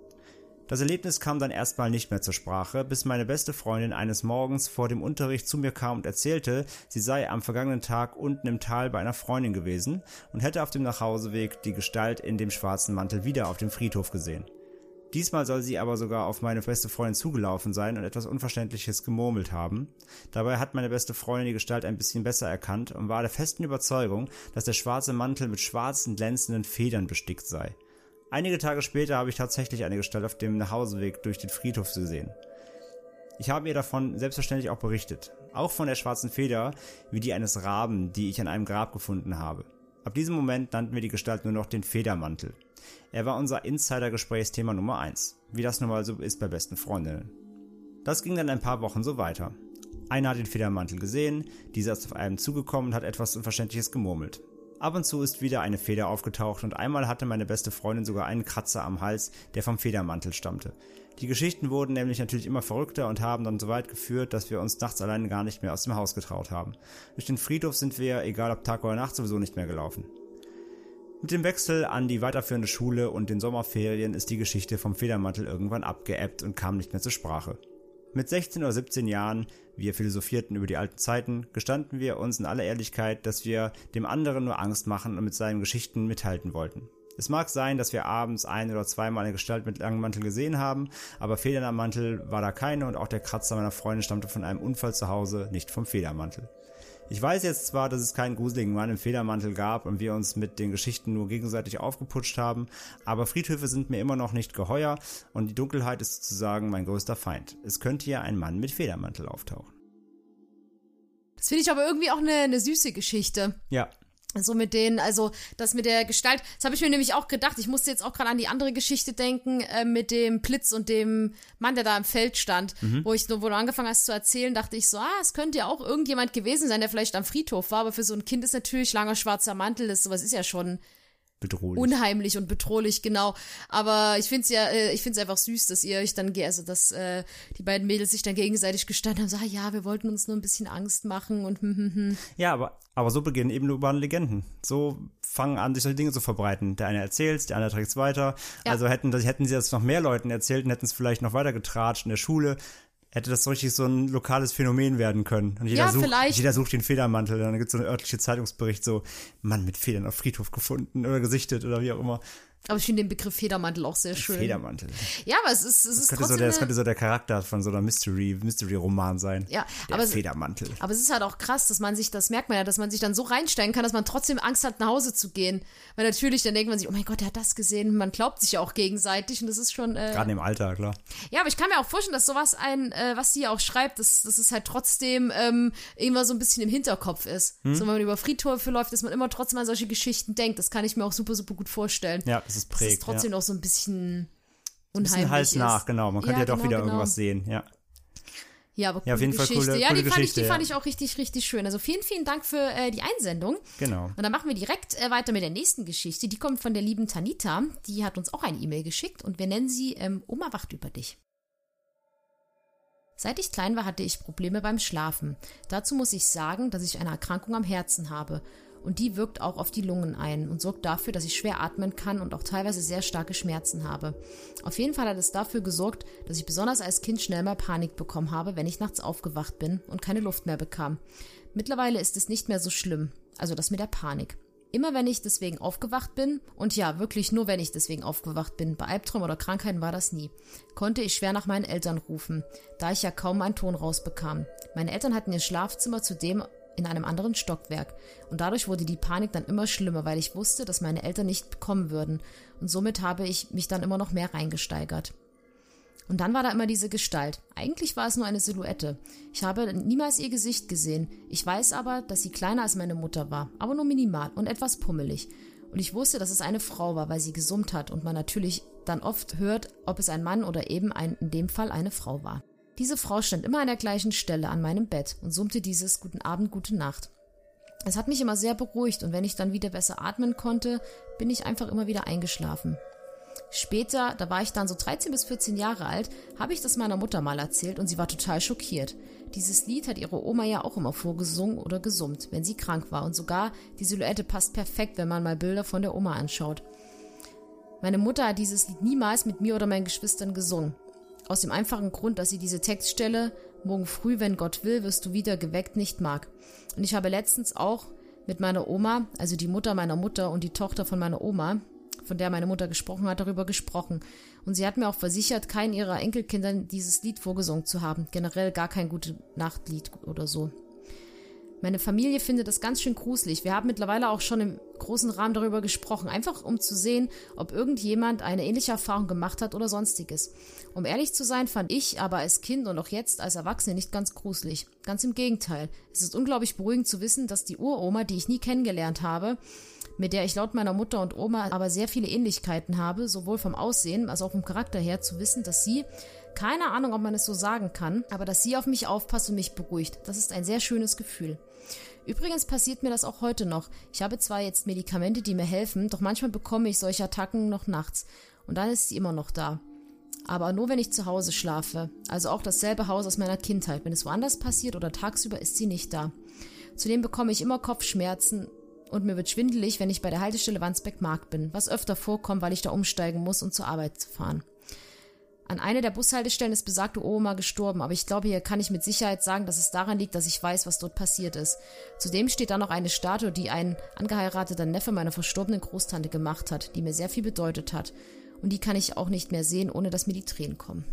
Das Erlebnis kam dann erstmal nicht mehr zur Sprache, bis meine beste Freundin eines Morgens vor dem Unterricht zu mir kam und erzählte, sie sei am vergangenen Tag unten im Tal bei einer Freundin gewesen und hätte auf dem Nachhauseweg die Gestalt in dem schwarzen Mantel wieder auf dem Friedhof gesehen. Diesmal soll sie aber sogar auf meine beste Freundin zugelaufen sein und etwas Unverständliches gemurmelt haben. Dabei hat meine beste Freundin die Gestalt ein bisschen besser erkannt und war der festen Überzeugung, dass der schwarze Mantel mit schwarzen glänzenden Federn bestickt sei. Einige Tage später habe ich tatsächlich eine Gestalt auf dem Nachhauseweg durch den Friedhof gesehen. Ich habe ihr davon selbstverständlich auch berichtet. Auch von der schwarzen Feder, wie die eines Raben, die ich an einem Grab gefunden habe. Ab diesem Moment nannten wir die Gestalt nur noch den Federmantel. Er war unser Insider-Gesprächsthema Nummer eins, wie das nun mal so ist bei besten Freundinnen. Das ging dann ein paar Wochen so weiter. Einer hat den Federmantel gesehen, dieser ist auf einem zugekommen und hat etwas Unverständliches gemurmelt. Ab und zu ist wieder eine Feder aufgetaucht und einmal hatte meine beste Freundin sogar einen Kratzer am Hals, der vom Federmantel stammte. Die Geschichten wurden nämlich natürlich immer verrückter und haben dann so weit geführt, dass wir uns nachts allein gar nicht mehr aus dem Haus getraut haben. Durch den Friedhof sind wir, egal ob Tag oder Nacht, sowieso nicht mehr gelaufen. Mit dem Wechsel an die weiterführende Schule und den Sommerferien ist die Geschichte vom Federmantel irgendwann abgeebbt und kam nicht mehr zur Sprache. Mit sechzehn oder siebzehn Jahren, wir philosophierten über die alten Zeiten, gestanden wir uns in aller Ehrlichkeit, dass wir dem anderen nur Angst machen und mit seinen Geschichten mithalten wollten. Es mag sein, dass wir abends ein- oder zweimal eine Gestalt mit langem Mantel gesehen haben, aber Federn am Mantel war da keine und auch der Kratzer meiner Freundin stammte von einem Unfall zu Hause, nicht vom Federmantel. Ich weiß jetzt zwar, dass es keinen gruseligen Mann im Federmantel gab und wir uns mit den Geschichten nur gegenseitig aufgeputscht haben, aber Friedhöfe sind mir immer noch nicht geheuer und die Dunkelheit ist sozusagen mein größter Feind. Es könnte ja ein Mann mit Federmantel auftauchen. Das finde ich aber irgendwie auch eine, eine süße Geschichte. Ja. So mit denen, also das mit der Gestalt, das habe ich mir nämlich auch gedacht. Ich musste jetzt auch gerade an die andere Geschichte denken, äh, mit dem Blitz und dem Mann, der da im Feld stand, mhm. wo ich wo du angefangen hast zu erzählen, dachte ich so, ah, es könnte ja auch irgendjemand gewesen sein, der vielleicht am Friedhof war, aber für so ein Kind ist natürlich langer schwarzer Mantel, das sowas ist ja schon bedrohlich. Unheimlich und bedrohlich, genau. Aber ich finde es ja, äh, ich finde es einfach süß, dass ihr euch dann, also dass äh, die beiden Mädels sich dann gegenseitig gestanden haben, so, ah, ja, wir wollten uns nur ein bisschen Angst machen und hm, hm, hm. Ja, aber, aber so beginnen eben urbane Legenden. So fangen an, sich solche Dinge zu verbreiten. Der eine erzählt's, der andere trägt's weiter. Ja. Also hätten, hätten sie das noch mehr Leuten erzählt und hätten es vielleicht noch weiter getratscht in der Schule, hätte das so richtig so ein lokales Phänomen werden können. Und jeder, ja, sucht, vielleicht. jeder sucht den Federmantel. Dann gibt es so einen örtlichen Zeitungsbericht, so Mann mit Federn auf Friedhof gefunden oder gesichtet oder wie auch immer. Aber ich finde den Begriff Federmantel auch sehr schön. Federmantel. Ja, aber es ist, es ist das trotzdem so der, Das könnte so der Charakter von so einer Mystery, Mystery-Roman sein. Ja, der aber Federmantel. Es, aber es ist halt auch krass, dass man sich, das merkt man ja, dass man sich dann so reinsteigen kann, dass man trotzdem Angst hat, nach Hause zu gehen. Weil natürlich, dann denkt man sich, oh mein Gott, der hat das gesehen. Man glaubt sich ja auch gegenseitig und das ist schon... Äh, Gerade im Alter, klar. Ja, aber ich kann mir auch vorstellen, dass sowas ein, äh, was sie ja auch schreibt, dass, dass es halt trotzdem ähm, irgendwann so ein bisschen im Hinterkopf ist. Hm? So, wenn man über Friedhöfe läuft, dass man immer trotzdem an solche Geschichten denkt. Das kann ich mir auch super, super gut vorstellen. Ja, das ist prägt, dass es trotzdem ja. noch so ein bisschen unheimlich ein bisschen Hals ist. nach, genau. Man könnte ja, ja doch genau, wieder genau. irgendwas sehen, ja. Ja, aber coole ja, auf jeden Geschichte. Fall coole, ja, coole die, fand, Geschichte, ich, die ja. fand ich auch richtig, richtig schön. Also vielen, vielen Dank für äh, die Einsendung. Genau. Und dann machen wir direkt äh, weiter mit der nächsten Geschichte. Die kommt von der lieben Tanita. Die hat uns auch eine E-Mail geschickt und wir nennen sie ähm, Oma wacht über dich. Seit ich klein war, hatte ich Probleme beim Schlafen. Dazu muss ich sagen, dass ich eine Erkrankung am Herzen habe. Und die wirkt auch auf die Lungen ein und sorgt dafür, dass ich schwer atmen kann und auch teilweise sehr starke Schmerzen habe. Auf jeden Fall hat es dafür gesorgt, dass ich besonders als Kind schnell mal Panik bekommen habe, wenn ich nachts aufgewacht bin und keine Luft mehr bekam. Mittlerweile ist es nicht mehr so schlimm, also das mit der Panik. Immer wenn ich deswegen aufgewacht bin, und ja, wirklich nur wenn ich deswegen aufgewacht bin, bei Albträumen oder Krankheiten war das nie, konnte ich schwer nach meinen Eltern rufen, da ich ja kaum einen Ton rausbekam. Meine Eltern hatten ihr Schlafzimmer zudem in einem anderen Stockwerk und dadurch wurde die Panik dann immer schlimmer, weil ich wusste, dass meine Eltern nicht kommen würden und somit habe ich mich dann immer noch mehr reingesteigert. Und dann war da immer diese Gestalt. Eigentlich war es nur eine Silhouette. Ich habe niemals ihr Gesicht gesehen. Ich weiß aber, dass sie kleiner als meine Mutter war, aber nur minimal und etwas pummelig. Und ich wusste, dass es eine Frau war, weil sie gesummt hat und man natürlich dann oft hört, ob es ein Mann oder eben ein, in dem Fall eine Frau war. Diese Frau stand immer an der gleichen Stelle an meinem Bett und summte dieses Guten Abend, gute Nacht. Es hat mich immer sehr beruhigt und wenn ich dann wieder besser atmen konnte, bin ich einfach immer wieder eingeschlafen. Später, da war ich dann so dreizehn bis vierzehn Jahre alt, habe ich das meiner Mutter mal erzählt und sie war total schockiert. Dieses Lied hat ihre Oma ja auch immer vorgesungen oder gesummt, wenn sie krank war. Und sogar die Silhouette passt perfekt, wenn man mal Bilder von der Oma anschaut. Meine Mutter hat dieses Lied niemals mit mir oder meinen Geschwistern gesungen. Aus dem einfachen Grund, dass sie diese Textstelle „Morgen früh, wenn Gott will, wirst du wieder geweckt" nicht mag. Und ich habe letztens auch mit meiner Oma, also die Mutter meiner Mutter und die Tochter von meiner Oma, von der meine Mutter gesprochen hat, darüber gesprochen. Und sie hat mir auch versichert, keinen ihrer Enkelkindern dieses Lied vorgesungen zu haben. Generell gar kein Gute-Nacht-Lied oder so. Meine Familie findet das ganz schön gruselig. Wir haben mittlerweile auch schon im großen Rahmen darüber gesprochen, einfach um zu sehen, ob irgendjemand eine ähnliche Erfahrung gemacht hat oder sonstiges. Um ehrlich zu sein, fand ich aber als Kind und auch jetzt als Erwachsene nicht ganz gruselig. Ganz im Gegenteil. Es ist unglaublich beruhigend zu wissen, dass die Uroma, die ich nie kennengelernt habe, mit der ich laut meiner Mutter und Oma aber sehr viele Ähnlichkeiten habe, sowohl vom Aussehen als auch vom Charakter her, zu wissen, dass sie, keine Ahnung, ob man es so sagen kann, aber dass sie auf mich aufpasst und mich beruhigt. Das ist ein sehr schönes Gefühl. Übrigens passiert mir das auch heute noch. Ich habe zwar jetzt Medikamente, die mir helfen, doch manchmal bekomme ich solche Attacken noch nachts. Und dann ist sie immer noch da. Aber nur, wenn ich zu Hause schlafe. Also auch dasselbe Haus aus meiner Kindheit. Wenn es woanders passiert oder tagsüber, ist sie nicht da. Zudem bekomme ich immer Kopfschmerzen und mir wird schwindelig, wenn ich bei der Haltestelle Wandsbek-Markt bin, was öfter vorkommt, weil ich da umsteigen muss, um zur Arbeit zu fahren. An einer der Bushaltestellen ist besagte Oma gestorben, aber ich glaube, hier kann ich mit Sicherheit sagen, dass es daran liegt, dass ich weiß, was dort passiert ist. Zudem steht da noch eine Statue, die ein angeheirateter Neffe meiner verstorbenen Großtante gemacht hat, die mir sehr viel bedeutet hat. Und die kann ich auch nicht mehr sehen, ohne dass mir die Tränen kommen.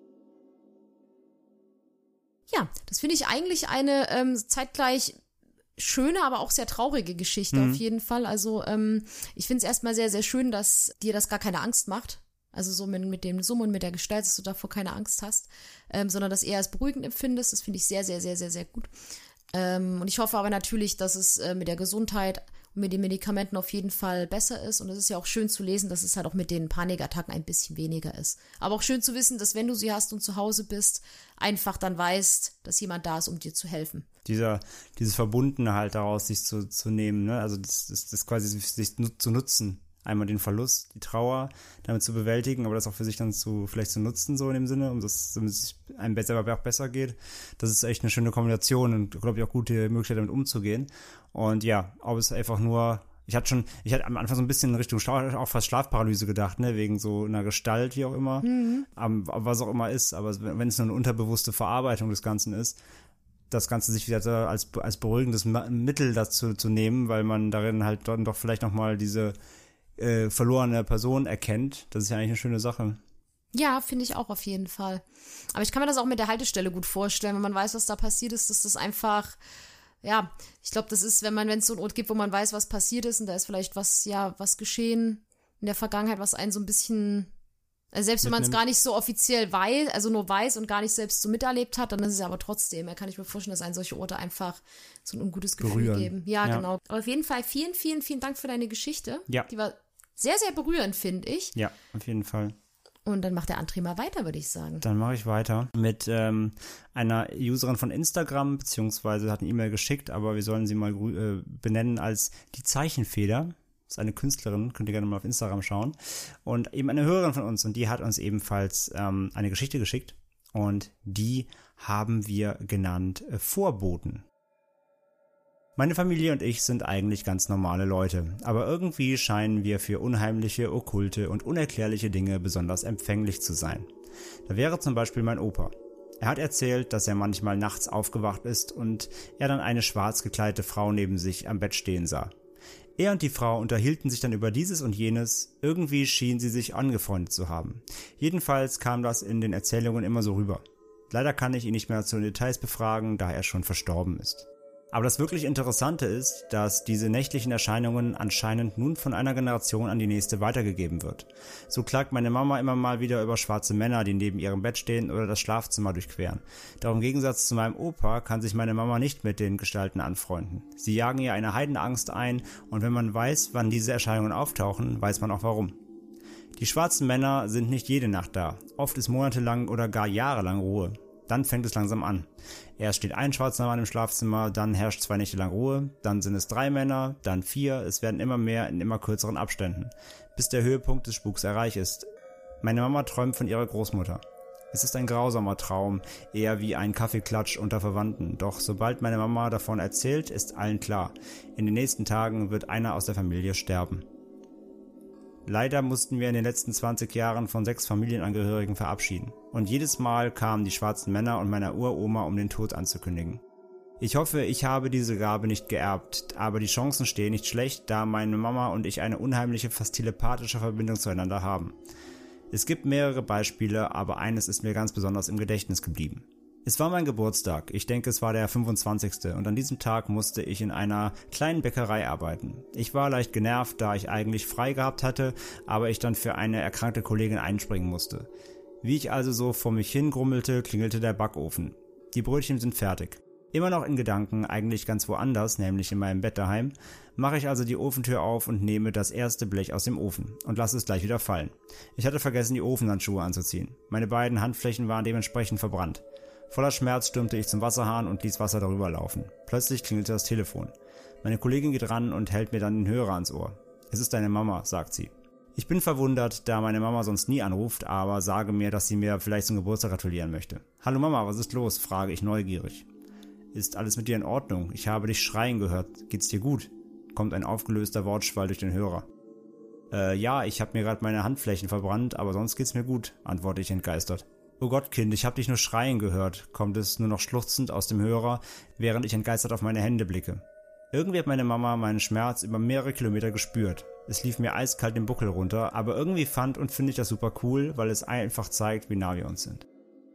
Ja, das finde ich eigentlich eine ähm, zeitgleich schöne, aber auch sehr traurige Geschichte mhm. auf jeden Fall. Also ähm, ich finde es erstmal sehr, sehr schön, dass dir das gar keine Angst macht. Also so mit, mit dem Summ und mit der Gestalt, dass du davor keine Angst hast, ähm, sondern das eher als beruhigend empfindest. Das finde ich sehr, sehr, sehr, sehr, sehr gut. Ähm, und ich hoffe aber natürlich, dass es äh, mit der Gesundheit und mit den Medikamenten auf jeden Fall besser ist. Und es ist ja auch schön zu lesen, dass es halt auch mit den Panikattacken ein bisschen weniger ist. Aber auch schön zu wissen, dass wenn du sie hast und zu Hause bist, einfach dann weißt, dass jemand da ist, um dir zu helfen. Dieser, dieses Verbundene halt daraus, sich zu, zu nehmen, ne? Also das, das, das quasi sich zu nutzen. Einmal den Verlust, die Trauer, damit zu bewältigen, aber das auch für sich dann zu, vielleicht zu nutzen, so in dem Sinne, um das, damit es einem besser, aber auch besser geht. Das ist echt eine schöne Kombination und, glaube ich, auch gute Möglichkeit, damit umzugehen. Und ja, ob es einfach nur, ich hatte schon, ich hatte am Anfang so ein bisschen in Richtung Schlaf, auch fast Schlafparalyse gedacht, ne, wegen so einer Gestalt, wie auch immer, mhm. um, was auch immer ist, aber wenn es nur eine unterbewusste Verarbeitung des Ganzen ist, das Ganze sich wieder als, als beruhigendes Mittel dazu zu nehmen, weil man darin halt dann doch vielleicht nochmal diese Äh, verlorene Person erkennt. Das ist ja eigentlich eine schöne Sache. Ja, finde ich auch auf jeden Fall. Aber ich kann mir das auch mit der Haltestelle gut vorstellen, wenn man weiß, was da passiert ist, dass das einfach, ja, ich glaube, das ist, wenn man, wenn es so einen Ort gibt, wo man weiß, was passiert ist und da ist vielleicht was, ja, was geschehen in der Vergangenheit, was einen so ein bisschen, also selbst wenn man es gar nicht so offiziell weiß, also nur weiß und gar nicht selbst so miterlebt hat, dann ist es aber trotzdem, da kann ich mir vorstellen, dass einen solche Orte einfach so ein ungutes Gefühl Berühren. geben. Ja, ja, genau. Aber auf jeden Fall vielen, vielen, vielen Dank für deine Geschichte. Ja. Die war sehr, sehr berührend, finde ich. Ja, auf jeden Fall. Und dann macht der André mal weiter, würde ich sagen. Dann mache ich weiter mit ähm, einer Userin von Instagram, beziehungsweise hat eine E-Mail geschickt, aber wir sollen sie mal äh, benennen als die Zeichenfeder. Das ist eine Künstlerin, könnt ihr gerne mal auf Instagram schauen. Und eben eine Hörerin von uns und die hat uns ebenfalls ähm, eine Geschichte geschickt und die haben wir genannt äh, Vorboten. Meine Familie und ich sind eigentlich ganz normale Leute, aber irgendwie scheinen wir für unheimliche, okkulte und unerklärliche Dinge besonders empfänglich zu sein. Da wäre zum Beispiel mein Opa. Er hat erzählt, dass er manchmal nachts aufgewacht ist und er dann eine schwarz gekleidete Frau neben sich am Bett stehen sah. Er und die Frau unterhielten sich dann über dieses und jenes, irgendwie schien sie sich angefreundet zu haben. Jedenfalls kam das in den Erzählungen immer so rüber. Leider kann ich ihn nicht mehr zu den Details befragen, da er schon verstorben ist. Aber das wirklich Interessante ist, dass diese nächtlichen Erscheinungen anscheinend nun von einer Generation an die nächste weitergegeben wird. So klagt meine Mama immer mal wieder über schwarze Männer, die neben ihrem Bett stehen oder das Schlafzimmer durchqueren. Doch im Gegensatz zu meinem Opa kann sich meine Mama nicht mit den Gestalten anfreunden. Sie jagen ihr eine Heidenangst ein und wenn man weiß, wann diese Erscheinungen auftauchen, weiß man auch warum. Die schwarzen Männer sind nicht jede Nacht da. Oft ist monatelang oder gar jahrelang Ruhe. Dann fängt es langsam an. Erst steht ein schwarzer Mann im Schlafzimmer, dann herrscht zwei Nächte lang Ruhe, dann sind es drei Männer, dann vier, es werden immer mehr in immer kürzeren Abständen, bis der Höhepunkt des Spuks erreicht ist. Meine Mama träumt von ihrer Großmutter. Es ist ein grausamer Traum, eher wie ein Kaffeeklatsch unter Verwandten, doch sobald meine Mama davon erzählt, ist allen klar, in den nächsten Tagen wird einer aus der Familie sterben. Leider mussten wir in den letzten zwanzig Jahren von sechs Familienangehörigen verabschieden. Und jedes Mal kamen die schwarzen Männer und meine Uroma, um den Tod anzukündigen. Ich hoffe, ich habe diese Gabe nicht geerbt, aber die Chancen stehen nicht schlecht, da meine Mama und ich eine unheimliche, fast telepathische Verbindung zueinander haben. Es gibt mehrere Beispiele, aber eines ist mir ganz besonders im Gedächtnis geblieben. Es war mein Geburtstag, ich denke es war der fünfundzwanzigste und an diesem Tag musste ich in einer kleinen Bäckerei arbeiten. Ich war leicht genervt, da ich eigentlich frei gehabt hatte, aber ich dann für eine erkrankte Kollegin einspringen musste. Wie ich also so vor mich hingrummelte, klingelte der Backofen. Die Brötchen sind fertig. Immer noch in Gedanken, eigentlich ganz woanders, nämlich in meinem Bett daheim, mache ich also die Ofentür auf und nehme das erste Blech aus dem Ofen und lasse es gleich wieder fallen. Ich hatte vergessen, die Ofenhandschuhe anzuziehen. Meine beiden Handflächen waren dementsprechend verbrannt. Voller Schmerz stürmte ich zum Wasserhahn und ließ Wasser darüber laufen. Plötzlich klingelte das Telefon. Meine Kollegin geht ran und hält mir dann den Hörer ans Ohr. Es ist deine Mama, sagt sie. Ich bin verwundert, da meine Mama sonst nie anruft, aber sage mir, dass sie mir vielleicht zum Geburtstag gratulieren möchte. Hallo Mama, was ist los? Frage ich neugierig. Ist alles mit dir in Ordnung? Ich habe dich schreien gehört. Geht's dir gut? Kommt ein aufgelöster Wortschwall durch den Hörer. Äh, ja, ich habe mir gerade meine Handflächen verbrannt, aber sonst geht's mir gut, antworte ich entgeistert. Oh Gott, Kind, ich hab dich nur schreien gehört, kommt es nur noch schluchzend aus dem Hörer, während ich entgeistert auf meine Hände blicke. Irgendwie hat meine Mama meinen Schmerz über mehrere Kilometer gespürt. Es lief mir eiskalt den Buckel runter, aber irgendwie fand und finde ich das super cool, weil es einfach zeigt, wie nah wir uns sind.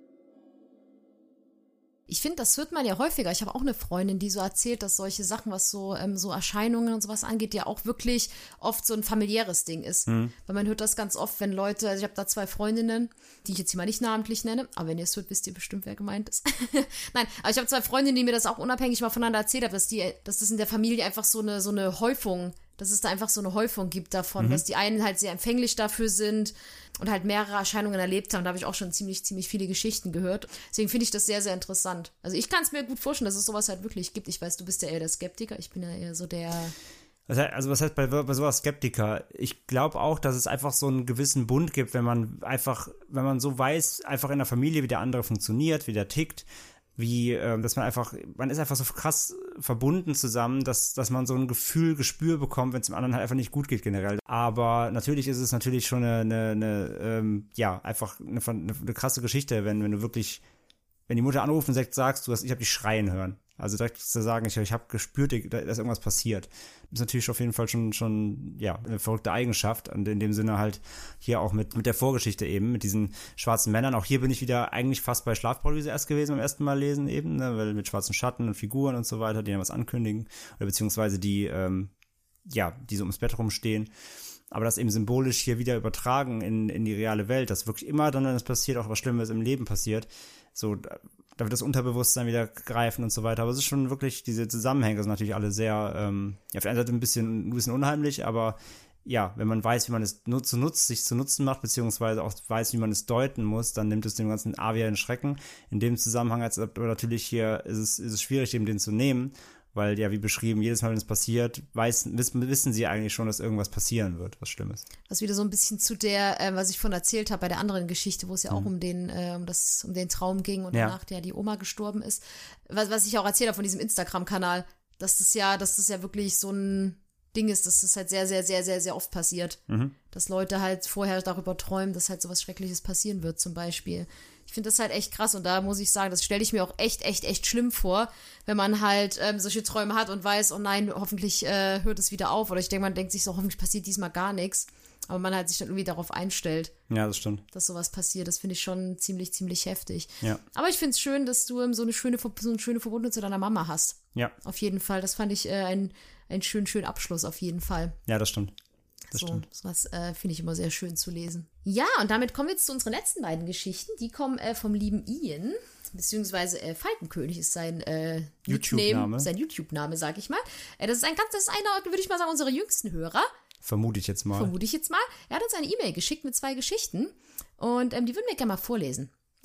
Ich finde, das hört man ja häufiger. Ich habe auch eine Freundin, die so erzählt, dass solche Sachen, was so ähm, so Erscheinungen und sowas angeht, ja auch wirklich oft so ein familiäres Ding ist. Mhm. Weil man hört das ganz oft, wenn Leute, also ich habe da zwei Freundinnen, die ich jetzt hier mal nicht namentlich nenne, aber wenn ihr es hört, wisst ihr bestimmt, wer gemeint ist. Nein, aber ich habe zwei Freundinnen, die mir das auch unabhängig mal voneinander erzählt haben, dass die, dass das in der Familie einfach so eine so eine Häufung, dass es da einfach so eine Häufung gibt davon, mhm. dass die einen halt sehr empfänglich dafür sind und halt mehrere Erscheinungen erlebt haben. Da habe ich auch schon ziemlich, ziemlich viele Geschichten gehört. Deswegen finde ich das sehr, sehr interessant. Also ich kann es mir gut vorstellen, dass es sowas halt wirklich gibt. Ich weiß, du bist ja eher der Skeptiker. Ich bin ja eher so der... Also was heißt bei, bei sowas Skeptiker? Ich glaube auch, dass es einfach so einen gewissen Bund gibt, wenn man einfach, wenn man so weiß, einfach in der Familie, wie der andere funktioniert, wie der tickt, wie, äh, dass man einfach, man ist einfach so krass verbunden zusammen, dass, dass man so ein Gefühl, Gespür bekommt, wenn es dem anderen halt einfach nicht gut geht generell. Aber natürlich ist es natürlich schon eine, eine, eine ähm, ja, einfach eine, eine, eine krasse Geschichte, wenn, wenn du wirklich, wenn die Mutter anruft und sagt, sagst du, ich habe dich schreien hören. Also direkt zu sagen, ich, ich habe gespürt, da ist irgendwas passiert. Das ist natürlich auf jeden Fall schon, schon ja, eine verrückte Eigenschaft. Und in dem Sinne halt hier auch mit, mit der Vorgeschichte eben, mit diesen schwarzen Männern. Auch hier bin ich wieder eigentlich fast bei Schlafparalyse erst gewesen beim ersten Mal lesen eben, ne, weil mit schwarzen Schatten und Figuren und so weiter, die dann was ankündigen. Oder beziehungsweise die, ähm, ja, die so ums Bett rumstehen. Aber das eben symbolisch hier wieder übertragen in, in die reale Welt, dass wirklich immer dann, wenn es passiert, auch was Schlimmes im Leben passiert. So, da wird das Unterbewusstsein wieder greifen und so weiter. Aber es ist schon wirklich, diese Zusammenhänge sind natürlich alle sehr, ähm, ja, auf der einen Seite ein bisschen, ein bisschen unheimlich, aber ja, wenn man weiß, wie man es nutzt, nutzt, sich zu Nutzen macht, beziehungsweise auch weiß, wie man es deuten muss, dann nimmt es dem ganzen A wieder in Schrecken. In dem Zusammenhang als aber natürlich hier ist es, ist es schwierig, eben den zu nehmen, weil ja, wie beschrieben, jedes Mal, wenn es passiert, weiß, wissen, wissen sie eigentlich schon, dass irgendwas passieren wird, was Schlimmes. Was wieder so ein bisschen zu der, äh, was ich von erzählt habe bei der anderen Geschichte, wo es ja auch mhm. um den, äh, um das, um den Traum ging und ja. danach ja die Oma gestorben ist. Was, was ich auch erzählt habe von diesem Instagram-Kanal, dass das ja, dass das ja wirklich so ein Ding ist, dass das halt sehr, sehr, sehr, sehr, sehr oft passiert. Mhm. Dass Leute halt vorher darüber träumen, dass halt sowas Schreckliches passieren wird, zum Beispiel. Ich finde das halt echt krass und da muss ich sagen, das stelle ich mir auch echt, echt, echt schlimm vor, wenn man halt ähm, solche Träume hat und weiß, oh nein, hoffentlich äh, hört es wieder auf. Oder ich denke, man denkt sich so, hoffentlich passiert diesmal gar nichts. Aber man halt sich dann irgendwie darauf einstellt. Ja, das stimmt. Dass sowas passiert. Das finde ich schon ziemlich, ziemlich heftig. Ja. Aber ich finde es schön, dass du ähm, so eine schöne, so eine schöne Verbindung zu deiner Mama hast. Ja. Auf jeden Fall. Das fand ich äh, ein, ein schönen, schönen Abschluss auf jeden Fall. Ja, das stimmt. Das so, stimmt. sowas äh, finde ich immer sehr schön zu lesen. Ja, und damit kommen wir jetzt zu unseren letzten beiden Geschichten. Die kommen äh, vom lieben Ian, beziehungsweise äh, Falkenkönig ist sein äh, YouTube-Name. Sein YouTube-Name, sag ich mal. Äh, das ist ein ganz, das ist einer, würde ich mal sagen, unserer jüngsten Hörer. Vermute ich jetzt mal. Vermute ich jetzt mal. Er hat uns eine E-Mail geschickt mit zwei Geschichten und ähm, die würden wir gerne mal vorlesen.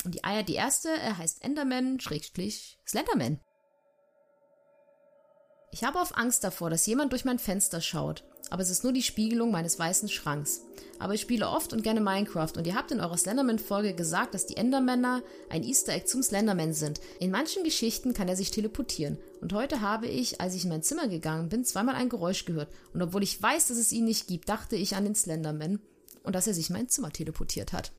Und die, die erste äh, heißt Enderman, Schrägstrich, Slenderman. Ich habe oft Angst davor, dass jemand durch mein Fenster schaut. Aber es ist nur die Spiegelung meines weißen Schranks. Aber ich spiele oft und gerne Minecraft und ihr habt in eurer Slenderman-Folge gesagt, dass die Endermänner ein Easter Egg zum Slenderman sind. In manchen Geschichten kann er sich teleportieren. Und heute habe ich, als ich in mein Zimmer gegangen bin, zweimal ein Geräusch gehört. Und obwohl ich weiß, dass es ihn nicht gibt, dachte ich an den Slenderman und dass er sich in mein Zimmer teleportiert hat.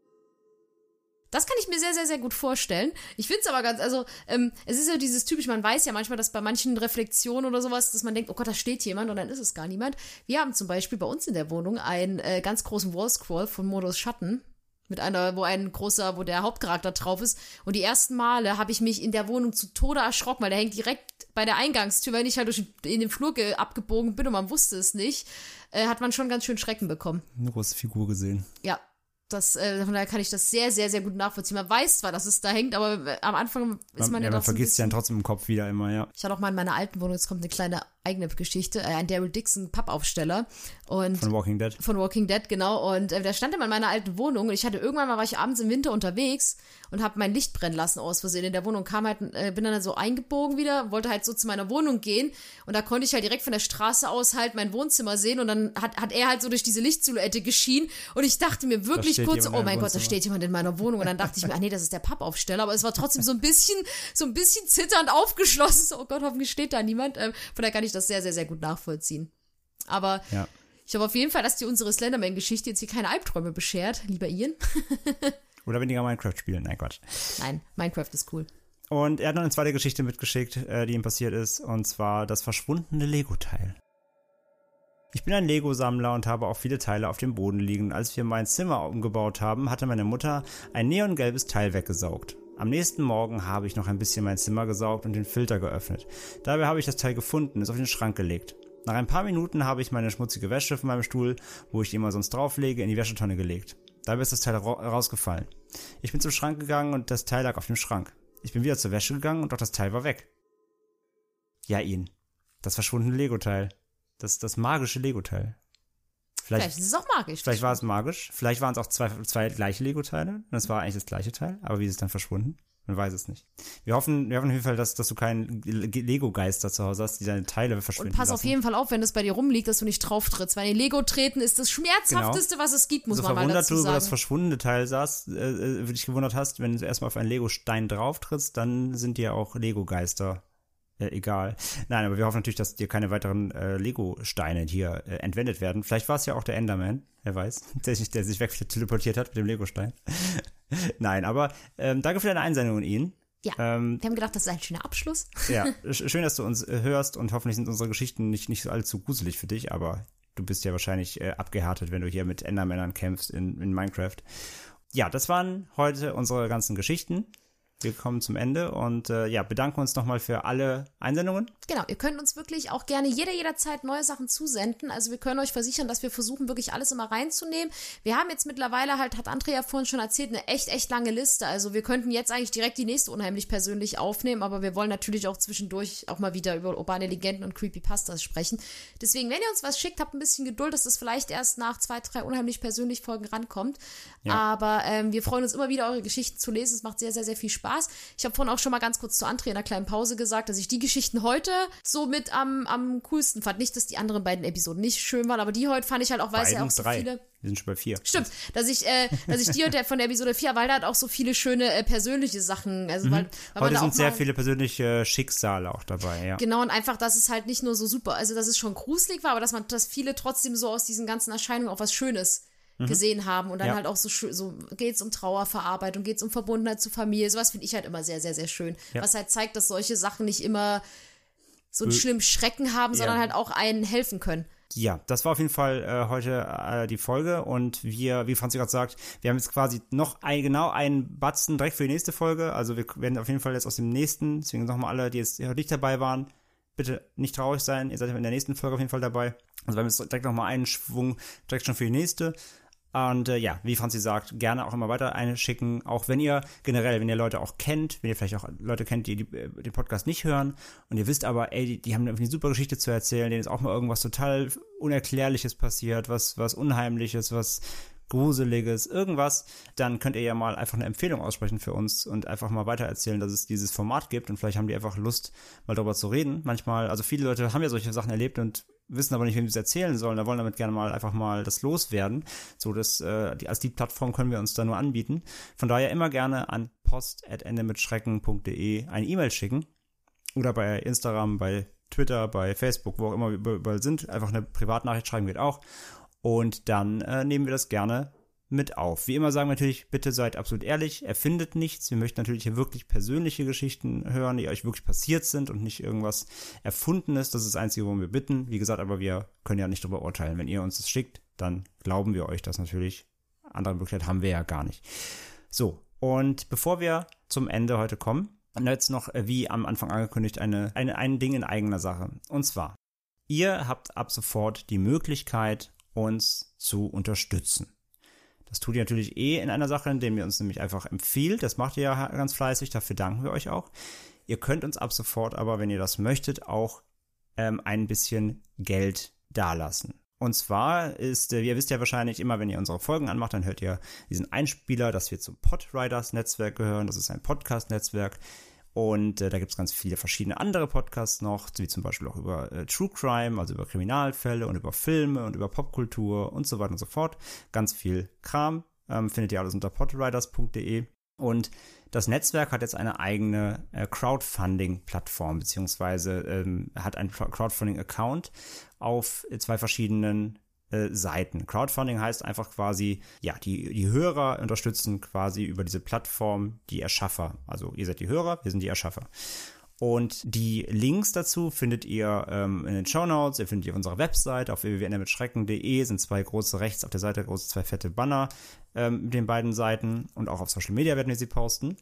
Das kann ich mir sehr, sehr, sehr gut vorstellen. Ich finde es aber ganz, also, ähm, es ist ja dieses typisch, man weiß ja manchmal, dass bei manchen Reflexionen oder sowas, dass man denkt, oh Gott, da steht jemand und dann ist es gar niemand. Wir haben zum Beispiel bei uns in der Wohnung einen äh, ganz großen Wallscroll von Modus Schatten. Mit einer, wo ein großer, wo der Hauptcharakter drauf ist. Und die ersten Male habe ich mich in der Wohnung zu Tode erschrocken, weil der hängt direkt bei der Eingangstür, weil ich halt durch, in den Flur ge- abgebogen bin und man wusste es nicht, äh, hat man schon ganz schön Schrecken bekommen. Eine große Figur gesehen. Ja. Das, äh, von daher kann ich das sehr, sehr, sehr gut nachvollziehen. Man weiß zwar, dass es da hängt, aber äh, am Anfang ist man, man ja, ja doch man so vergisst ja trotzdem im Kopf wieder immer, ja. Ich hatte auch mal in meiner alten Wohnung, jetzt kommt eine kleine eigene Geschichte, äh, ein Daryl Dixon Pappaufsteller. Und von Walking Dead. Von Walking Dead, genau. Und äh, der stand immer in meiner alten Wohnung und ich hatte irgendwann mal, war ich abends im Winter unterwegs und habe mein Licht brennen lassen aus Versehen in der Wohnung, kam halt, äh, bin dann so eingebogen wieder, wollte halt so zu meiner Wohnung gehen und da konnte ich halt direkt von der Straße aus halt mein Wohnzimmer sehen und dann hat, hat er halt so durch diese Lichtsilhouette geschienen und ich dachte mir wirklich kurz, oh mein Gott, da steht jemand in meiner Wohnung und dann dachte ich mir, ach nee, das ist der Pappaufsteller, aber es war trotzdem so ein bisschen, so ein bisschen zitternd aufgeschlossen, so, oh Gott, hoffentlich steht da niemand, ähm, von daher kann ich das sehr, sehr, sehr gut nachvollziehen. Aber ja. Ich hoffe auf jeden Fall, dass dir unsere Slenderman-Geschichte jetzt hier keine Albträume beschert, lieber Ian. Oder weniger Minecraft spielen, nein, Quatsch. Nein, Minecraft ist cool. Und er hat noch eine zweite Geschichte mitgeschickt, äh, die ihm passiert ist, und zwar das verschwundene Lego-Teil. Ich bin ein Lego-Sammler und habe auch viele Teile auf dem Boden liegen. Als wir mein Zimmer umgebaut haben, hatte meine Mutter ein neongelbes Teil weggesaugt. Am nächsten Morgen habe ich noch ein bisschen mein Zimmer gesaugt und den Filter geöffnet. Dabei habe ich das Teil gefunden, es auf den Schrank gelegt. Nach ein paar Minuten habe ich meine schmutzige Wäsche von meinem Stuhl, wo ich die immer sonst drauflege, in die Wäschetonne gelegt. Dabei ist das Teil ra- rausgefallen. Ich bin zum Schrank gegangen und das Teil lag auf dem Schrank. Ich bin wieder zur Wäsche gegangen und auch das Teil war weg. Ja, Ian. Das verschwundene Lego-Teil. Das, das magische Lego-Teil. Vielleicht, vielleicht ist es auch magisch. Vielleicht war es magisch. Vielleicht waren es auch zwei, zwei gleiche Lego-Teile. Und es war eigentlich das gleiche Teil. Aber wie ist es dann verschwunden? Man weiß es nicht. Wir hoffen, wir hoffen auf jeden Fall, dass, dass du keinen Lego-Geister zu Hause hast, die deine Teile verschwinden Und pass lassen. auf jeden Fall auf, wenn das bei dir rumliegt, dass du nicht drauf trittst. Weil Lego treten ist das Schmerzhafteste, genau. was es gibt, muss so man mal dazu sagen. So verwundert du über das verschwundene Teil saßt, äh, dich gewundert hast, wenn du erstmal auf einen Lego-Stein drauf trittst, dann sind dir auch Lego-Geister äh, egal. Nein, aber wir hoffen natürlich, dass dir keine weiteren äh, Lego-Steine hier äh, entwendet werden. Vielleicht war es ja auch der Enderman, wer weiß, der sich, der sich weg teleportiert hat mit dem Lego-Stein. Nein, aber ähm, danke für deine Einsendung, Ihnen. Ja, ähm, wir haben gedacht, das ist ein schöner Abschluss. Ja, schön, dass du uns äh, hörst und hoffentlich sind unsere Geschichten nicht, nicht allzu gruselig für dich, aber du bist ja wahrscheinlich äh, abgehärtet, wenn du hier mit Endermännern kämpfst in, in Minecraft. Ja, das waren heute unsere ganzen Geschichten. Wir kommen zum Ende und äh, ja, bedanken uns nochmal für alle Einsendungen. Genau, ihr könnt uns wirklich auch gerne jeder, jederzeit neue Sachen zusenden. Also wir können euch versichern, dass wir versuchen, wirklich alles immer reinzunehmen. Wir haben jetzt mittlerweile halt, hat Andrea ja vorhin schon erzählt, eine echt, echt lange Liste. Also wir könnten jetzt eigentlich direkt die nächste unheimlich persönlich aufnehmen, aber wir wollen natürlich auch zwischendurch auch mal wieder über urbane Legenden und Creepypastas sprechen. Deswegen, wenn ihr uns was schickt, habt ein bisschen Geduld, dass das vielleicht erst nach zwei, drei unheimlich persönlich Folgen rankommt. Ja. Aber ähm, wir freuen uns immer wieder, eure Geschichten zu lesen. Es macht sehr, sehr, sehr viel Spaß. Ich habe vorhin auch schon mal ganz kurz zu André in einer kleinen Pause gesagt, dass ich die Geschichten heute so mit am, am coolsten fand. Nicht, dass die anderen beiden Episoden nicht schön waren, aber die heute fand ich halt auch, weil es ja auch so drei. viele... Wir sind schon bei vier. Stimmt, dass ich, äh, dass ich die heute von der Episode vier, weil da hat auch so viele schöne äh, persönliche Sachen. Also, weil, weil heute man sind sehr viele persönliche Schicksale auch dabei, ja. Genau, und einfach, dass es halt nicht nur so super, also dass es schon gruselig war, aber dass man, dass viele trotzdem so aus diesen ganzen Erscheinungen auch was Schönes gesehen haben und dann ja. halt auch so, so geht es um Trauerverarbeitung, geht es um Verbundenheit zur Familie, sowas finde ich halt immer sehr, sehr, sehr schön. Ja. Was halt zeigt, dass solche Sachen nicht immer so einen schlimmen Schrecken haben, sondern ja. halt auch einen helfen können. Ja, das war auf jeden Fall äh, heute äh, die Folge und wir, wie Franzi gerade sagt, wir haben jetzt quasi noch ein, genau einen Batzen direkt für die nächste Folge, also wir werden auf jeden Fall jetzt aus dem nächsten, deswegen nochmal alle, die jetzt heute nicht dabei waren, bitte nicht traurig sein, ihr seid in der nächsten Folge auf jeden Fall dabei. Also wir haben jetzt direkt nochmal einen Schwung direkt schon für die nächste. Und äh, ja, wie Franzi sagt, gerne auch immer weiter einschicken, auch wenn ihr generell, wenn ihr Leute auch kennt, wenn ihr vielleicht auch Leute kennt, die, die den Podcast nicht hören und ihr wisst aber, ey, die, die haben eine super Geschichte zu erzählen, denen ist auch mal irgendwas total Unerklärliches passiert, was was Unheimliches, was Gruseliges, irgendwas, dann könnt ihr ja mal einfach eine Empfehlung aussprechen für uns und einfach mal weitererzählen, dass es dieses Format gibt und vielleicht haben die einfach Lust, mal darüber zu reden. Manchmal, also viele Leute haben ja solche Sachen erlebt und wissen aber nicht, wem sie es erzählen sollen, da wollen damit gerne mal einfach mal das loswerden. So, das, äh, die, als die Plattform können wir uns da nur anbieten. Von daher immer gerne an post at endemitschrecken punkt de eine E-Mail schicken oder bei Instagram, bei Twitter, bei Facebook, wo auch immer wir überall sind, einfach eine Privatnachricht schreiben geht auch. Und dann äh, nehmen wir das gerne mit auf. Wie immer sagen wir natürlich, bitte seid absolut ehrlich, erfindet nichts. Wir möchten natürlich hier wirklich persönliche Geschichten hören, die euch wirklich passiert sind und nicht irgendwas Erfundenes. Das ist das Einzige, worum wir bitten. Wie gesagt, aber wir können ja nicht darüber urteilen. Wenn ihr uns das schickt, dann glauben wir euch das natürlich. Andere Möglichkeit haben wir ja gar nicht. So, und bevor wir zum Ende heute kommen, und jetzt noch, wie am Anfang angekündigt, eine, eine, ein Ding in eigener Sache. Und zwar, ihr habt ab sofort die Möglichkeit, uns zu unterstützen. Das tut ihr natürlich eh in einer Sache, indem ihr uns nämlich einfach empfiehlt. Das macht ihr ja ganz fleißig, dafür danken wir euch auch. Ihr könnt uns ab sofort aber, wenn ihr das möchtet, auch ähm, ein bisschen Geld dalassen. Und zwar ist, ihr wisst ja wahrscheinlich immer, wenn ihr unsere Folgen anmacht, dann hört ihr diesen Einspieler, dass wir zum Podriders-Netzwerk gehören. Das ist ein Podcast-Netzwerk. Und äh, da gibt es ganz viele verschiedene andere Podcasts noch, wie zum Beispiel auch über äh, True Crime, also über Kriminalfälle und über Filme und über Popkultur und so weiter und so fort. Ganz viel Kram. Ähm, findet ihr alles unter podriders punkt de. Und das Netzwerk hat jetzt eine eigene äh, Crowdfunding-Plattform, beziehungsweise ähm, hat einen Crowdfunding-Account auf äh, zwei verschiedenen äh, Seiten. Crowdfunding heißt einfach quasi, ja, die, die Hörer unterstützen quasi über diese Plattform die Erschaffer. Also ihr seid die Hörer, wir sind die Erschaffer. Und die Links dazu findet ihr ähm, in den Shownotes, ihr findet ihr auf unserer Website, auf w w w punkt endemitschrecken punkt de sind zwei große, rechts auf der Seite große, zwei fette Banner ähm, mit den beiden Seiten und auch auf Social Media werden wir sie posten.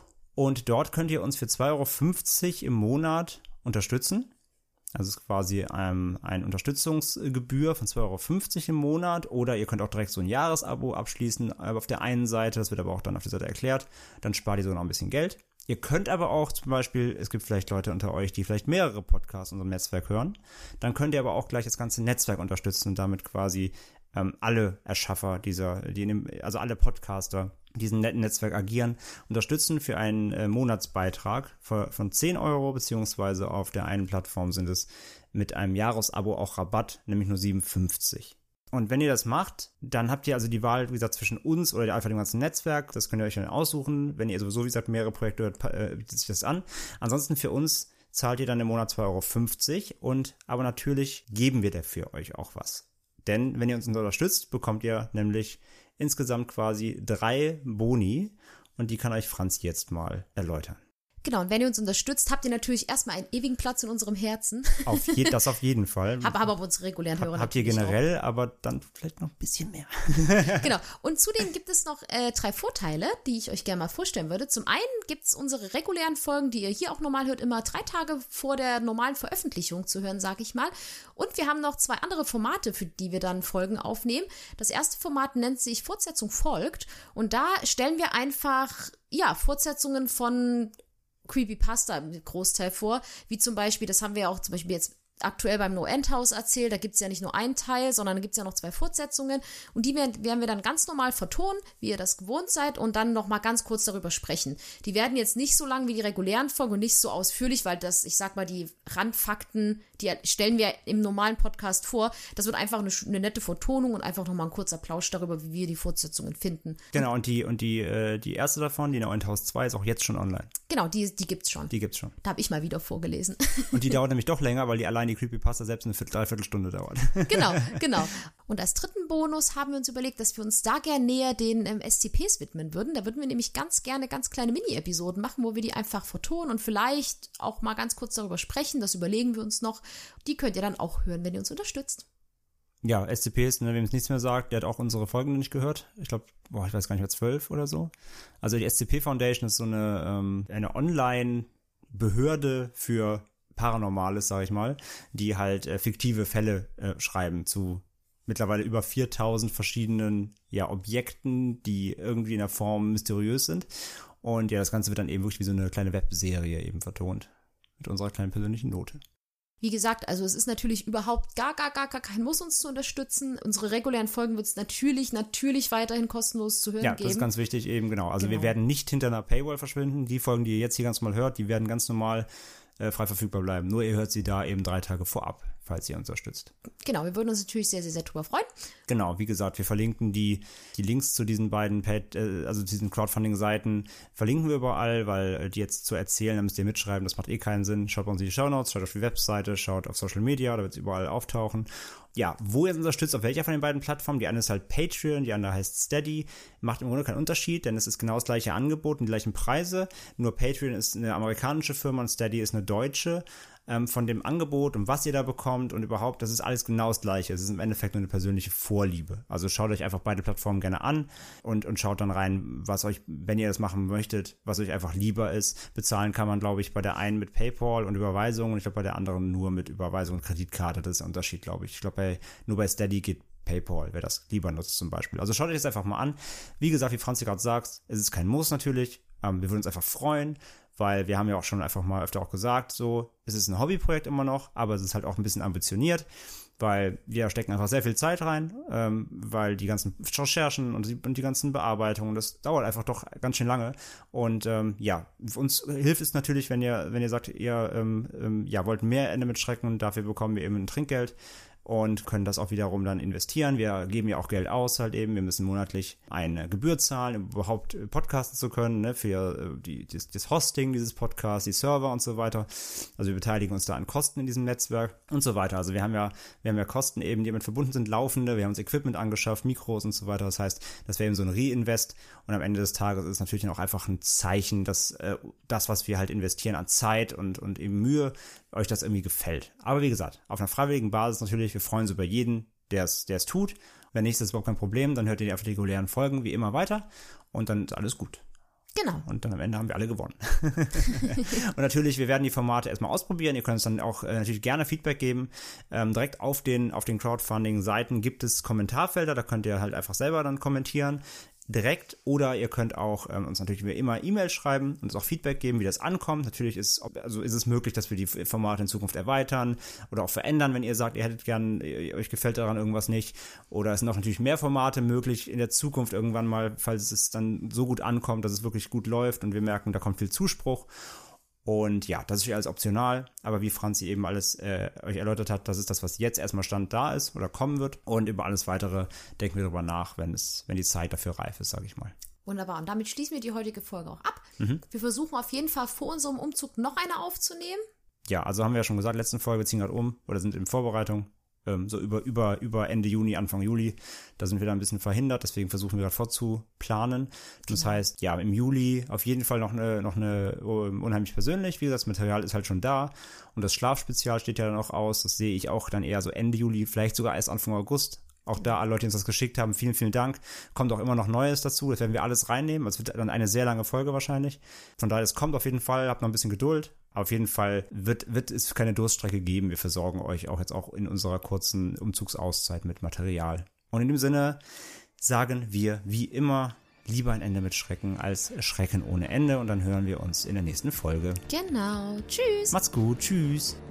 Und dort könnt ihr uns für zwei Euro fünfzig im Monat unterstützen. Also es ist quasi ähm, ein Unterstützungsgebühr von zwei Euro fünfzig im Monat oder ihr könnt auch direkt so ein Jahresabo abschließen auf der einen Seite, das wird aber auch dann auf der Seite erklärt, dann spart ihr so noch ein bisschen Geld. Ihr könnt aber auch zum Beispiel, es gibt vielleicht Leute unter euch, die vielleicht mehrere Podcasts in unserem Netzwerk hören, dann könnt ihr aber auch gleich das ganze Netzwerk unterstützen und damit quasi ähm, alle Erschaffer dieser, die in dem, also alle Podcaster, die in diesem netten Netzwerk agieren, unterstützen für einen äh, Monatsbeitrag von, von zehn Euro, beziehungsweise auf der einen Plattform sind es mit einem Jahresabo auch Rabatt, nämlich nur sieben fünfzig. Und wenn ihr das macht, dann habt ihr also die Wahl, wie gesagt, zwischen uns oder einfach dem ganzen Netzwerk. Das könnt ihr euch dann aussuchen. Wenn ihr sowieso, wie gesagt, mehrere Projekte hört, äh, bietet sich das an. Ansonsten für uns zahlt ihr dann im Monat zwei Euro fünfzig und aber natürlich geben wir dafür euch auch was. Denn wenn ihr uns unterstützt, bekommt ihr nämlich insgesamt quasi drei Boni und die kann euch Franz jetzt mal erläutern. Genau, und wenn ihr uns unterstützt, habt ihr natürlich erstmal einen ewigen Platz in unserem Herzen. Auf je, das auf jeden Fall. Aber, aber unsere regulären Hörer. Habt ihr generell, auch. Aber dann vielleicht noch ein bisschen mehr. Genau, und zudem gibt es noch äh, drei Vorteile, die ich euch gerne mal vorstellen würde. Zum einen gibt es unsere regulären Folgen, die ihr hier auch normal hört, immer drei Tage vor der normalen Veröffentlichung zu hören, sag ich mal. Und wir haben noch zwei andere Formate, für die wir dann Folgen aufnehmen. Das erste Format nennt sich Fortsetzung folgt. Und da stellen wir einfach, ja, Fortsetzungen von Creepypasta im Großteil vor, wie zum Beispiel, das haben wir ja auch zum Beispiel jetzt aktuell beim No-End-House erzählt, da gibt es ja nicht nur einen Teil, sondern da gibt es ja noch zwei Fortsetzungen und die werden, werden wir dann ganz normal vertonen, wie ihr das gewohnt seid und dann nochmal ganz kurz darüber sprechen. Die werden jetzt nicht so lang wie die regulären Folgen und nicht so ausführlich, weil das, ich sag mal, die Randfakten, die stellen wir im normalen Podcast vor. Das wird einfach eine, eine nette Vertonung und einfach nochmal ein kurzer Plausch darüber, wie wir die Fortsetzungen finden. Genau, und die und die äh, die erste davon, die No-End-House zwei, ist auch jetzt schon online. Genau, die, die gibt's schon. Die gibt's schon. Da habe ich mal wieder vorgelesen. Und die dauert nämlich doch länger, weil die allein die Creepypasta selbst eine Viertel, Dreiviertelstunde dauert. Genau, genau. Und als dritten Bonus haben wir uns überlegt, dass wir uns da gerne näher den ähm, S C Ps widmen würden. Da würden wir nämlich ganz gerne ganz kleine Mini-Episoden machen, wo wir die einfach vertonen und vielleicht auch mal ganz kurz darüber sprechen. Das überlegen wir uns noch. Die könnt ihr dann auch hören, wenn ihr uns unterstützt. Ja, S C Ps, ne, wem es nichts mehr sagt, der hat auch unsere Folgen nicht gehört. Ich glaube, boah, ich weiß gar nicht mehr, zwölf oder so. Also die S C P Foundation ist so eine, ähm, eine Online-Behörde für Paranormales, sag ich mal, die halt äh, fiktive Fälle äh, schreiben zu mittlerweile über viertausend verschiedenen ja, Objekten, die irgendwie in der Form mysteriös sind. Und ja, das Ganze wird dann eben wirklich wie so eine kleine Webserie eben vertont. Mit unserer kleinen persönlichen Note. Wie gesagt, also es ist natürlich überhaupt gar, gar, gar, gar kein Muss, uns zu unterstützen. Unsere regulären Folgen wird es natürlich, natürlich weiterhin kostenlos zu hören ja, geben. Ja, das ist ganz wichtig eben, genau. Also genau. wir werden nicht hinter einer Paywall verschwinden. Die Folgen, die ihr jetzt hier ganz normal hört, die werden ganz normal äh, frei verfügbar bleiben. Nur ihr hört sie da eben drei Tage vorab, falls ihr unterstützt. Genau, wir würden uns natürlich sehr, sehr, sehr drüber freuen. Genau, wie gesagt, wir verlinken die, die Links zu diesen beiden, Paid, äh, also diesen Crowdfunding-Seiten, verlinken wir überall, weil äh, die jetzt zu erzählen, da müsst ihr mitschreiben, das macht eh keinen Sinn. Schaut bei uns in die Shownotes, schaut auf die Webseite, schaut auf Social Media, da wird es überall auftauchen. Ja, wo ihr uns unterstützt, auf welcher von den beiden Plattformen, die eine ist halt Patreon, die andere heißt Steady, macht im Grunde keinen Unterschied, denn es ist genau das gleiche Angebot und die gleichen Preise, nur Patreon ist eine amerikanische Firma und Steady ist eine deutsche. Von dem Angebot und was ihr da bekommt und überhaupt, das ist alles genau das Gleiche. Es ist im Endeffekt nur eine persönliche Vorliebe. Also schaut euch einfach beide Plattformen gerne an und, und schaut dann rein, was euch, wenn ihr das machen möchtet, was euch einfach lieber ist. Bezahlen kann man, glaube ich, bei der einen mit PayPal und Überweisung und ich glaube bei der anderen nur mit Überweisung und Kreditkarte. Das ist der Unterschied, glaube ich. Ich glaube, bei, nur bei Steady geht PayPal, wer das lieber nutzt zum Beispiel. Also schaut euch das einfach mal an. Wie gesagt, wie Franzi gerade sagt, es ist kein Muss natürlich. Ähm, wir würden uns einfach freuen, weil wir haben ja auch schon einfach mal öfter auch gesagt, so, es ist ein Hobbyprojekt immer noch, aber es ist halt auch ein bisschen ambitioniert, weil wir stecken einfach sehr viel Zeit rein, ähm, weil die ganzen Recherchen und die, und die ganzen Bearbeitungen, das dauert einfach doch ganz schön lange und ähm, ja, uns hilft es natürlich, wenn ihr, wenn ihr sagt, ihr ähm, ähm, ja, wollt mehr Ende mit Schrecken, dafür bekommen wir eben ein Trinkgeld und können das auch wiederum dann investieren. Wir geben ja auch Geld aus halt eben. Wir müssen monatlich eine Gebühr zahlen, um überhaupt podcasten zu können, ne, für die, das, das Hosting dieses Podcasts, die Server und so weiter. Also wir beteiligen uns da an Kosten in diesem Netzwerk und so weiter. Also wir haben ja, wir haben ja Kosten eben, die damit verbunden sind, laufende. Wir haben uns Equipment angeschafft, Mikros und so weiter. Das heißt, das wäre eben so ein Reinvest. Und am Ende des Tages ist es natürlich dann auch einfach ein Zeichen, dass äh, das, was wir halt investieren an Zeit und, und eben Mühe, euch das irgendwie gefällt. Aber wie gesagt, auf einer freiwilligen Basis natürlich, wir freuen uns über jeden, der es der es tut. Wenn nicht, ist das überhaupt kein Problem, dann hört ihr die einfach die regulären Folgen wie immer weiter und dann ist alles gut. Genau. Und dann am Ende haben wir alle gewonnen. Und natürlich, wir werden die Formate erstmal ausprobieren. Ihr könnt uns dann auch äh, natürlich gerne Feedback geben. Ähm, direkt auf den, auf den Crowdfunding-Seiten gibt es Kommentarfelder, da könnt ihr halt einfach selber dann kommentieren. Direkt oder ihr könnt auch ähm, uns natürlich wie immer E-Mail schreiben und uns auch Feedback geben, wie das ankommt. Natürlich ist, also ist es möglich, dass wir die Formate in Zukunft erweitern oder auch verändern, wenn ihr sagt, ihr hättet gern, euch gefällt daran irgendwas nicht. Oder es sind auch natürlich mehr Formate möglich in der Zukunft irgendwann mal, falls es dann so gut ankommt, dass es wirklich gut läuft und wir merken, da kommt viel Zuspruch. Und ja, das ist ja alles optional, aber wie Franzi eben alles äh, euch erläutert hat, das ist das, was jetzt erstmal Stand da ist oder kommen wird. Und über alles Weitere denken wir darüber nach, wenn es, wenn die Zeit dafür reif ist, sage ich mal. Wunderbar. Und damit schließen wir die heutige Folge auch ab. Mhm. Wir versuchen auf jeden Fall vor unserem Umzug noch eine aufzunehmen. Ja, also haben wir ja schon gesagt, letzte Folge, wir ziehen gerade um oder sind in Vorbereitung. So über, über, über Ende Juni, Anfang Juli. Da sind wir da ein bisschen verhindert, deswegen versuchen wir gerade vorzuplanen. Das genau. heißt, ja, im Juli auf jeden Fall noch eine, noch eine unheimlich persönlich. Wie gesagt, das Material ist halt schon da. Und das Schlafspezial steht ja dann auch aus. Das sehe ich auch dann eher so Ende Juli, vielleicht sogar erst Anfang August. Auch da alle Leute, die uns das geschickt haben, vielen, vielen Dank. Kommt auch immer noch Neues dazu. Das werden wir alles reinnehmen. Es wird dann eine sehr lange Folge wahrscheinlich. Von daher, es kommt auf jeden Fall. Habt noch ein bisschen Geduld. Auf jeden Fall wird, wird es keine Durststrecke geben. Wir versorgen euch auch jetzt auch in unserer kurzen Umzugsauszeit mit Material. Und in dem Sinne sagen wir wie immer, lieber ein Ende mit Schrecken als Schrecken ohne Ende. Und dann hören wir uns in der nächsten Folge. Genau. Tschüss. Macht's gut. Tschüss.